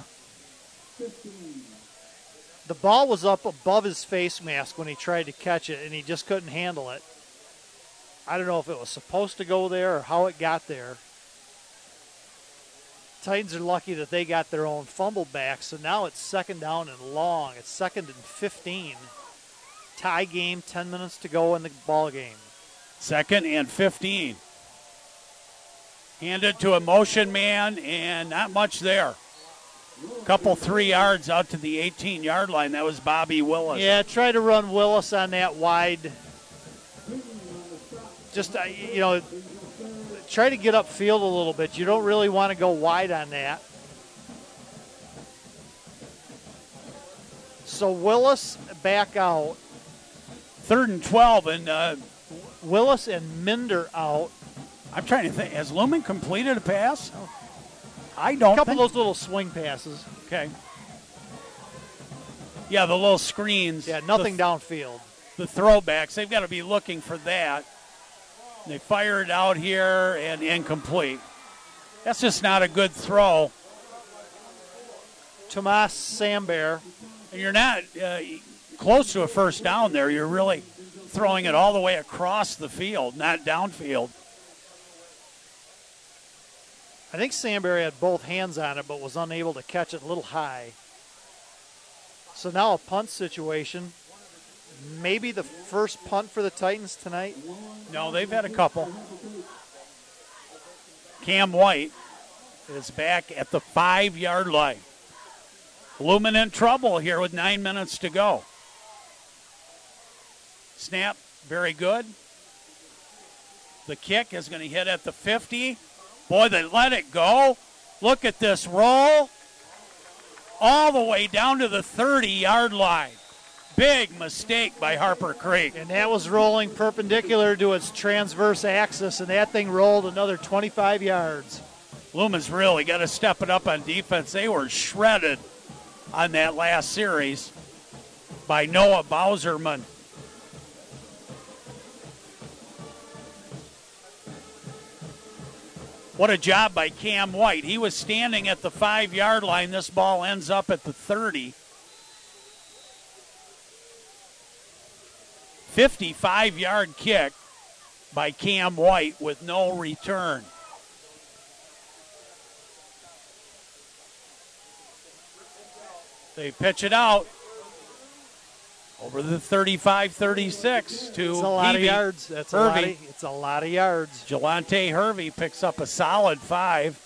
Speaker 2: The ball was up above his face mask when he tried to catch it, and he just couldn't handle it. I don't know if it was supposed to go there or how it got there. Titans are lucky that they got their own fumble back, so now it's second down and long. It's second and fifteen. Tie game, ten minutes to go in the ball game.
Speaker 1: Second and fifteen. Handed to a motion man, and not much there. Couple three yards out to the eighteen-yard line. That was Bobby Willis.
Speaker 2: Yeah, try to run Willis on that wide. Just, uh, you know, try to get upfield a little bit. You don't really want to go wide on that. So Willis back out.
Speaker 1: Third and twelve, and uh,
Speaker 2: Willis and Minder out.
Speaker 1: I'm trying to think. Has Lumen completed a pass? Oh. I don't.
Speaker 2: A couple
Speaker 1: think.
Speaker 2: of those little swing passes.
Speaker 1: Okay. Yeah, the little screens.
Speaker 2: Yeah, nothing
Speaker 1: the,
Speaker 2: downfield.
Speaker 1: The throwbacks, they've got to be looking for that. They fire it out here and incomplete. That's just not a good throw.
Speaker 2: Tomas Samber.
Speaker 1: And you're not uh, close to a first down there. You're really throwing it all the way across the field, not downfield.
Speaker 2: I think Samberry had both hands on it but was unable to catch it a little high. So now a punt situation. Maybe the first punt for the Titans tonight?
Speaker 1: No, they've had a couple. Cam White is back at the five-yard line. Lumen in trouble here with nine minutes to go. Snap, very good. The kick is going to hit at the fifty. Boy, they let it go. Look at this roll. All the way down to the thirty-yard line. Big mistake by Harper Creek.
Speaker 2: And that was rolling perpendicular to its transverse axis, and that thing rolled another twenty-five yards.
Speaker 1: Lumen's really got to step it up on defense. They were shredded on that last series by Noah Bauserman. What a job by Cam White. He was standing at the five-yard line. This ball ends up at the thirty. fifty-five-yard kick by Cam White with no return. They pitch it out. Over the thirty-five thirty-six to
Speaker 2: It's a lot
Speaker 1: Heavey.
Speaker 2: of yards. That's a lot
Speaker 1: Hervey.
Speaker 2: of, it's a lot of yards.
Speaker 1: Jelante Hervey picks up a solid five.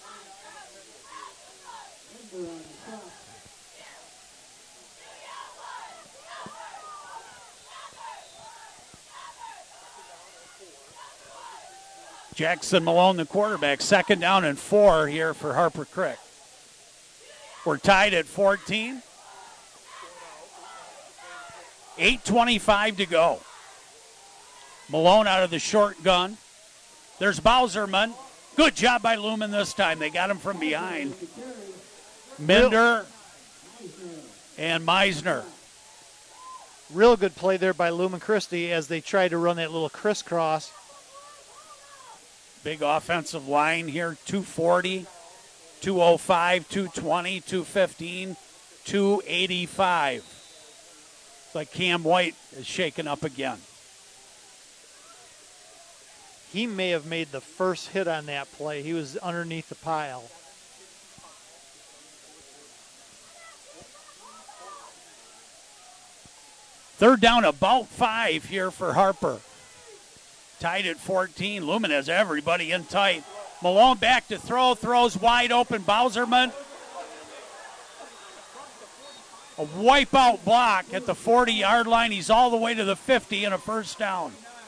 Speaker 1: Jackson Malone, the quarterback, second down and four here for Harper Creek. We're tied at fourteen. eight twenty-five to go. Malone out of the short gun. There's Bowserman. Good job by Lumen this time. They got him from behind. Minder and Meisner.
Speaker 2: Real good play there by Lumen Christi as they tried to run that little crisscross.
Speaker 1: Big offensive line here, two forty, two oh five, two twenty, two fifteen, two eighty-five. It's like Cam White is shaken up again.
Speaker 2: He may have made the first hit on that play. He was underneath the pile.
Speaker 1: Third down, about five here for Harper. Tied at fourteen. Lumen has everybody in tight. Malone back to throw. Throws wide open. Bowserman. A wipeout block at the forty-yard line. He's all the way to the fifty and a first down.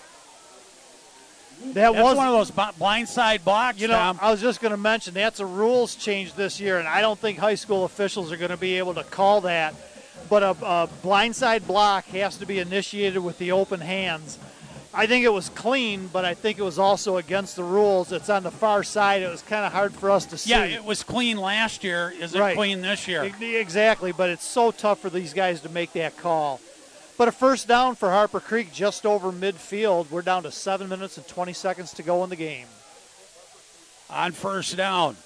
Speaker 2: That
Speaker 1: that's
Speaker 2: was
Speaker 1: one of those blindside blocks,
Speaker 2: You know,
Speaker 1: Tom.
Speaker 2: I was just going to mention that's a rules change this year, and I don't think high school officials are going to be able to call that. But a, a blindside block has to be initiated with the open hands. I think it was clean, but I think it was also against the rules. It's on the far side. It was kind of hard for us to see.
Speaker 1: Yeah, it was clean last year. Is it
Speaker 2: Right.
Speaker 1: clean this year?
Speaker 2: E- Exactly, but it's so tough for these guys to make that call. But a first down for Harper Creek just over midfield. We're down to seven minutes and twenty seconds to go in the game.
Speaker 1: On first down.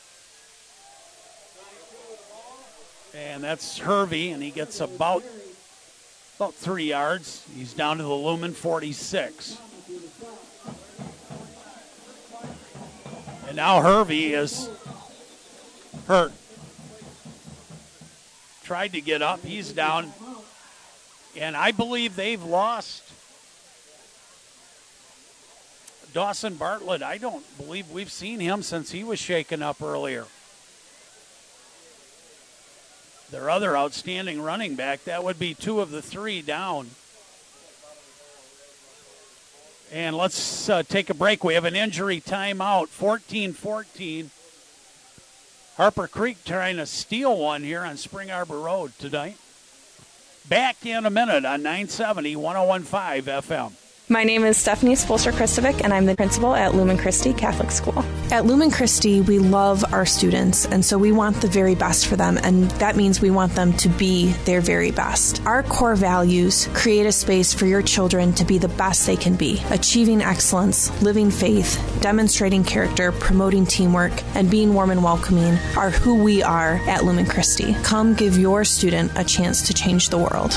Speaker 1: And that's Hervey, and he gets about, about three yards. He's down to the Lumen forty-six. And now Hervey is hurt. Tried to get up. He's down. And I believe they've lost Dawson Bartlett. I don't believe we've seen him since he was shaken up earlier. Their other outstanding running back, that would be two of the three down. And let's uh, take a break. We have an injury timeout, fourteen fourteen. Harper Creek trying to steal one here on Spring Arbor Road tonight. Back in a minute on nine seventy, one oh one point five F M.
Speaker 23: My name is Stephanie Spolster-Kristovic, and I'm the principal at Lumen Christi Catholic School.
Speaker 24: At Lumen Christi, we love our students, and so we want the very best for them, and that means we want them to be their very best. Our core values create a space for your children to be the best they can be, achieving excellence, living faith, demonstrating character, promoting teamwork, and being warm and welcoming are who we are at Lumen Christi. Come give your student a chance to change the world.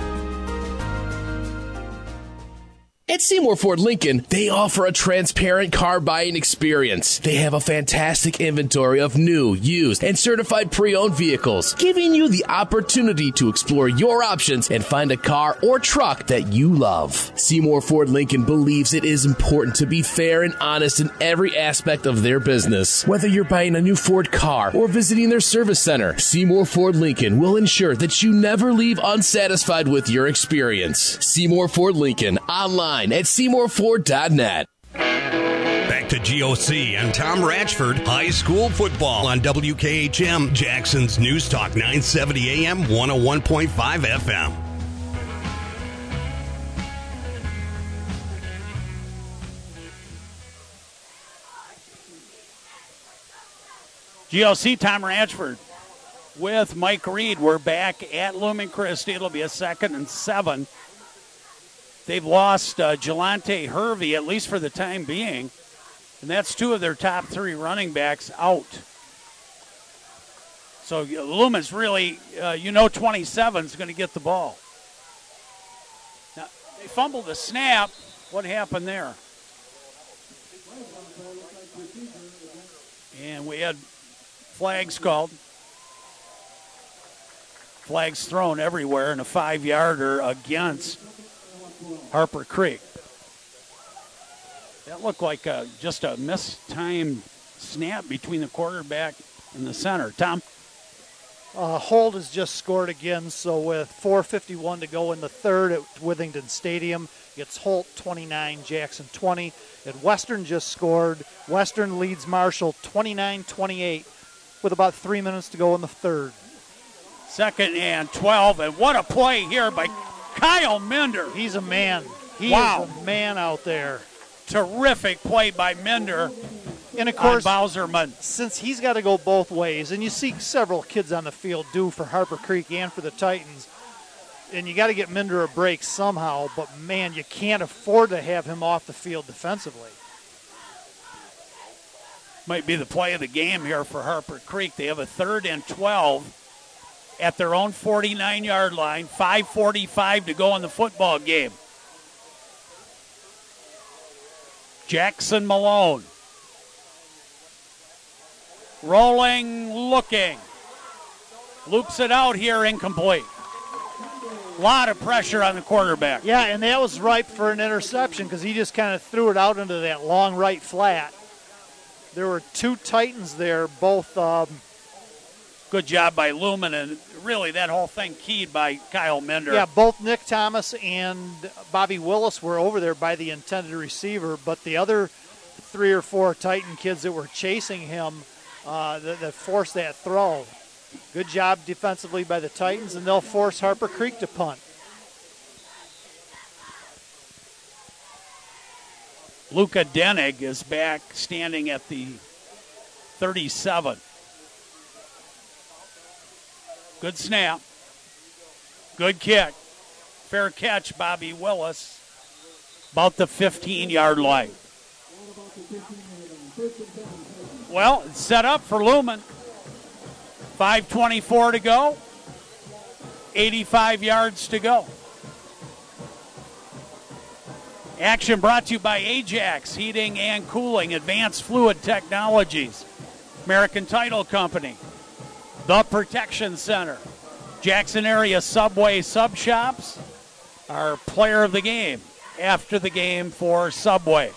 Speaker 3: At Seymour Ford Lincoln, they offer a transparent car buying experience. They have a fantastic inventory of new, used, and certified pre-owned vehicles, giving you the opportunity to explore your options and find a car or truck that you love. Seymour Ford Lincoln believes it is important to be fair and honest in every aspect of their business. Whether you're buying a new Ford car or visiting their service center, Seymour Ford Lincoln will ensure that you never leave unsatisfied with your experience. Seymour Ford Lincoln, online at seymour ford dot net.
Speaker 7: Back to G O C and Tom Ratchford. High school football on W K H M, Jackson's News Talk nine seventy A M, one oh one point five F M.
Speaker 1: G O C, Tom Ratchford with Mike Reed. We're back at Lumen Christi. It'll be a second and seven. They've lost uh, Jelante Hervey, at least for the time being, and that's two of their top three running backs out. So uh, Lumen's really, uh, you know, twenty-seven is going to get the ball. Now, they fumbled the snap. What happened there? And we had flags called. Flags thrown everywhere, and a five-yarder against Harper Creek. That looked like a, just a mistimed snap between the quarterback and the center. Tom?
Speaker 2: Uh, Holt has just scored again, so with four fifty-one to go in the third at Withington Stadium, it's Holt twenty-nine, Jackson twenty. And Western just scored. Western leads Marshall twenty-nine twenty-eight with about three minutes to go in the third.
Speaker 1: Second and twelve, and what a play here by Kyle Minder.
Speaker 2: He's a man. He
Speaker 1: wow.
Speaker 2: is a man out there.
Speaker 1: Terrific play by Minder.
Speaker 2: And, of course,
Speaker 1: Bowserman.
Speaker 2: Since he's got to go both ways, and you see several kids on the field do for Harper Creek and for the Titans, and you got to get Minder a break somehow, but, man, you can't afford to have him off the field defensively.
Speaker 1: Might be the play of the game here for Harper Creek. They have a third and twelve at their own forty-nine-yard line, five forty-five to go in the football game. Jackson Malone. Rolling, looking. Loops it out here, incomplete. A lot of pressure on the quarterback.
Speaker 2: Yeah, and that was ripe for an interception because he just kind of threw it out into that long right flat. There were two Titans there, both. Um,
Speaker 1: Good job by Lumen, and really that whole thing keyed by Kyle Minder.
Speaker 2: Yeah, both Nick Thomas and Bobby Willis were over there by the intended receiver, but the other three or four Titan kids that were chasing him uh, that, that forced that throw. Good job defensively by the Titans, and they'll force Harper Creek to punt.
Speaker 1: Luca Denig is back standing at the thirty-seven. Good snap. Good kick. Fair catch, Bobby Willis. About the fifteen-yard line. Well, it's set up for Lumen. five twenty-four to go. eighty-five yards to go. Action brought to you by Ajax Heating and Cooling, Advanced Fluid Technologies, American Title Company, The Protection Center, Jackson area Subway sub shops, our player of the game after the game for Subway.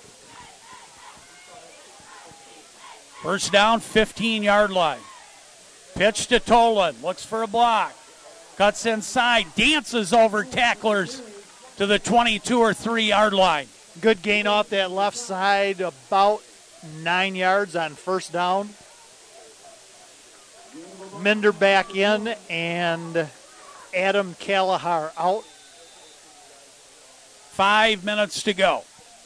Speaker 1: First down, fifteen-yard line. Pitch to Tolan, looks for a block. Cuts inside, dances over tacklers to the twenty-two or three-yard line.
Speaker 2: Good gain off that left side, about nine yards on first down. Minder back in, and Adam Kalahar out.
Speaker 1: Five minutes to go.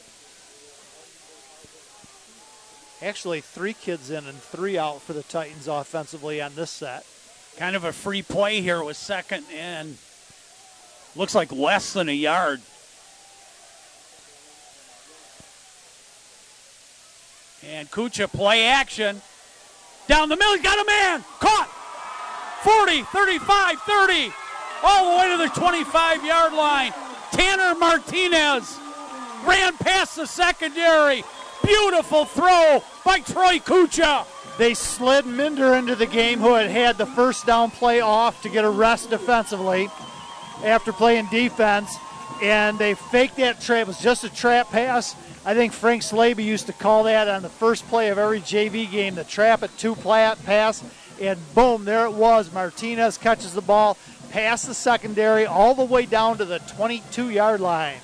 Speaker 2: Actually, three kids in and three out for the Titans offensively on this set.
Speaker 1: Kind of a free play here with second and looks like less than a yard. And Kucha play action. Down the middle, got a man. Caught. forty, thirty-five, thirty. All the way to the twenty-five-yard line. Tanner Martinez ran past the secondary. Beautiful throw by Troy Kucha.
Speaker 2: They slid Minder into the game, who had had the first down play off to get a rest defensively after playing defense, and they faked that trap. It was just a trap pass. I think Frank Slaby used to call that on the first play of every J V game, the trap at two plat pass, and boom, there it was. Martinez catches the ball past the secondary all the way down to the twenty-two-yard line.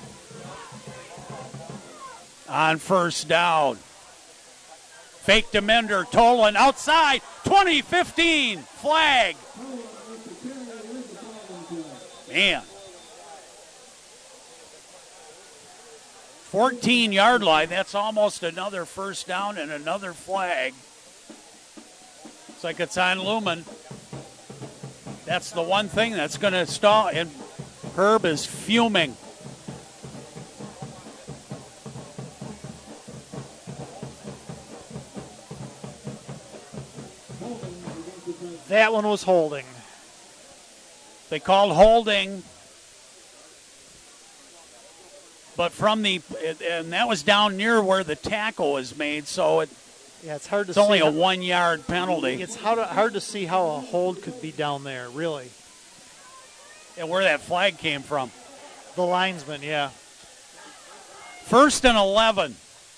Speaker 1: On first down. Fake to Minder, Tolan outside, twenty fifteen, flag. Man. fourteen-yard line, that's almost another first down and another flag. Looks like it's on Lumen. That's the one thing that's going to stall, and Herb is fuming.
Speaker 2: That one was holding.
Speaker 1: They called holding, but from the, and that was down near where the tackle was made, so it,
Speaker 2: yeah, it's hard to
Speaker 1: it's only
Speaker 2: see
Speaker 1: a one-yard penalty.
Speaker 2: It's hard to, hard to see how a hold could be down there, really.
Speaker 1: And where that flag came from.
Speaker 2: The linesman, yeah.
Speaker 1: First and eleven.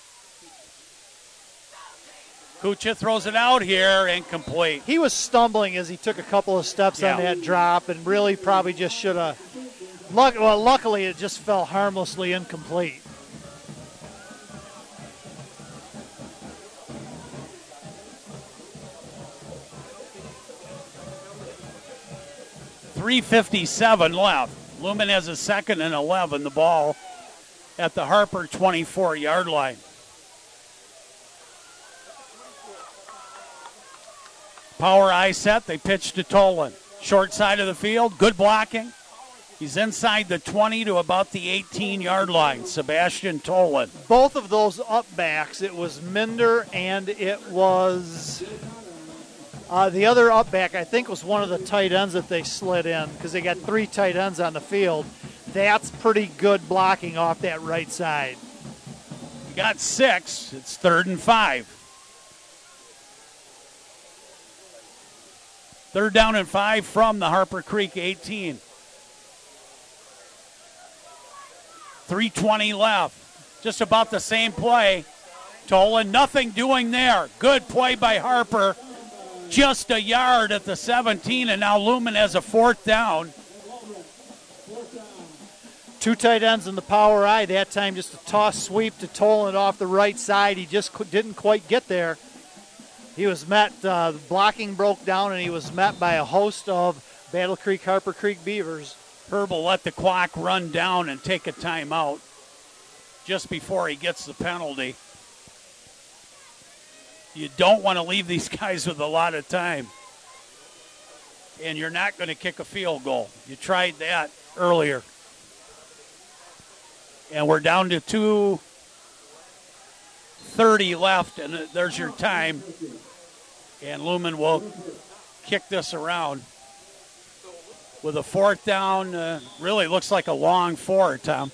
Speaker 1: Kucha throws it out here, incomplete.
Speaker 2: He was stumbling as he took a couple of steps
Speaker 1: Yeah.
Speaker 2: on that drop and really probably just should have. Luck, well, luckily it just fell harmlessly incomplete.
Speaker 1: three fifty-seven left. Lumen has a second and eleven. The ball at the Harper twenty-four-yard line. Power eye set. They pitch to Tolan. Short side of the field. Good blocking. He's inside the twenty to about the eighteen-yard line. Sebastian Tolan.
Speaker 2: Both of those up backs, it was Minder and it was uh, the other up back, I think, was one of the tight ends that they slid in because they got three tight ends on the field. That's pretty good blocking off that right side.
Speaker 1: You got six. It's third and five. Third down and five from the Harper Creek eighteen. three twenty left. Just about the same play. Tolan, nothing doing there. Good play by Harper. Just a yard at the seventeen, and now Lumen has a fourth down.
Speaker 2: Two tight ends in the power eye. That time just a toss sweep to Tolan off the right side. He just didn't quite get there. He was met, uh, blocking broke down, and he was met by a host of Battle Creek, Harper Creek Beavers.
Speaker 1: Herb will let the clock run down and take a timeout just before he gets the penalty. You don't want to leave these guys with a lot of time. And you're not going to kick a field goal. You tried that earlier. And we're down to two thirty left, and there's your time. And Lumen will kick this around with a fourth down. Uh, really looks like a long four, Tom.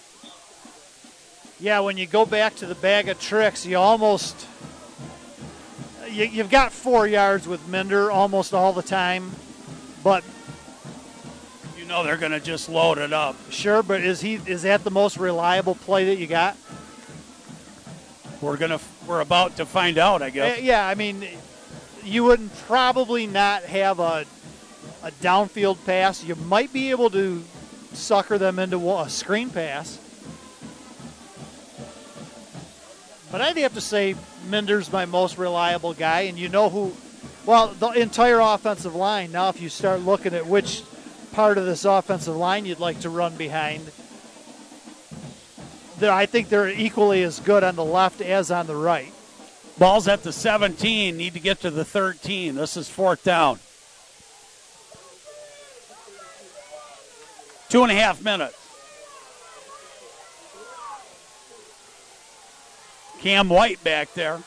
Speaker 2: Yeah, when you go back to the bag of tricks, you almost you, you've got four yards with Minder almost all the time, but
Speaker 1: you know they're going to just load it up.
Speaker 2: Sure, but is he is that the most reliable play that you got?
Speaker 1: We're gonna we're about to find out, I guess.
Speaker 2: Uh, yeah, I mean, you wouldn't probably not have a a downfield pass. You might be able to sucker them into a screen pass. But I'd have to say Minder's my most reliable guy, and you know who, well, the entire offensive line. Now if you start looking at which part of this offensive line you'd like to run behind, I think they're equally as good on the left as on the right.
Speaker 1: Ball's at the seventeen, need to get to the thirteen. This is fourth down. Two and a half minutes. Cam White back there.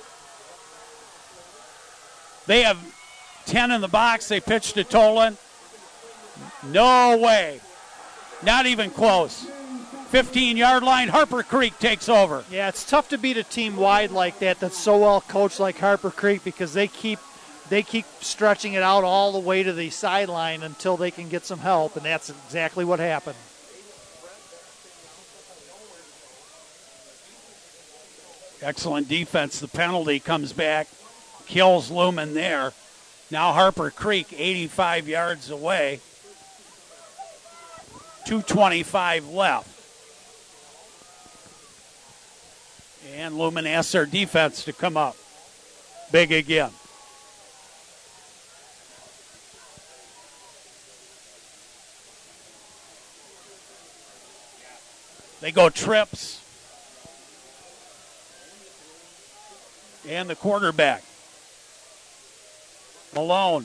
Speaker 1: They have ten in the box. They pitch to Tolan. No way. Not even close. fifteen-yard line, Harper Creek takes over.
Speaker 2: Yeah, it's tough to beat a team wide like that that's so well coached like Harper Creek because they keep they keep stretching it out all the way to the sideline until they can get some help, and that's exactly what happened.
Speaker 1: Excellent defense. The penalty comes back, kills Lumen there. Now Harper Creek eighty-five yards away. two twenty-five left. And Lumen asks their defense to come up. Big again. They go trips. And the quarterback, Malone.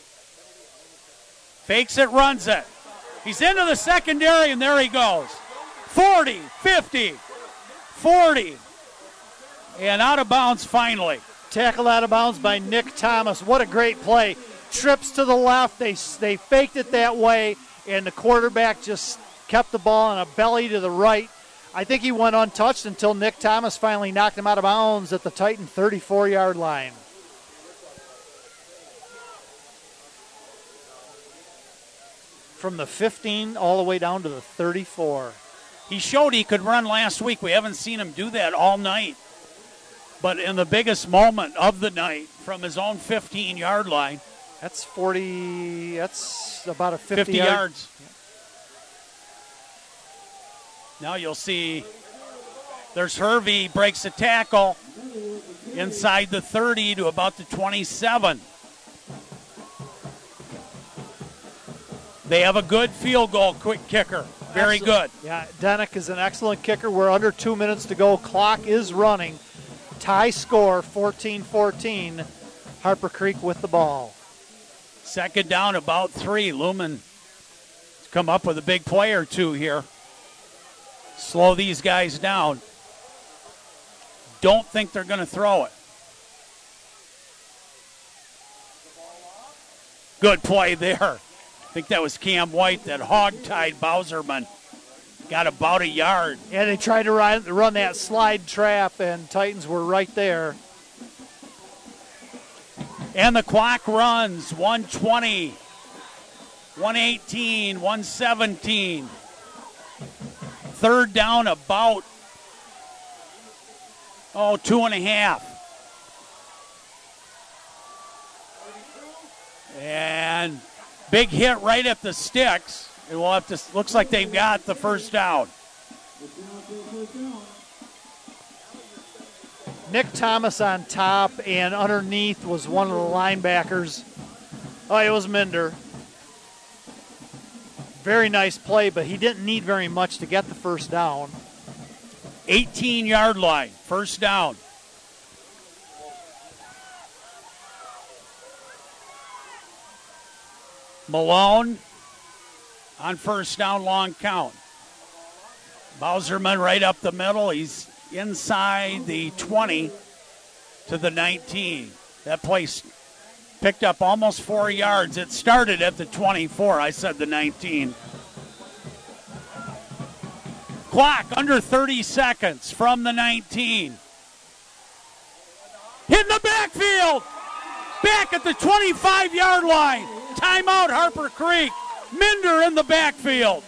Speaker 1: Fakes it, runs it. He's into the secondary, and there he goes. forty, fifty, forty. And out of bounds finally.
Speaker 2: Tackled out of bounds by Nick Thomas. What a great play. Trips to the left. They, they faked it that way, and the quarterback just kept the ball on a belly to the right. I think he went untouched until Nick Thomas finally knocked him out of bounds at the Titan thirty-four-yard line. from the fifteen all the way down to the thirty-four.
Speaker 1: He showed he could run last week. We haven't seen him do that all night. But in the biggest moment of the night, from his own fifteen-yard line.
Speaker 2: That's forty, that's about a fifty,
Speaker 1: fifty
Speaker 2: yard.
Speaker 1: yards. Now you'll see there's Hervey, breaks a tackle inside the thirty to about the twenty-seven. They have a good field goal quick kicker. Very
Speaker 2: Excellent.
Speaker 1: good.
Speaker 2: Yeah, Denick is an excellent kicker. We're under two minutes to go. Clock is running. Tie score, fourteen fourteen. Harper Creek with the ball.
Speaker 1: Second down, about three. Lumen come up with a big play or two here. Slow these guys down. Don't think they're going to throw it. Good play there. I think that was Cam White that hog-tied Bowserman. Got about a yard.
Speaker 2: Yeah, they tried to run, run that slide trap, and Titans were right there.
Speaker 1: And the clock runs. one twenty, one eighteen, one seventeen. Third down about, oh, two and a half. And big hit right at the sticks. It will have to, looks like they've got the first down.
Speaker 2: Nick Thomas on top, and underneath was one of the linebackers. Oh, it was Minder. Very nice play, but he didn't need very much to get the first down.
Speaker 1: eighteen-yard line, first down. Malone on first down, long count. Bowserman right up the middle. He's inside the twenty to the nineteen. That place picked up almost four yards. It started at the twenty-four. I said the nineteen. Clock under thirty seconds from the nineteen. Hit in the backfield. Back at the twenty-five-yard line. Timeout, Harper Creek. Minder in the backfield.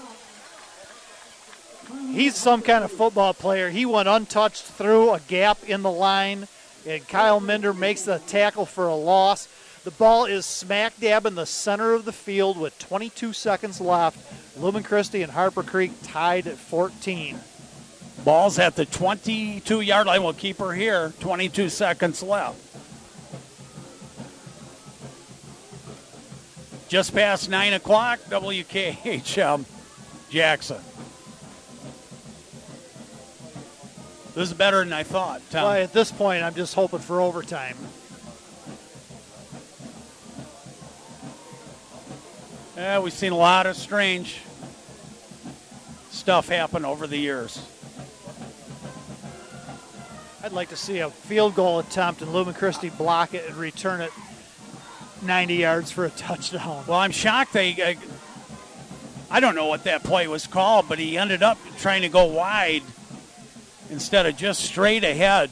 Speaker 2: He's some kind of football player. He went untouched through a gap in the line, and Kyle Minder makes the tackle for a loss. The ball is smack dab in the center of the field with twenty-two seconds left. Lumen Christi and Harper Creek tied at fourteen.
Speaker 1: Ball's at the twenty-two-yard line. We'll keep her here. twenty-two seconds left. Just past nine o'clock, W K H M Jackson. This is better than I thought, Tom.
Speaker 2: Well, at this point, I'm just hoping for overtime.
Speaker 1: Yeah, we've seen a lot of strange stuff happen over the years.
Speaker 2: I'd like to see a field goal attempt and Lumen Christi block it and return it ninety yards for a touchdown.
Speaker 1: Well, I'm shocked they, I, I don't know what that play was called, but he ended up trying to go wide instead of just straight ahead.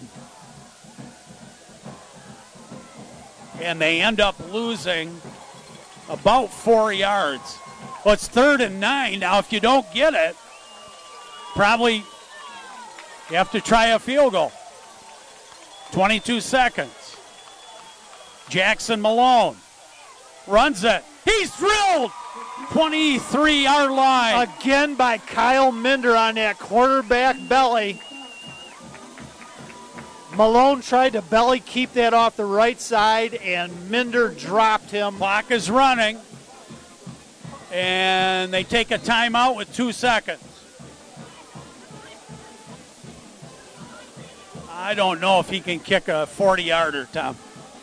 Speaker 1: And they end up losing about four yards. Well, it's third and nine. Now, if you don't get it, probably you have to try a field goal. twenty-two seconds. Jackson Malone runs it. He's drilled. twenty-three-yard line.
Speaker 2: Again by Kyle Minder on that quarterback belly. Malone tried to belly keep that off the right side, and Minder dropped him.
Speaker 1: Clock is running. And they take a timeout with two seconds. I don't know if he can kick a forty-yarder, Tom.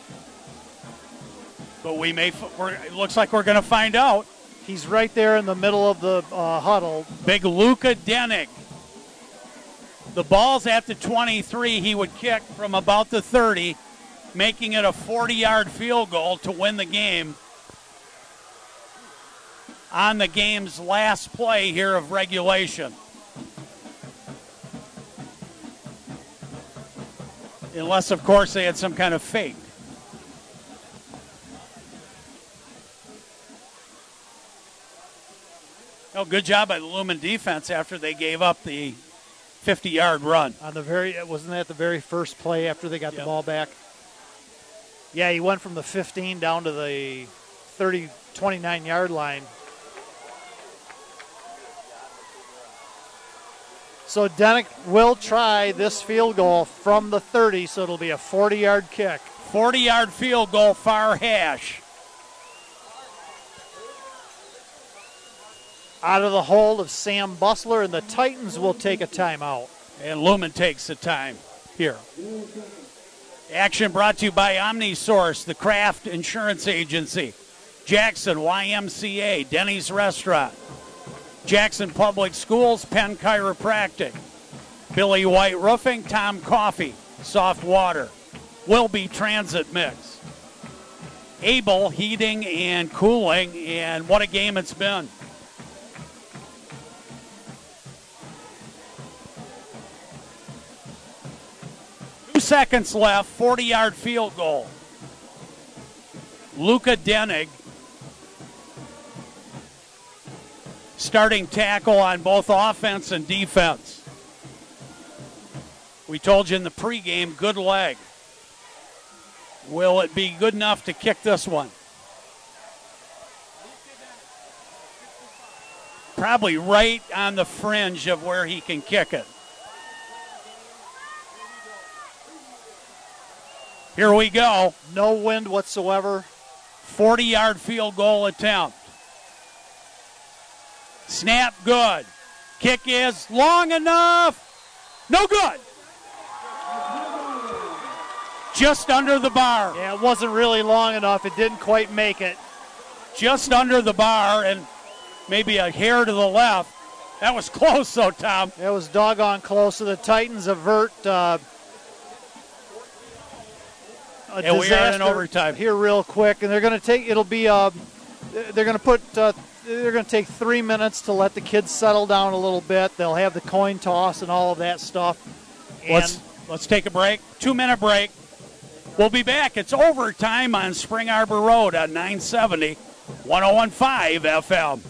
Speaker 1: But we may. We're, it looks like we're going to find out.
Speaker 2: He's right there in the middle of the uh, huddle.
Speaker 1: Big Luka Denig. The ball's at the twenty-three. He would kick from about the thirty, making it a forty-yard field goal to win the game on the game's last play here of regulation. Unless, of course, they had some kind of fake. Oh, good job by the Lumen defense after they gave up the fifty-yard run.
Speaker 2: On the very, wasn't that the very first play after they got yep. the ball back? Yeah, he went from the fifteen down to the thirty, twenty-nine-yard line. So Denick will try this field goal from the thirty, so it'll be a forty-yard kick.
Speaker 1: forty-yard field goal, far hash.
Speaker 2: Out of the hold of Sam Bustler, and the Titans will take a timeout.
Speaker 1: And Lumen takes the time here. Action brought to you by OmniSource, the Kraft Insurance Agency, Jackson Y M C A, Denny's Restaurant, Jackson Public Schools, Penn Chiropractic, Billy White Roofing, Tom Coffee, Soft Water, Wilby Transit Mix, Able Heating and Cooling, and what a game it's been. Two seconds left, forty-yard field goal. Luka Denick, starting tackle on both offense and defense. We told you in the pregame, good leg. Will it be good enough to kick this one? Probably right on the fringe of where he can kick it. Here we go.
Speaker 2: No wind whatsoever.
Speaker 1: forty-yard field goal attempt. Snap good. Kick is long enough. No good. Just under the bar.
Speaker 2: Yeah, it wasn't really long enough. It didn't quite make it.
Speaker 1: Just under the bar and maybe a hair to the left. That was close, though, Tom.
Speaker 2: It was doggone close. So the Titans avert uh, a
Speaker 1: and we are in
Speaker 2: disaster
Speaker 1: overtime
Speaker 2: here real quick. And they're going to take, it'll be, uh, they're going to put, uh, they're going to take three minutes to let the kids settle down a little bit. They'll have the coin toss and all of that stuff. And
Speaker 1: let's, let's take a break. Two-minute break. We'll be back. It's overtime on Spring Arbor Road on nine seventy, one oh one point five F M.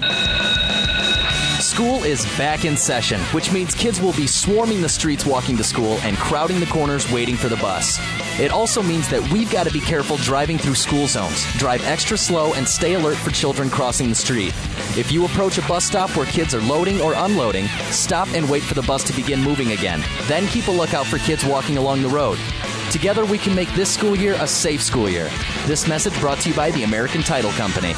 Speaker 17: School is back in session, which means kids will be swarming the streets walking to school and crowding the corners waiting for the bus. It also means that we've got to be careful driving through school zones, drive extra slow, and stay alert for children crossing the street. If you approach a bus stop where kids are loading or unloading, stop and wait for the bus to begin moving again. Then keep a lookout for kids walking along the road. Together we can make this school year a safe school year. This message brought to you by the American Title Company.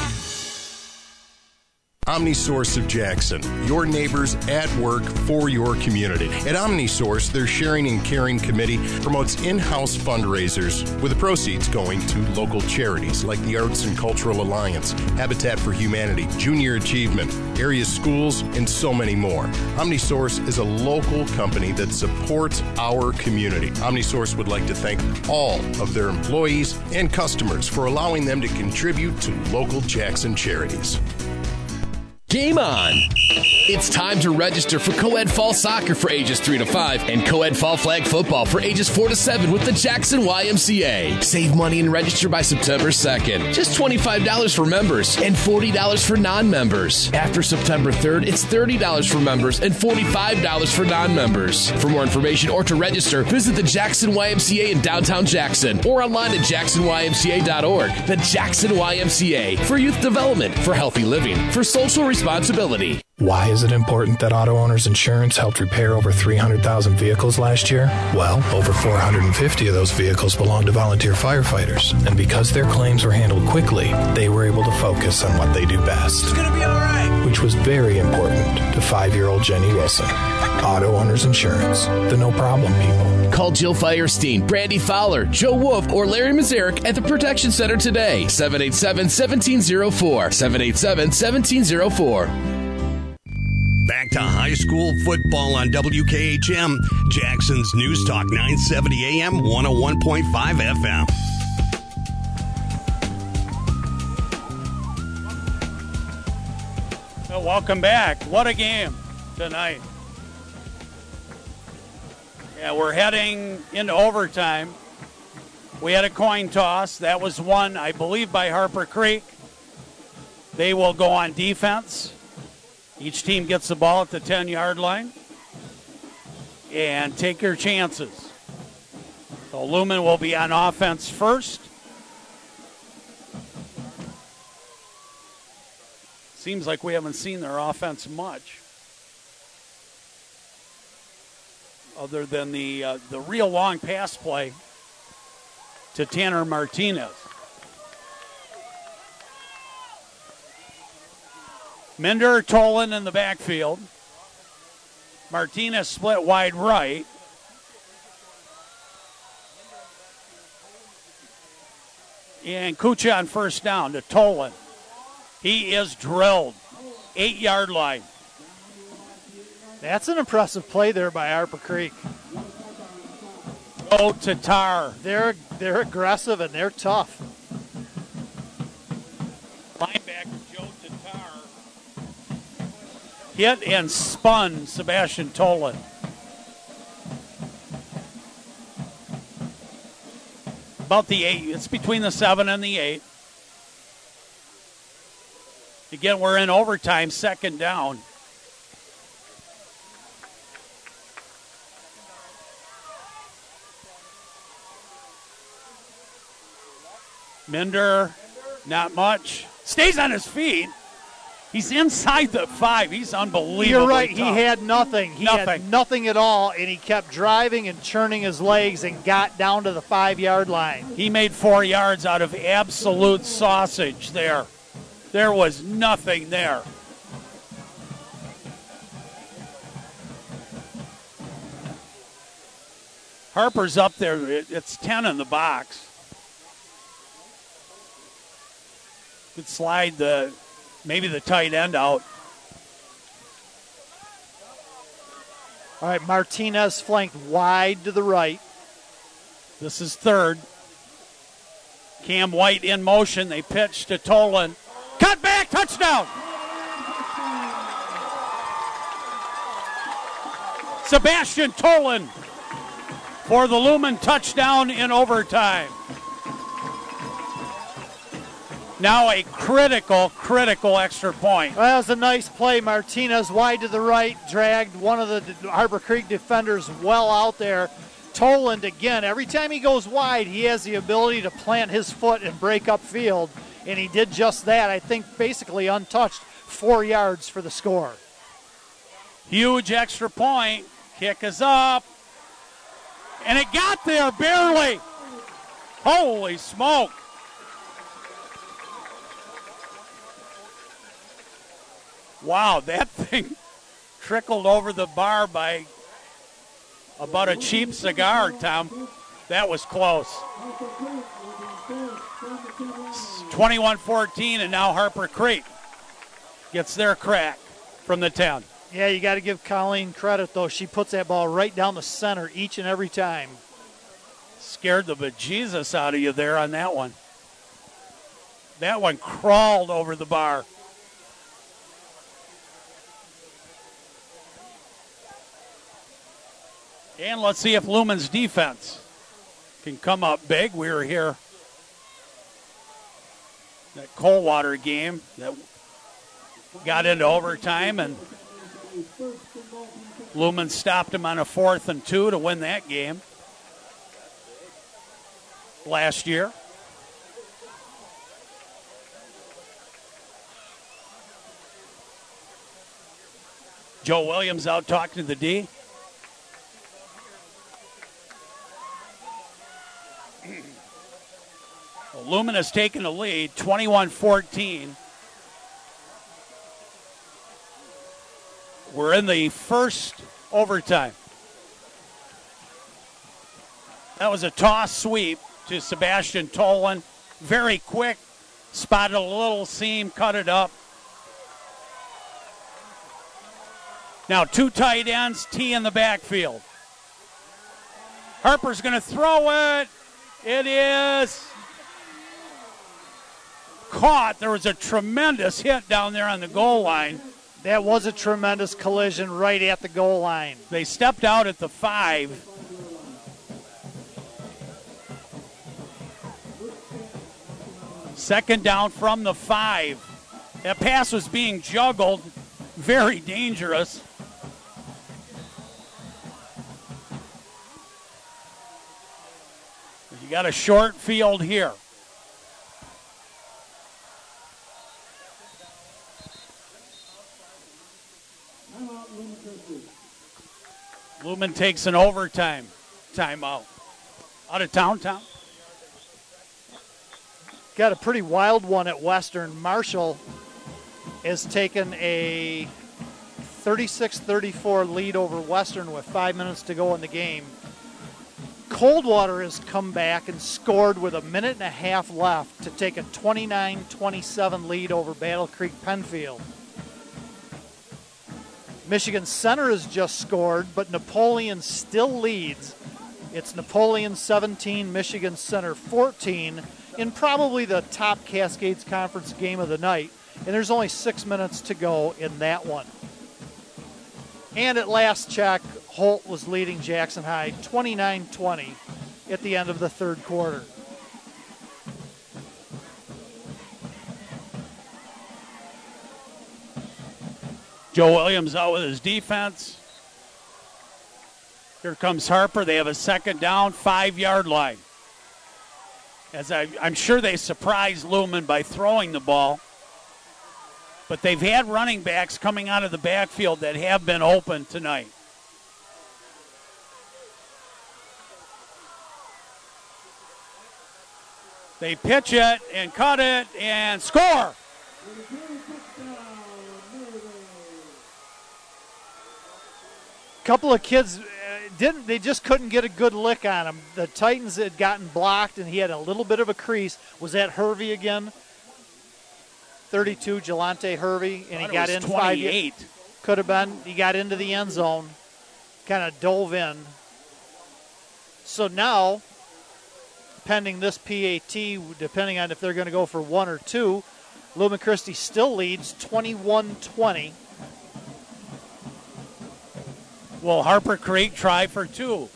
Speaker 10: OmniSource of Jackson, your neighbors at work for your community. At OmniSource, their Sharing and Caring Committee promotes in-house fundraisers with the proceeds going to local charities like the Arts and Cultural Alliance, Habitat for Humanity, Junior Achievement, area schools, and so many more. OmniSource is a local company that supports our community. OmniSource would like to thank all of their employees and customers for allowing them to contribute to local Jackson charities.
Speaker 3: Game on! It's time to register for Co-Ed Fall Soccer for ages three to five and Co-Ed Fall Flag Football for ages four to seven with the Jackson Y M C A. Save money and register by September second. Just twenty-five dollars for members and forty dollars for non-members. After September third, it's thirty dollars for members and forty-five dollars for non-members. For more information or to register, visit the Jackson Y M C A in downtown Jackson or online at jackson y m c a dot org. The Jackson Y M C A, for youth development, for healthy living, for social responsibility.
Speaker 9: Why is it important that Auto Owners Insurance helped repair over three hundred thousand vehicles last year? Well, over four hundred fifty of those vehicles belong to volunteer firefighters. And because their claims were handled quickly, they were able to focus on what they do best.
Speaker 11: It's gonna be all right.
Speaker 9: Which was very important to five-year-old Jenny Wilson. Auto Owners Insurance, the no-problem people.
Speaker 3: Call Jill Firestein, Brandy Fowler, Joe Wolf, or Larry Mazarek at the Protection Center today. seven eight seven, one seven zero four. seven eight seven, one seven zero four.
Speaker 7: Back to high school football on W K H M, Jackson's News Talk nine seventy A M, one oh one point five F M.
Speaker 1: Well, welcome back. What a game tonight. Yeah, we're heading into overtime. We had a coin toss. That was won, I believe, by Harper Creek. They will go on defense. Each team gets the ball at the ten-yard line. And take your chances. So Lumen will be on offense first. Seems like we haven't seen their offense much, other than the uh, the real long pass play to Tanner Martinez. Minder, Tolan in the backfield. Martinez split wide right. And Kucha on first down to Tolan. He is drilled. Eight-yard line.
Speaker 2: That's an impressive play there by Harper Creek.
Speaker 1: Oh, Tatar.
Speaker 2: They're, they're aggressive and they're tough.
Speaker 1: Linebacker Joe Tatar hit and spun Sebastian Tolan. About the eight. It's between the seven and the eight. Again, we're in overtime, second down. Minder, not much. Stays on his feet. He's inside the five. He's unbelievable.
Speaker 2: You're right.
Speaker 1: Tough.
Speaker 2: He had nothing. He
Speaker 1: nothing.
Speaker 2: had nothing at all, and he kept driving and churning his legs and got down to the five-yard line.
Speaker 1: He made four yards out of absolute sausage there. There was nothing there. Harper's up there. It's ten in the box. Could slide the maybe the tight end out.
Speaker 2: All right, Martinez flanked wide to the right.
Speaker 1: This is third. Cam White in motion. They pitch to Tolan. Cut back, touchdown. Sebastian Tolan for the Lumen touchdown in overtime. Now a critical, critical extra point.
Speaker 2: Well, that was a nice play. Martinez wide to the right, dragged one of the Harbor Creek defenders well out there. Toland, again, every time he goes wide, he has the ability to plant his foot and break up field, and he did just that. I think basically untouched, four yards for the score.
Speaker 1: Huge extra point. Kick is up. And it got there barely. Holy smoke. Wow, that thing trickled over the bar by about a cheap cigar, Tom. That was close. twenty-one fourteen, and now Harper Creek gets their crack from the ten.
Speaker 2: Yeah, you got to give Colleen credit, though. She puts that ball right down the center each and every time.
Speaker 1: Scared the bejesus out of you there on that one. That one crawled over the bar. And let's see if Lumen's defense can come up big. We were here that Coldwater game that got into overtime, and Lumen stopped him on a fourth and two to win that game last year. Joe Williams out talking to the D. Lumen has taken the lead, twenty-one fourteen. We're in the first overtime. That was a toss sweep to Sebastian Tolan. Very quick, spotted a little seam, cut it up. Now two tight ends, T in the backfield. Harper's going to throw it. It is caught. There was a tremendous hit down there on the goal line.
Speaker 2: That was a tremendous collision right at the goal line.
Speaker 1: They stepped out at the five. Second down from the five. That pass was being juggled. very dangerous. You got a short field here. Lumen takes an overtime timeout. Out of town, Tom.
Speaker 2: Got a pretty wild one at Western. Marshall has taken a thirty-six thirty-four lead over Western with five minutes to go in the game. Coldwater has come back and scored with a minute and a half left to take a twenty-nine twenty-seven lead over Battle Creek Penfield. Michigan Center has just scored, but Napoleon still leads. It's Napoleon seventeen, Michigan Center fourteen, in probably the top Cascades Conference game of the night, and there's only six minutes to go in that one. And at last check, Holt was leading Jackson High twenty-nine twenty at the end of the third quarter.
Speaker 1: Joe Williams out with his defense. Here comes Harper. They have a second down, five-yard line. As I, I'm sure they surprised Lumen by throwing the ball. But they've had running backs coming out of the backfield that have been open tonight. They pitch it and cut it and score.
Speaker 2: Couple of kids uh, didn't they just couldn't get a good lick on him. The Titans had gotten blocked and he had a little bit of a crease. Was that Hervey again? thirty-two, Jelante Hervey, and he got in
Speaker 1: twenty-eight.
Speaker 2: Five, could have been. He got into the end zone, kind of dove in. So now, pending this P A T, depending on if they're going to go for one or two, Lumen Christi still leads twenty-one twenty.
Speaker 1: Will Harper Creek try for two?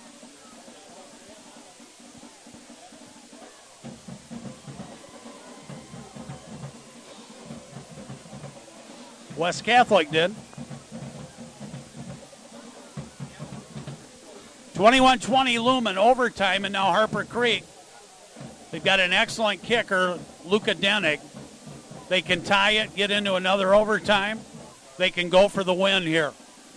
Speaker 1: West Catholic did. twenty-one twenty Lumen, overtime, and now Harper Creek. They've got an excellent kicker, Luka Denig. They can tie it, get into another overtime. They can go for the win here.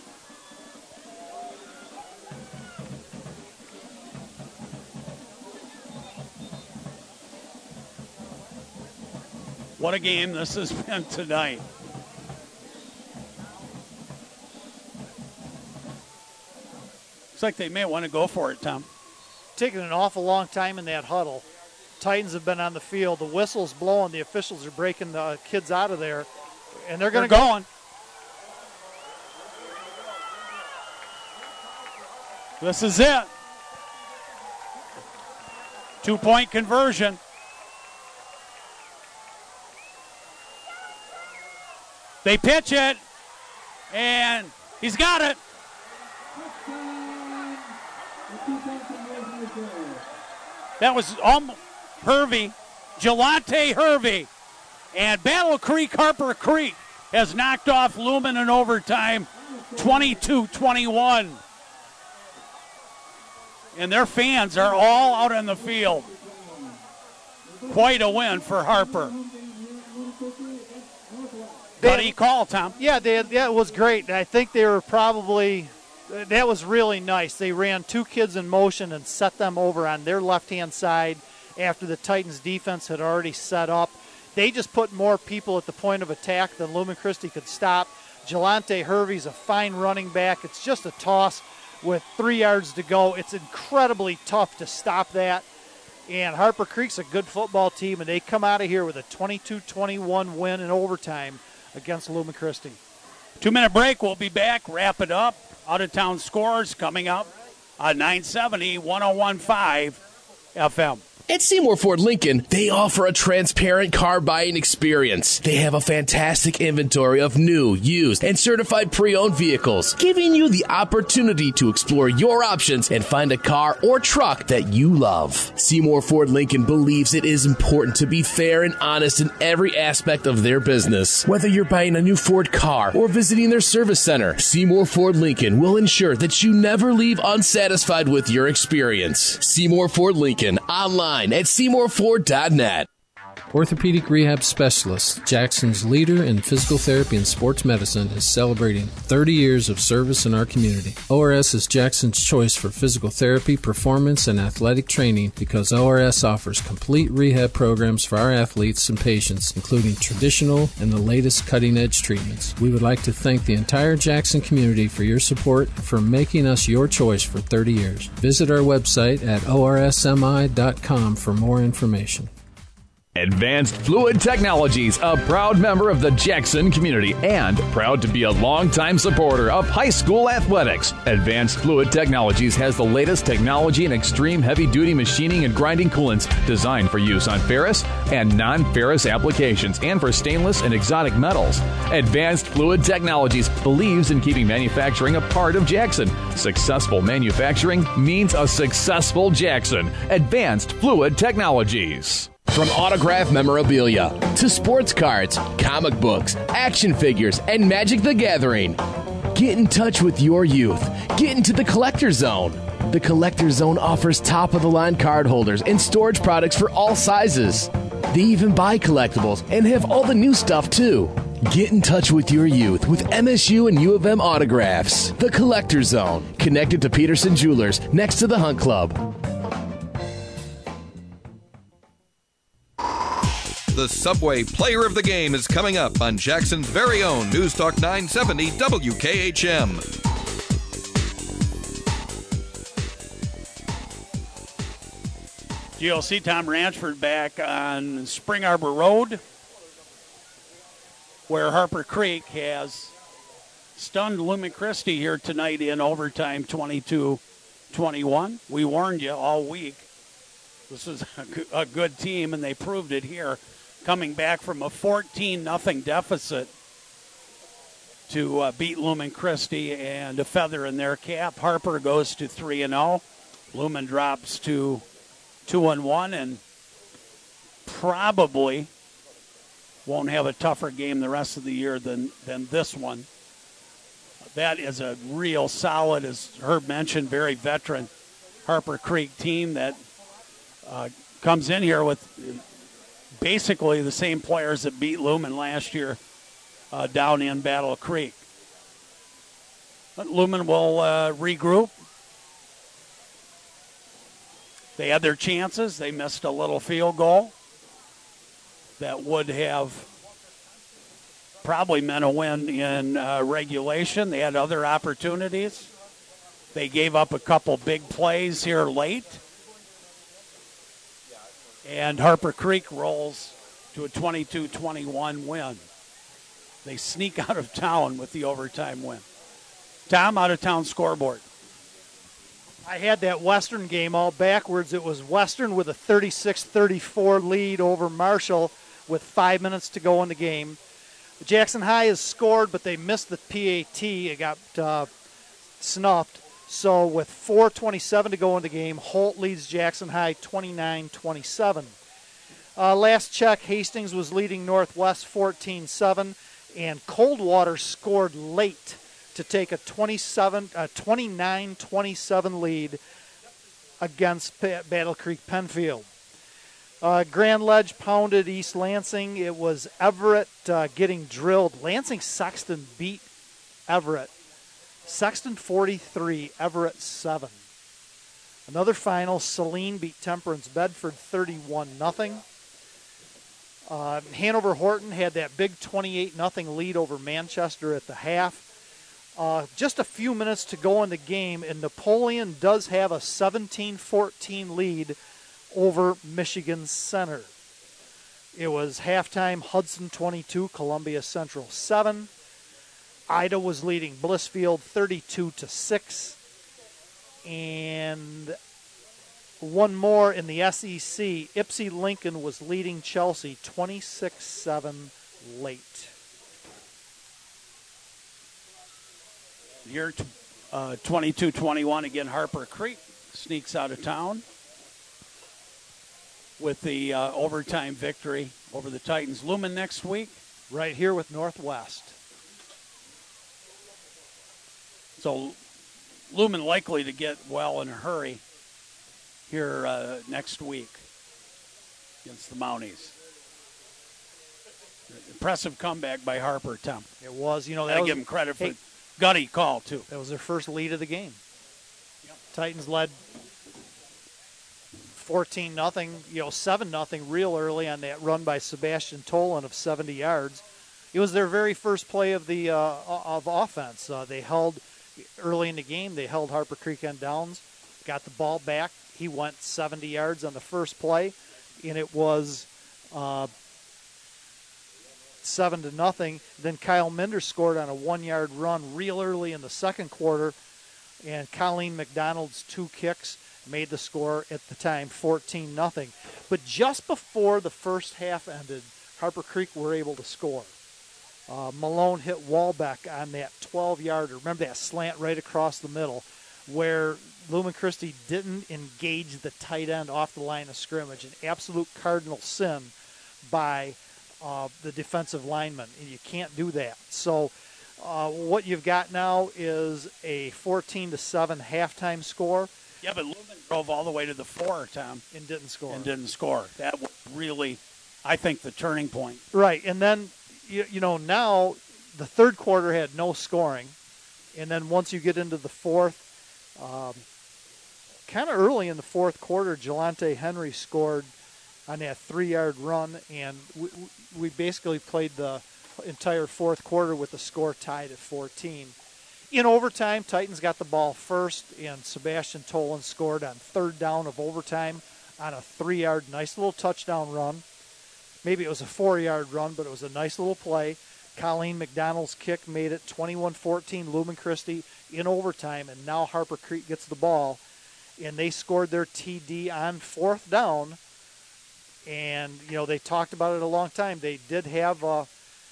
Speaker 1: What a game this has been tonight. Looks like they may want to go for it, Tom.
Speaker 2: Taking an awful long time in that huddle. Titans have been on the field. The whistle's blowing. The officials are breaking the kids out of there. And they're going to
Speaker 1: go.
Speaker 2: going.
Speaker 1: This is it. Two-point conversion. They pitch it, and he's got it. That was um, Hervey, Jelante Hervey. And Battle Creek Harper Creek has knocked off Lumen in overtime, twenty-two twenty-one. And their fans are all out on the field. Quite a win for Harper. Buddy call, Tom.
Speaker 2: Yeah, they had, that was great. I think they were probably, that was really nice. They ran two kids in motion and set them over on their left-hand side after the Titans defense had already set up. They just put more people at the point of attack than Lumen Christi could stop. Jelante Hervey's a fine running back. It's just a toss with three yards to go. It's incredibly tough to stop that. And Harper Creek's a good football team, and they come out of here with a twenty-two twenty-one win in overtime against Lumen Christi.
Speaker 1: Two-minute break. We'll be back. Wrap it up. Out-of-town scores coming up on nine seventy, one oh one point five F M.
Speaker 3: At Seymour Ford Lincoln, they offer a transparent car buying experience. They have a fantastic inventory of new, used, and certified pre-owned vehicles, giving you the opportunity to explore your options and find a car or truck that you love. Seymour Ford Lincoln believes it is important to be fair and honest in every aspect of their business. Whether you're buying a new Ford car or visiting their service center, Seymour Ford Lincoln will ensure that you never leave unsatisfied with your experience. Seymour Ford Lincoln, online at seymour ford dot net.
Speaker 4: Orthopedic Rehab Specialists, Jackson's leader in physical therapy and sports medicine, is celebrating thirty years of service in our community. O R S is Jackson's choice for physical therapy, performance, and athletic training because O R S offers complete rehab programs for our athletes and patients, including traditional and the latest cutting-edge treatments. We would like to thank the entire Jackson community for your support and for making us your choice for thirty years. Visit our website at O R S M I dot com for more information.
Speaker 6: Advanced Fluid Technologies, a proud member of the Jackson community and proud to be a longtime supporter of high school athletics. Advanced Fluid Technologies has the latest technology in extreme heavy-duty machining and grinding coolants designed for use on ferrous and non-ferrous applications and for stainless and exotic metals. Advanced Fluid Technologies believes in keeping manufacturing a part of Jackson. Successful manufacturing means a successful Jackson. Advanced Fluid Technologies.
Speaker 3: From autograph memorabilia to sports cards, comic books, action figures, and Magic the Gathering, get in touch with your youth. Get into the Collector Zone. The Collector Zone offers top-of-the-line card holders and storage products for all sizes. They even buy collectibles and have all the new stuff, too. Get in touch with your youth with M S U and U of M autographs. The Collector Zone, connected to Peterson Jewelers, next to the Hunt Club.
Speaker 14: The Subway Player of the Game is coming up on Jackson's very own News Talk nine seventy W K H M.
Speaker 1: G L C Tom Ranchford back on Spring Arbor Road, where Harper Creek has stunned Lumen Christi here tonight in overtime, twenty-two twenty-one. We warned you all week. This is a good team, and they proved it here, coming back from a fourteen nothing deficit to uh, beat Lumen Christi and a feather in their cap. Harper goes to three and oh. Lumen drops to two and one and probably won't have a tougher game the rest of the year than, than this one. That is a real solid, as Herb mentioned, very veteran Harper Creek team that uh, comes in here with basically the same players that beat Lumen last year uh, down in Battle Creek. But Lumen will uh, regroup. They had their chances. They missed a little field goal that would have probably meant a win in uh, regulation. They had other opportunities. They gave up a couple big plays here late. And Harper Creek rolls to a twenty-two twenty-one win. They sneak out of town with the overtime win. Tom, out-of-town scoreboard.
Speaker 2: I had that Western game all backwards. It was Western with a thirty-six thirty-four lead over Marshall with five minutes to go in the game. Jackson High has scored, but they missed the P A T. It got uh, snuffed. So with four twenty-seven to go in the game, Holt leads Jackson High twenty-nine twenty-seven. Uh, last check, Hastings was leading Northwest fourteen seven, and Coldwater scored late to take a twenty-seven, uh, twenty-nine twenty-seven lead against P- Battle Creek Penfield. Uh, Grand Ledge pounded East Lansing. It was Everett uh, getting drilled. Lansing Sexton beat Everett. Sexton forty-three, Everett seven. Another final, Saline beat Temperance Bedford thirty-one nothing. Uh, Hanover Horton had that big twenty-eight nothing lead over Manchester at the half. Uh, just a few minutes to go in the game, and Napoleon does have a seventeen fourteen lead over Michigan Center. It was halftime, Hudson twenty-two, Columbia Central seven. Ida was leading Blissfield thirty-two to six. And one more in the S E C. Ypsi Lincoln was leading Chelsea twenty-six seven late.
Speaker 1: Here, uh, twenty-two twenty-one, again, Harper Creek sneaks out of town with the uh, overtime victory over the Titans. Lumen next week.
Speaker 2: Right here with Northwest.
Speaker 1: So Lumen likely to get well in a hurry here uh, next week against the Mounties. Impressive comeback by Harper, Tom.
Speaker 2: It was. You know, that
Speaker 1: I
Speaker 2: was,
Speaker 1: give him credit for
Speaker 2: hey,
Speaker 1: the gutty call, too.
Speaker 2: That was their first lead of the game. Yep. Titans led fourteen nothing, you know, seven nothing real early on that run by Sebastian Tolan of seventy yards. It was their very first play of the uh, of offense. Uh, they held, early in the game, they held Harper Creek on downs, got the ball back. He went seventy yards on the first play, and it was uh, seven to nothing. Then Kyle Minder scored on a one-yard run real early in the second quarter, and Colleen McDonald's two kicks made the score at the time fourteen nothing. But just before the first half ended, Harper Creek were able to score. Uh, Malone hit Walbeck on that twelve-yarder. Remember that slant right across the middle where Lumen Christi didn't engage the tight end off the line of scrimmage. An absolute cardinal sin by uh, the defensive lineman, and you can't do that. So uh, what you've got now is a fourteen to seven halftime score.
Speaker 1: Yeah, but Lumen drove all the way to the four, Tom.
Speaker 2: And didn't score.
Speaker 1: And didn't score. That was really, I think, the turning point.
Speaker 2: Right, and then, you, you know, now the third quarter had no scoring. And then once you get into the fourth, um, kind of early in the fourth quarter, Jelante Henry scored on that three-yard run, and we, we basically played the entire fourth quarter with the score tied at fourteen. In overtime, Titans got the ball first, and Sebastian Tolan scored on third down of overtime on a three-yard, nice little touchdown run. Maybe it was a four-yard run, but it was a nice little play. Colleen McDonald's kick made it twenty-one fourteen, Lumen Christi in overtime, and now Harper Creek gets the ball, and they scored their T D on fourth down. And, you know, they talked about it a long time. They did have a,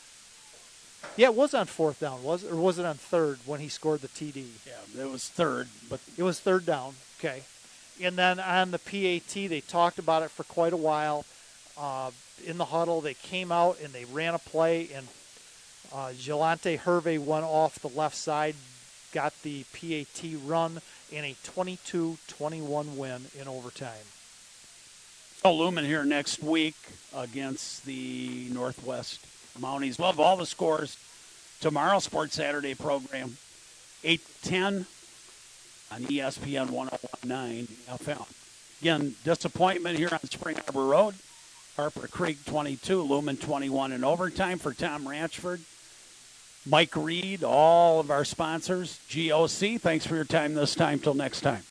Speaker 2: yeah, it was on fourth down, was or was it on third when he scored the T D?
Speaker 1: Yeah, it was third, but
Speaker 2: it was third down. Okay. And then on the P A T, they talked about it for quite a while. Uh, in the huddle, they came out and they ran a play, and uh, Jelante Hervey went off the left side, got the P A T run, and a twenty-two twenty-one win in overtime.
Speaker 1: So Lumen here next week against the Northwest Mounties. We'll have all the scores tomorrow, Sports Saturday program, eight ten on E S P N one oh one point nine F M. Again, disappointment here on Spring Harbor Road. Harper Creek twenty-two, Lumen twenty-one in overtime. For Tom Ratchford, Mike Reed, all of our sponsors, G O C, thanks for your time this time. Till next time.